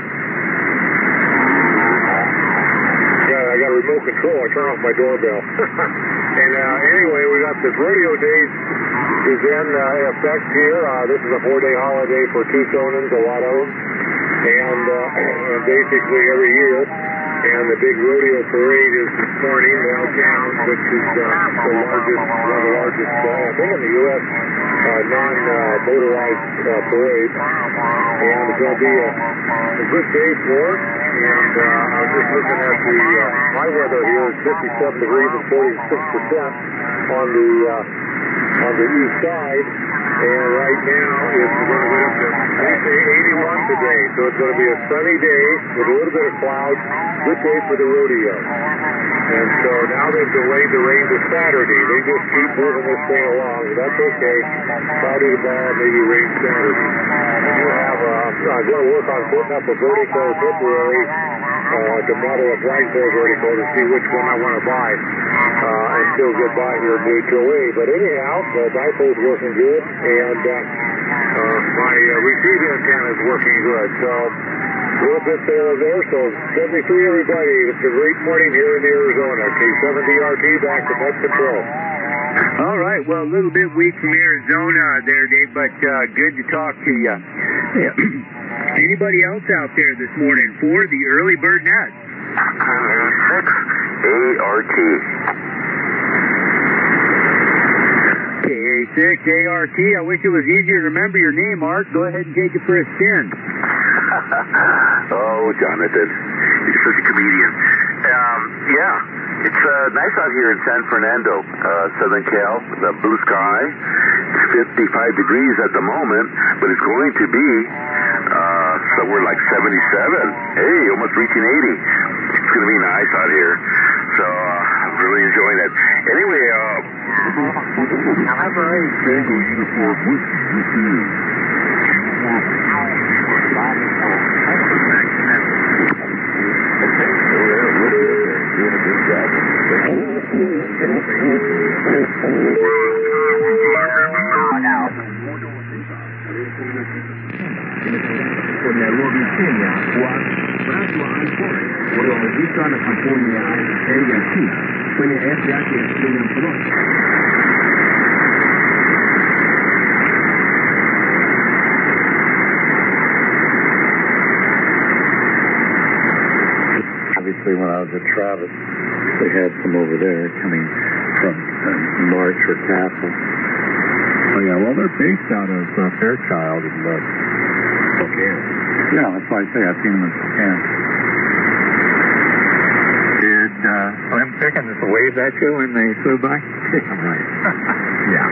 [SPEAKER 10] I got a remote control. I turn off my doorbell. And uh, anyway, we got this radio day is in uh, effect here. Uh, this is a four-day holiday for Tucsonans, a lot of them. And, uh, and basically every year. And the big rodeo parade is this morning downtown, which is uh, the largest, one of the largest, uh, I think in the U S, uh, non-motorized uh, uh, parade. And it's going to be a, a good day for it. And uh, I was just looking at the, uh, my weather here is fifty-seven degrees and forty-six percent on the, uh, on the east side. And right now it's going to get up to eighty-one today. So it's going to be a sunny day with a little bit of clouds. Good day for the rodeo. And so now they've delayed the rain to Saturday. They just keep moving this thing along. That's okay. Cloudy tomorrow, maybe rain Saturday. I do have, uh, I'm going to work on putting up a vertical temporary uh, to model a blindfold vertical to see which one I want to buy uh, and still get by here in the H O A. But anyhow, the dipole's working good, and uh, uh, my uh, receiver antenna is working good. So a little bit there and there. So seventy-three, everybody. It's a great morning here in Arizona. K seven D R T back to Net Control.
[SPEAKER 23] All right. Well, a little bit weak from Arizona there, Dave, but uh, good to talk to you. Anybody else out there this morning for the Early Bird Net?
[SPEAKER 10] six A R T.
[SPEAKER 23] K A six A R T. I wish it was easier to remember your name, Mark. Go ahead and take it for a spin.
[SPEAKER 10] Oh, Jonathan. You're such a comedian. Um, yeah.
[SPEAKER 3] It's uh, nice out here in San Fernando, uh, Southern Cal. The blue sky. It's fifty-five degrees at the moment, but it's going to be uh, somewhere like seventy-seven. Hey, almost reaching eighty. It's going to be nice out here. So uh, I'm really enjoying it. Anyway, uh...
[SPEAKER 5] California luogo insegna qua Brasua al Forest volevo visto alla California area qui quindi è già che è un prodotto.
[SPEAKER 6] Obviously, when I was at Travis, they had some over there coming from uh, March or Castle. Oh, yeah, well, they're based out of uh, Fairchild and uh, Spokane. Yeah, that's why I say I've seen them in Spokane. Did uh, Slim Pickens wave at you when they flew by? Right. Yeah.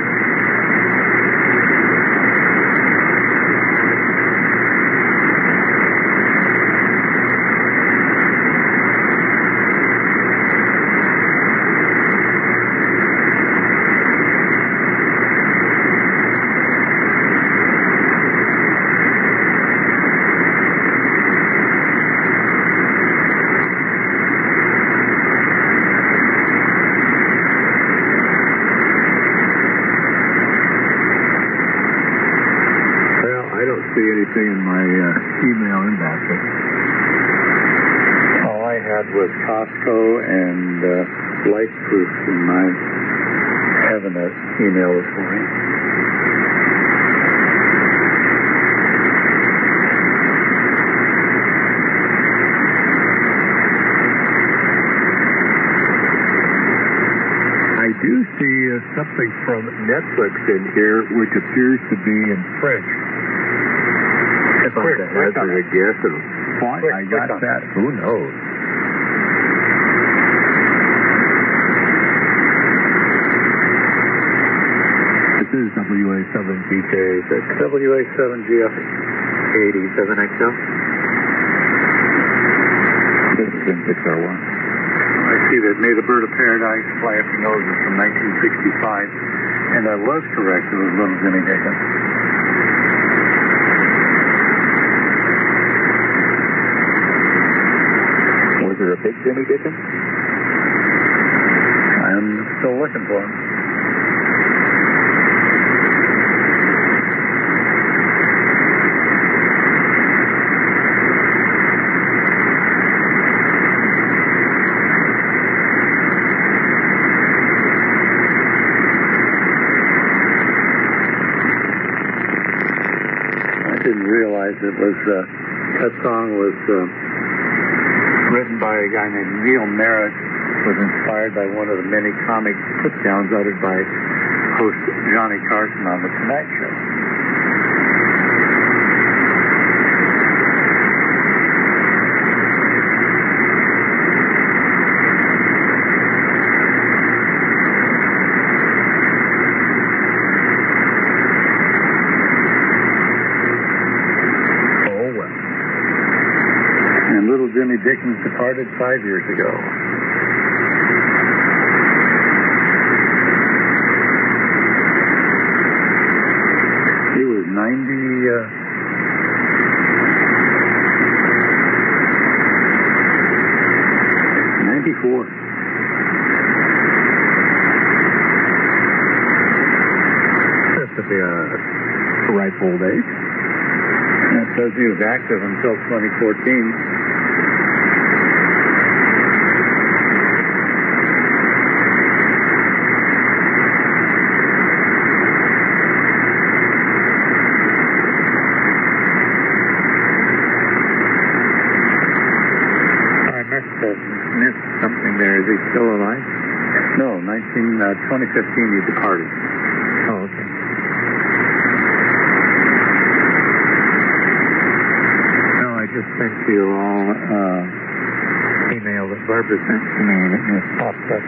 [SPEAKER 6] See anything in my uh, email inbox. All I had was Costco and uh, Life Proof in my having an email this morning. I do see uh, something from Netflix in here which appears to be in French. If I had to hazard a guess of why I got that, who knows? This is W A seven G K, W A seven G F eighty-seven X L. This is in six R one. I see that May the Bird of Paradise, Fly Up Your Nose is from nineteen sixty-five, and I was correct, it was Little Jimmy Dickens. Was there a big Jimmy Dickens? I'm still looking for him. I didn't realize it was, uh, that song was, uh, written by a guy named Neil Merritt, was inspired by one of the many comic put-downs uttered by host Johnny Carson on The Tonight Show. Oh, well. And little Jimmy Dickens departed five years ago. He was ninety, uh, ninety-four. That's to be a ripe old age. That says he was active until twenty fourteen. Missed something there. Is he still alive? No, nineteen, uh, twenty fifteen he departed. Oh, okay. No, I just sent you all uh, email that Barbara sent to me and it just popped up.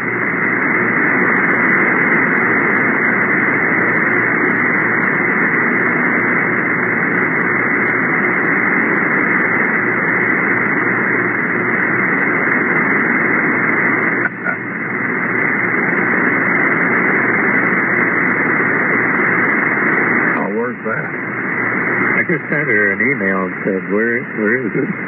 [SPEAKER 6] I just sent her an email and said, where, where is it?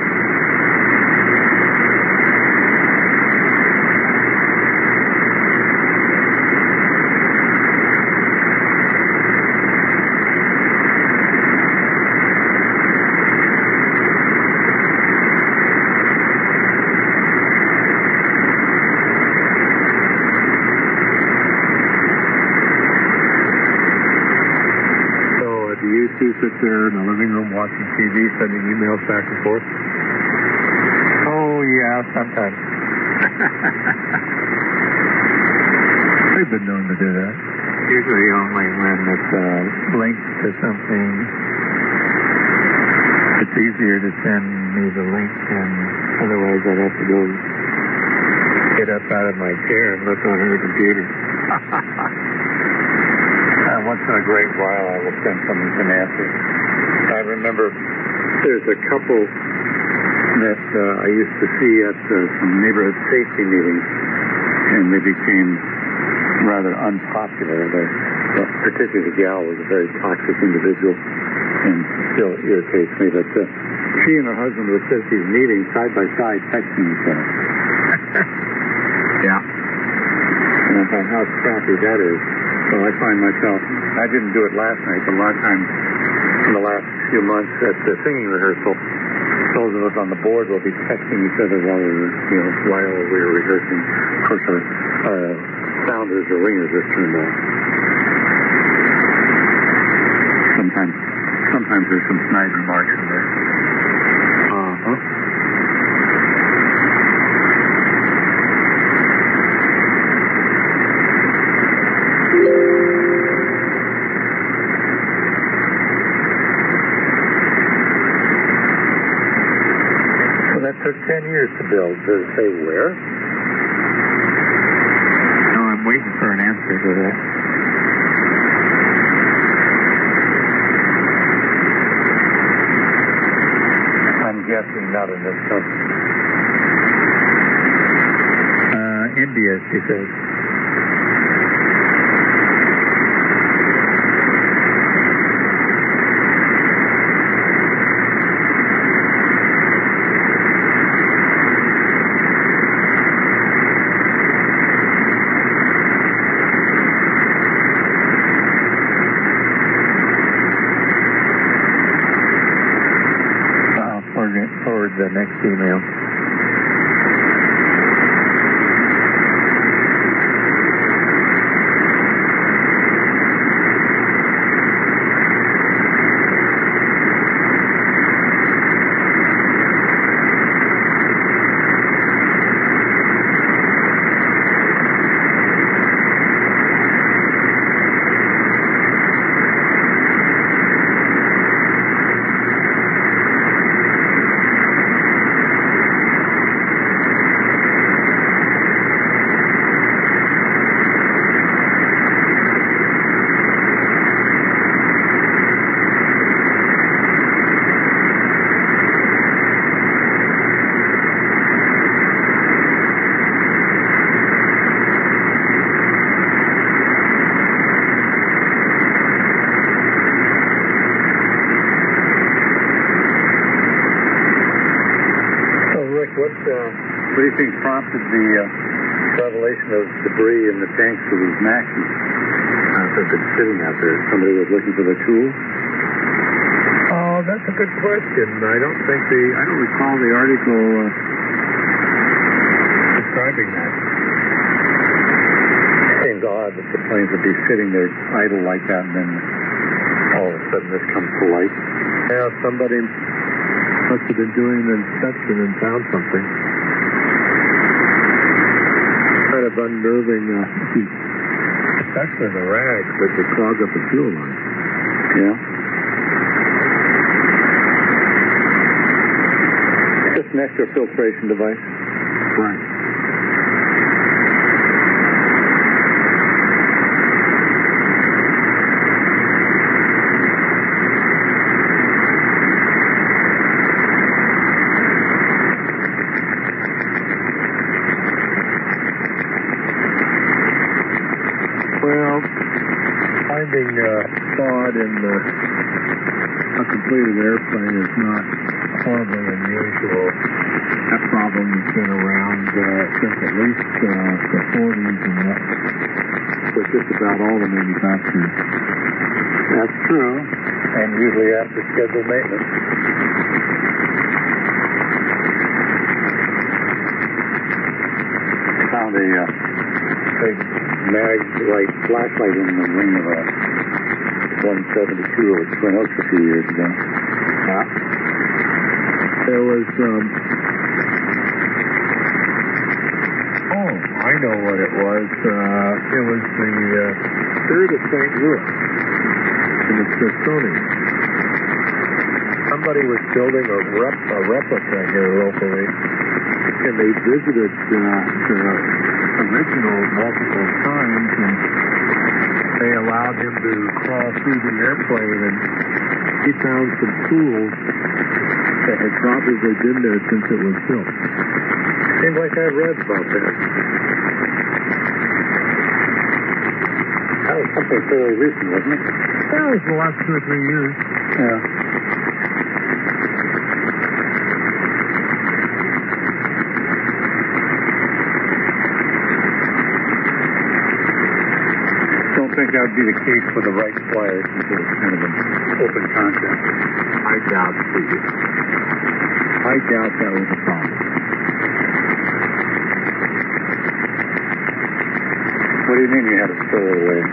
[SPEAKER 6] Sit there in the living room watching T V, sending emails back and forth? Oh, yeah, sometimes. They've been known to do that. Usually only when it's uh, linked to something. It's easier to send me the link, and otherwise I'd have to go get up out of my chair and look on her computer. Once in a great while, I will send something to Nancy. I remember there's a couple that uh, I used to see at uh, some neighborhood safety meetings, and they became rather unpopular. The, the, particularly the gal was a very toxic individual and still irritates me. But uh, she and her husband would sit at these meetings side by side texting each other. Yeah. And I thought how crappy that is. So I find myself, I didn't do it last night, but a lot of times in the last few months at the singing rehearsal, those of us on the board will be texting each other while we were, you know, while we were rehearsing. Of course, our uh, sounders or ringers are turned off. Sometimes, sometimes there's some snide remarks in there. Uh-huh. Took ten years to build. Does it say where? No, I'm waiting for an answer to that. I'm guessing not in this country. Uh, India, she says. Forward the next email. What, uh, what do you think prompted the uh, revelation of debris in the tanks of these Maxis? Uh, they've been sitting out there. Somebody was looking for the tool? Oh, that's a good question. I don't think the, I don't recall the article uh, describing that. It seems odd that the planes would be sitting there idle like that and then all of a sudden this comes to light. Yeah, somebody must have been doing an inspection and found something. Kind of unnerving, uh, especially the rags that could clog up the fuel line. Yeah. Just an extra filtration device.
[SPEAKER 23] Right.
[SPEAKER 6] Well, finding uh, thawed in uh, a completed airplane is not horribly unusual. That problem has been around uh, since at least uh, the forties and that with just about all the manufacturers.
[SPEAKER 23] That's true.
[SPEAKER 6] And usually after scheduled maintenance.
[SPEAKER 23] I found a uh, big mag light flashlight in the wing of a one seventy-two over Twin Oaks a few years ago.
[SPEAKER 6] Yeah. There was, um, oh, I know what it was. Uh, it was the uh, Spirit of Saint Louis in the Smithsonian. Somebody was building a, rep, a replica here locally, and they visited uh, the original multiple times, and they allowed him to crawl through the airplane, and he found some tools that had probably been there since it was built. Seems like I've read about that.
[SPEAKER 23] That was something fairly recent, wasn't it?
[SPEAKER 6] That was the last two or three years.
[SPEAKER 23] Yeah. I think that would be the case for the right flyer since it was kind of an open concept.
[SPEAKER 6] I doubt it. I doubt that was a problem.
[SPEAKER 23] What do you mean you had to throw it away?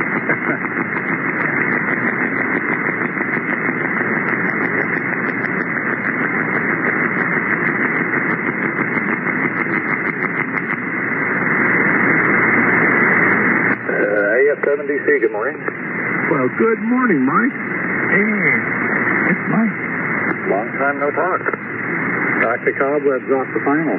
[SPEAKER 1] seven D C, good morning.
[SPEAKER 6] Well, good morning, Mike. Hey, it's Mike.
[SPEAKER 1] Long time no talk.
[SPEAKER 23] Knock the cobwebs off the final.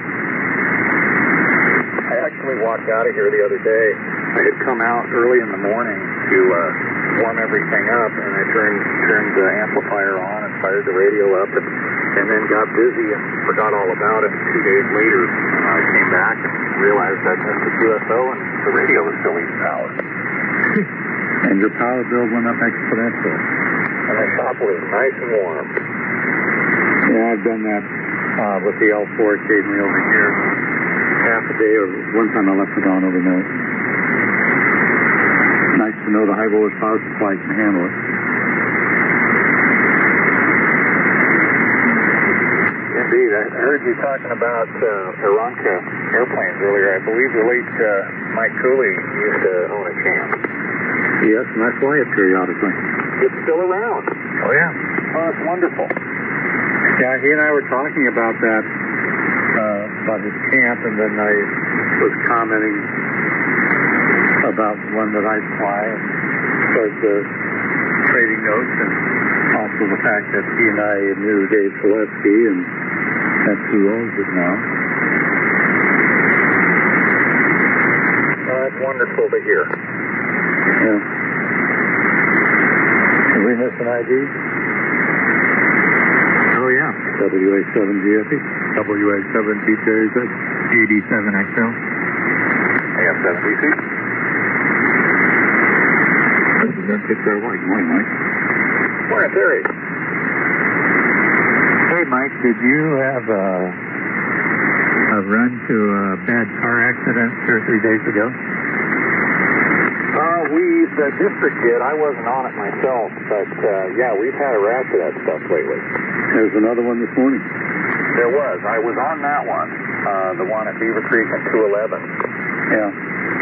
[SPEAKER 1] I actually walked out of here the other day. I had come out early in the morning to uh, warm everything up, and I turned turned the amplifier on and fired the radio up, and, and then got busy and forgot all about it. Two days later, I came back and realized I'd missed the Q S O, and the radio was still eating power.
[SPEAKER 23] And your power bill went up exponentially.
[SPEAKER 1] And the shop was nice and warm.
[SPEAKER 23] Yeah, I've done that uh, with the L four occasionally over here. Half a day, or one time I left it on overnight. Nice to know the high voltage power supply can handle it.
[SPEAKER 1] Indeed. I heard you talking about uh, Aeronca airplanes earlier. I believe the late uh, Mike Cooley used to own a camp.
[SPEAKER 23] Yes, and I fly it periodically.
[SPEAKER 1] It's still around.
[SPEAKER 23] Oh, yeah.
[SPEAKER 1] Oh, that's wonderful.
[SPEAKER 23] Yeah, he and I were talking about that, uh, about his camp, and then I was commenting about one that I fly, and started uh, trading notes, and also the fact that he and I knew Dave Gillespie, and that's who owns it now.
[SPEAKER 1] Well, that's wonderful to hear.
[SPEAKER 23] Yeah. Did we miss an I D?
[SPEAKER 6] Oh, yeah.
[SPEAKER 23] W A seven G F E?
[SPEAKER 6] W A seven T J Z, eighty-seven X L.
[SPEAKER 1] A F seven D C.
[SPEAKER 23] President Pittsburgh White. Morning, Mike.
[SPEAKER 1] Morning, Terry.
[SPEAKER 6] Hey, Mike, did you have a, a run to a bad car accident two or three days ago?
[SPEAKER 1] Uh, we, the district did. I wasn't on it myself, but, uh, yeah, we've had a rash of that stuff lately.
[SPEAKER 23] There's another one this morning.
[SPEAKER 1] There was. I was on that one, uh, the one at Beaver Creek and two eleven.
[SPEAKER 23] Yeah.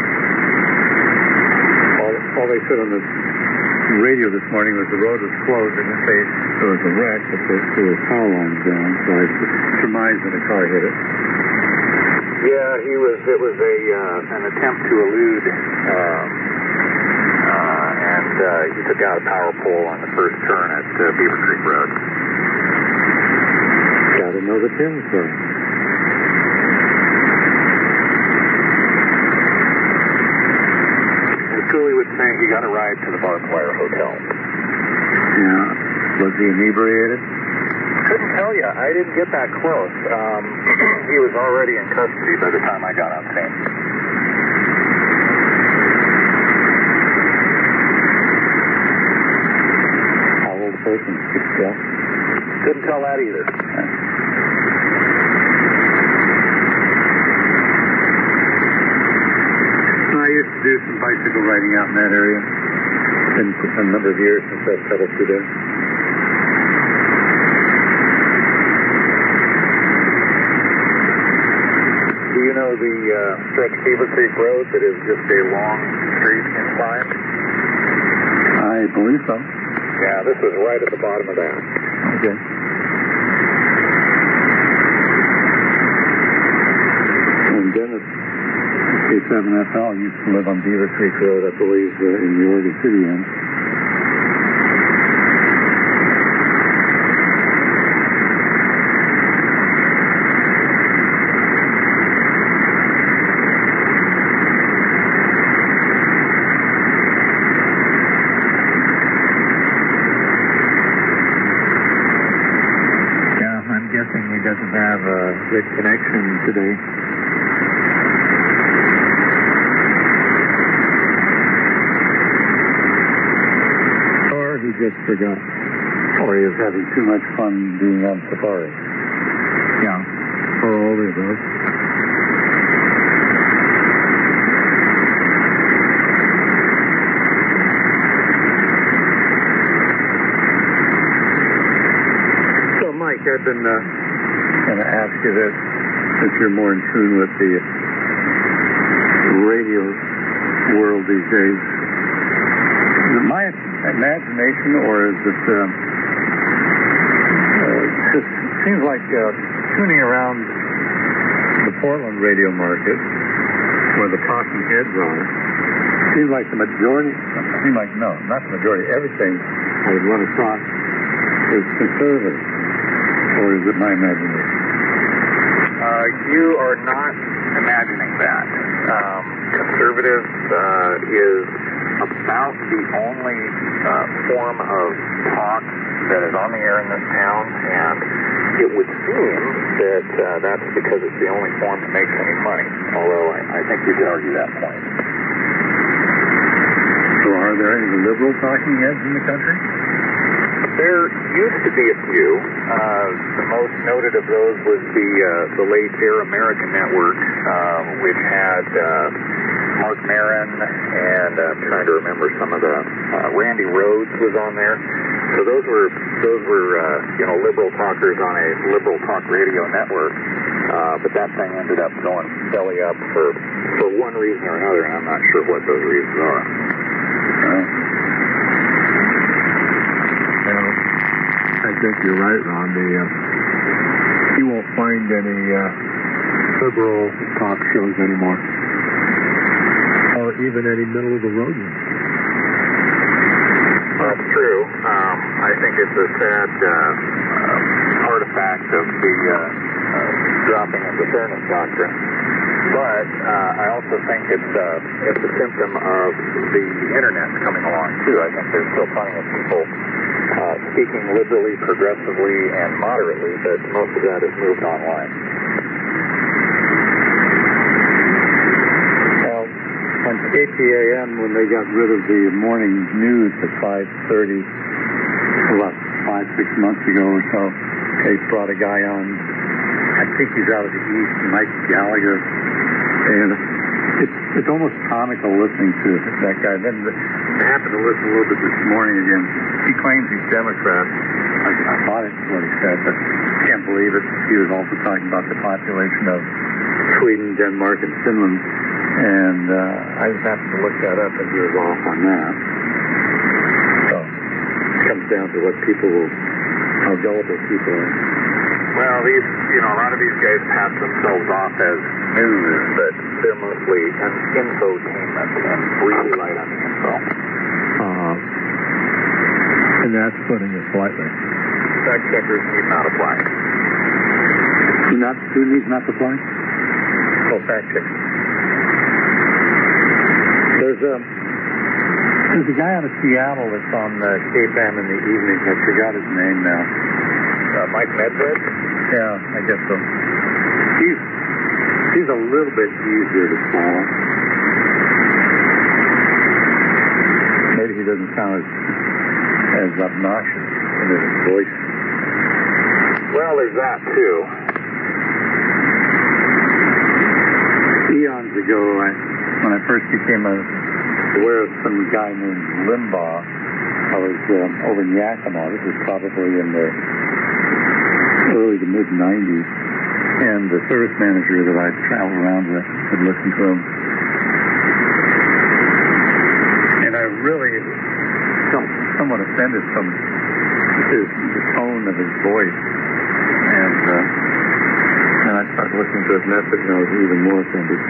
[SPEAKER 23] All, all they said on the radio this morning was the road was closed. They didn't say there was a wreck, but there, there were power lines down, so I surmised that a car hit it.
[SPEAKER 1] Yeah, he was, it was a, uh, an attempt to elude, um, uh, and, uh, he took out a power pole on the first turn at uh, Beaver Creek Road.
[SPEAKER 23] Got it.
[SPEAKER 6] to know the territory.
[SPEAKER 3] And Cooley was saying he got a ride to the barbed wire hotel.
[SPEAKER 6] Yeah. Was he inebriated?
[SPEAKER 3] Couldn't tell you. I didn't get that close. Um, he was already in custody by the time I got on scene.
[SPEAKER 6] How old person? Yeah.
[SPEAKER 3] Couldn't tell that either.
[SPEAKER 6] I used to do some bicycle riding out in that area. It's been a number of years since I've pedaled through there.
[SPEAKER 3] Do you know the uh, stretch Beaver Creek Road that is just a long street incline?
[SPEAKER 6] I believe so.
[SPEAKER 3] Yeah, this was right at the bottom of that.
[SPEAKER 6] Okay. And Dennis, K seven F L, used to live on Beaver Creek Road, I believe, uh, in the Oregon City end. He doesn't have a good connection today. Or he just forgot. Or he was having too much fun being on safari. Yeah. Or all the above. So, Mike, I've been uh, going to ask you this, since you're more in tune with the radio world these days. Is it my imagination, or is it, uh, uh, it just seems like uh, tuning around the Portland radio market, where the talking heads are, seems like the majority, seems like, no, not the majority, everything I would want to talk is conservative. Or is it my imagination?
[SPEAKER 3] Uh, you are not imagining that. Um, conservative uh, is about the only uh, form of talk that is on the air in this town, and it would seem that uh, that's because it's the only form that makes any money, although I, I think you could argue that point.
[SPEAKER 6] So are there any liberal talking heads in the country?
[SPEAKER 3] There used to be a few. Uh, the most noted of those was the uh, the late Air America Network, uh, which had uh, Mark Maron and uh, I'm trying to remember some of the uh, Randy Rhodes was on there. So those were those were uh, you know liberal talkers on a liberal talk radio network. Uh, but that thing ended up going belly up for for one reason or another, and I'm not sure what those reasons are.
[SPEAKER 6] Uh, I think you're right, Ron. The, uh, you won't find any uh, liberal talk shows anymore, or even any middle-of-the-road ones.
[SPEAKER 3] That's true. Um, I think it's a sad uh, uh, artifact of the uh, uh, dropping of the fairness doctrine. But uh, I also think it's uh, it's a symptom of the internet coming along too. I think there's still plenty of people uh, speaking liberally, progressively, and moderately, but most of that has moved online.
[SPEAKER 6] Well, on K T A M, when they got rid of the morning news at five thirty, about five six months ago or so, they brought a guy on. I think he's out of the East, Mike Gallagher. And it's, it's almost comical listening to that guy. Then the, I happened to listen a little bit this morning again. He claims he's Democrat. I, I thought it's what he said, but I can't believe it. He was also talking about the population of Sweden, Denmark, and Finland. And uh, I just happened to look that up, and he was off on that. So it comes down to what people will, how gullible people are.
[SPEAKER 3] Well, these, you know, a lot of these guys pass themselves off as news, but they're mostly an infotainment and really light on the info.
[SPEAKER 6] Uh, and that's putting it slightly.
[SPEAKER 3] Fact checkers need not apply.
[SPEAKER 6] not, who needs not to fly?
[SPEAKER 23] Oh, fact check.
[SPEAKER 6] There's a, there's a guy out of Seattle that's on uh, K P A M in the evenings. I forgot his name now.
[SPEAKER 23] Uh, Mike Medved?
[SPEAKER 6] Yeah, I guess so. He's, he's a little bit easier to follow. Maybe he doesn't sound as, as obnoxious in his voice.
[SPEAKER 3] Well, there's that, too.
[SPEAKER 6] Eons ago, I, when I first became aware of some guy named Limbaugh, I was um, over in Yakima. This was probably in the early to mid nineties. And the service manager that I traveled around with would listen to him. And I really felt somewhat offended from his, the tone of his voice. And uh, then I started listening to his message, and I was even more offended.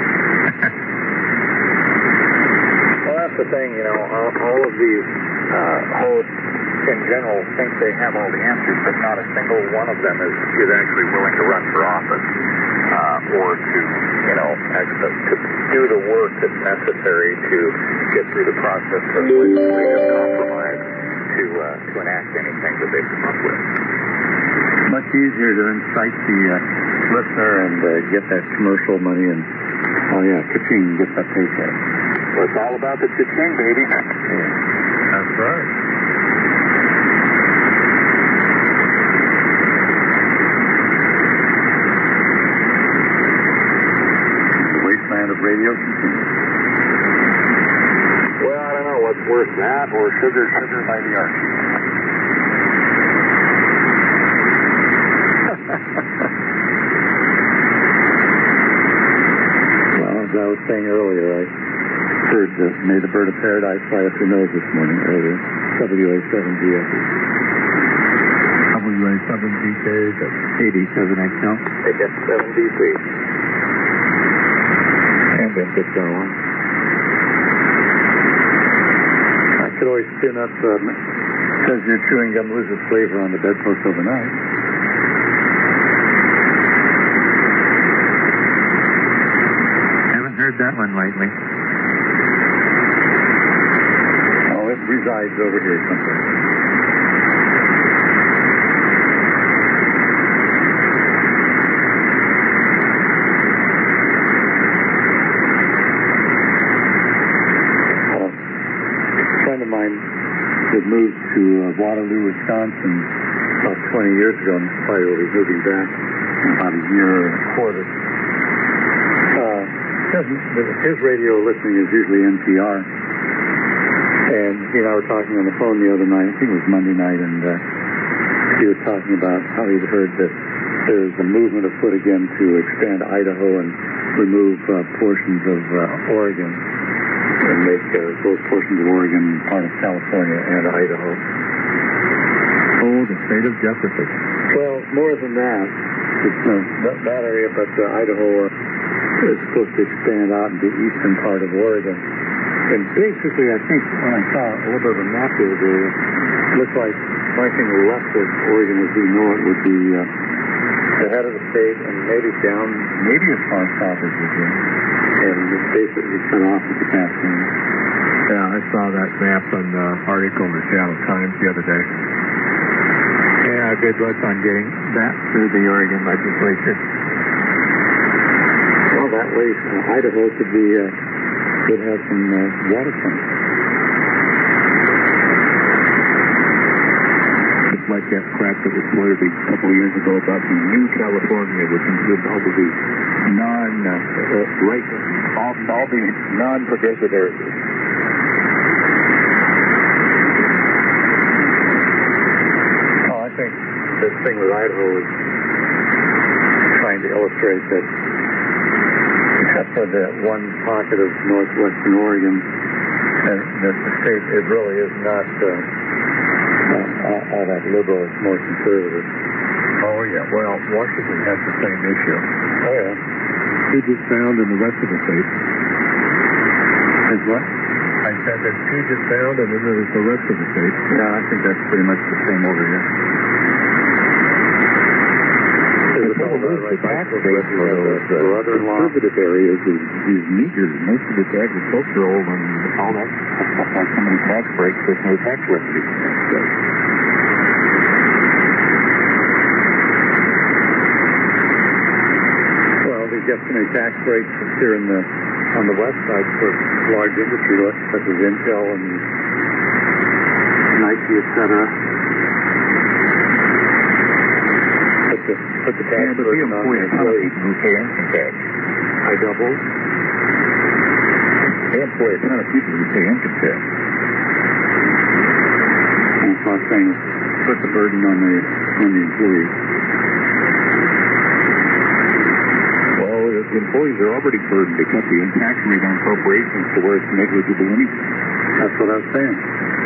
[SPEAKER 23] Well, that's the thing, you know, all, all of these uh, hosts in general think they have all the answers, but not a single one of them is, is actually willing to run for office uh, or to, you know, actually, to do the work that's necessary to get through the process of legislative compromise to, uh, to enact anything that they've come up with.
[SPEAKER 6] Much easier to incite the uh, listener and uh, get that commercial money and, oh yeah, ka-ching, get that paycheck.
[SPEAKER 3] Well, it's all about the cha-ching, baby.
[SPEAKER 6] Yeah. That's right. The wasteland of radio continues.
[SPEAKER 3] Well, I don't know what's worse, that or Sugar Sugar by the Archie.
[SPEAKER 6] Well, as I was saying earlier, I heard uh, May the Bird of Paradise fly up your nose this morning earlier. W A seven D F. W A seven D K, that's eighty-seven X L.
[SPEAKER 23] H F seven D C.
[SPEAKER 6] And then get going. I could always spin up, um, says your chewing gum loses flavor on the bedpost overnight. Haven't heard that one lately. Oh, it resides over here someplace. Had moved to uh, Waterloo, Wisconsin about twenty years ago, and probably will be moving back in about a year and a quarter. Uh, his radio listening is usually N P R. And he and I were talking on the phone the other night, I think it was Monday night, and uh, he was talking about how he'd heard that there's a movement afoot again to expand Idaho and remove uh, portions of uh, Oregon. And make uh, both portions of Oregon part of California and Idaho. Oh, the state of Jefferson. Well, more than that, it's uh, that, that area, but uh, Idaho uh, is supposed to expand out into the eastern part of Oregon. And basically, I think when I saw a little bit of a map the other day, it looked like anything left of Oregon as we know it would be uh, the head of the state and maybe down, maybe as far south as Virginia. And it's basically cut off at the Cascades. Yeah, I saw that map on the uh, article in the Seattle Times the other day. Yeah, good luck on getting that through the Oregon legislature. Well, that way uh, Idaho could be uh, could have some uh, waterfront. It's like that crap that was floated a couple of years ago about the New California, which included all of the non, uh, uh, right, all, all the non-progressive areas. Oh, I think this thing with Idaho is trying to illustrate that, except for that one pocket of northwestern Oregon, that, that the state, it really is not uh, uh, all that liberal, it's more conservative. Oh, yeah. Well, Washington has the same issue. Oh, yeah. Puget Sound and the rest of the state. Is what? I said there's Puget Sound and then there's the rest of the state. Yeah, I think that's pretty much the same over here. the tax base for those conservative areas is, is meager. Most of it's agricultural and all that stuff has so many tax breaks, there's no tax revenue. Well, they get so many tax breaks here in the on the west side for large industry such as Intel and Nike, et cetera. Put the, put the tax yeah, but burden on the employees who pay income tax. I double. They employ a ton of people who pay income tax. And so I'm saying put the burden on the on the employees. Well, the employees are already burdened. They cut the tax rate on corporations to where it's negligible anyway. That's what I was saying.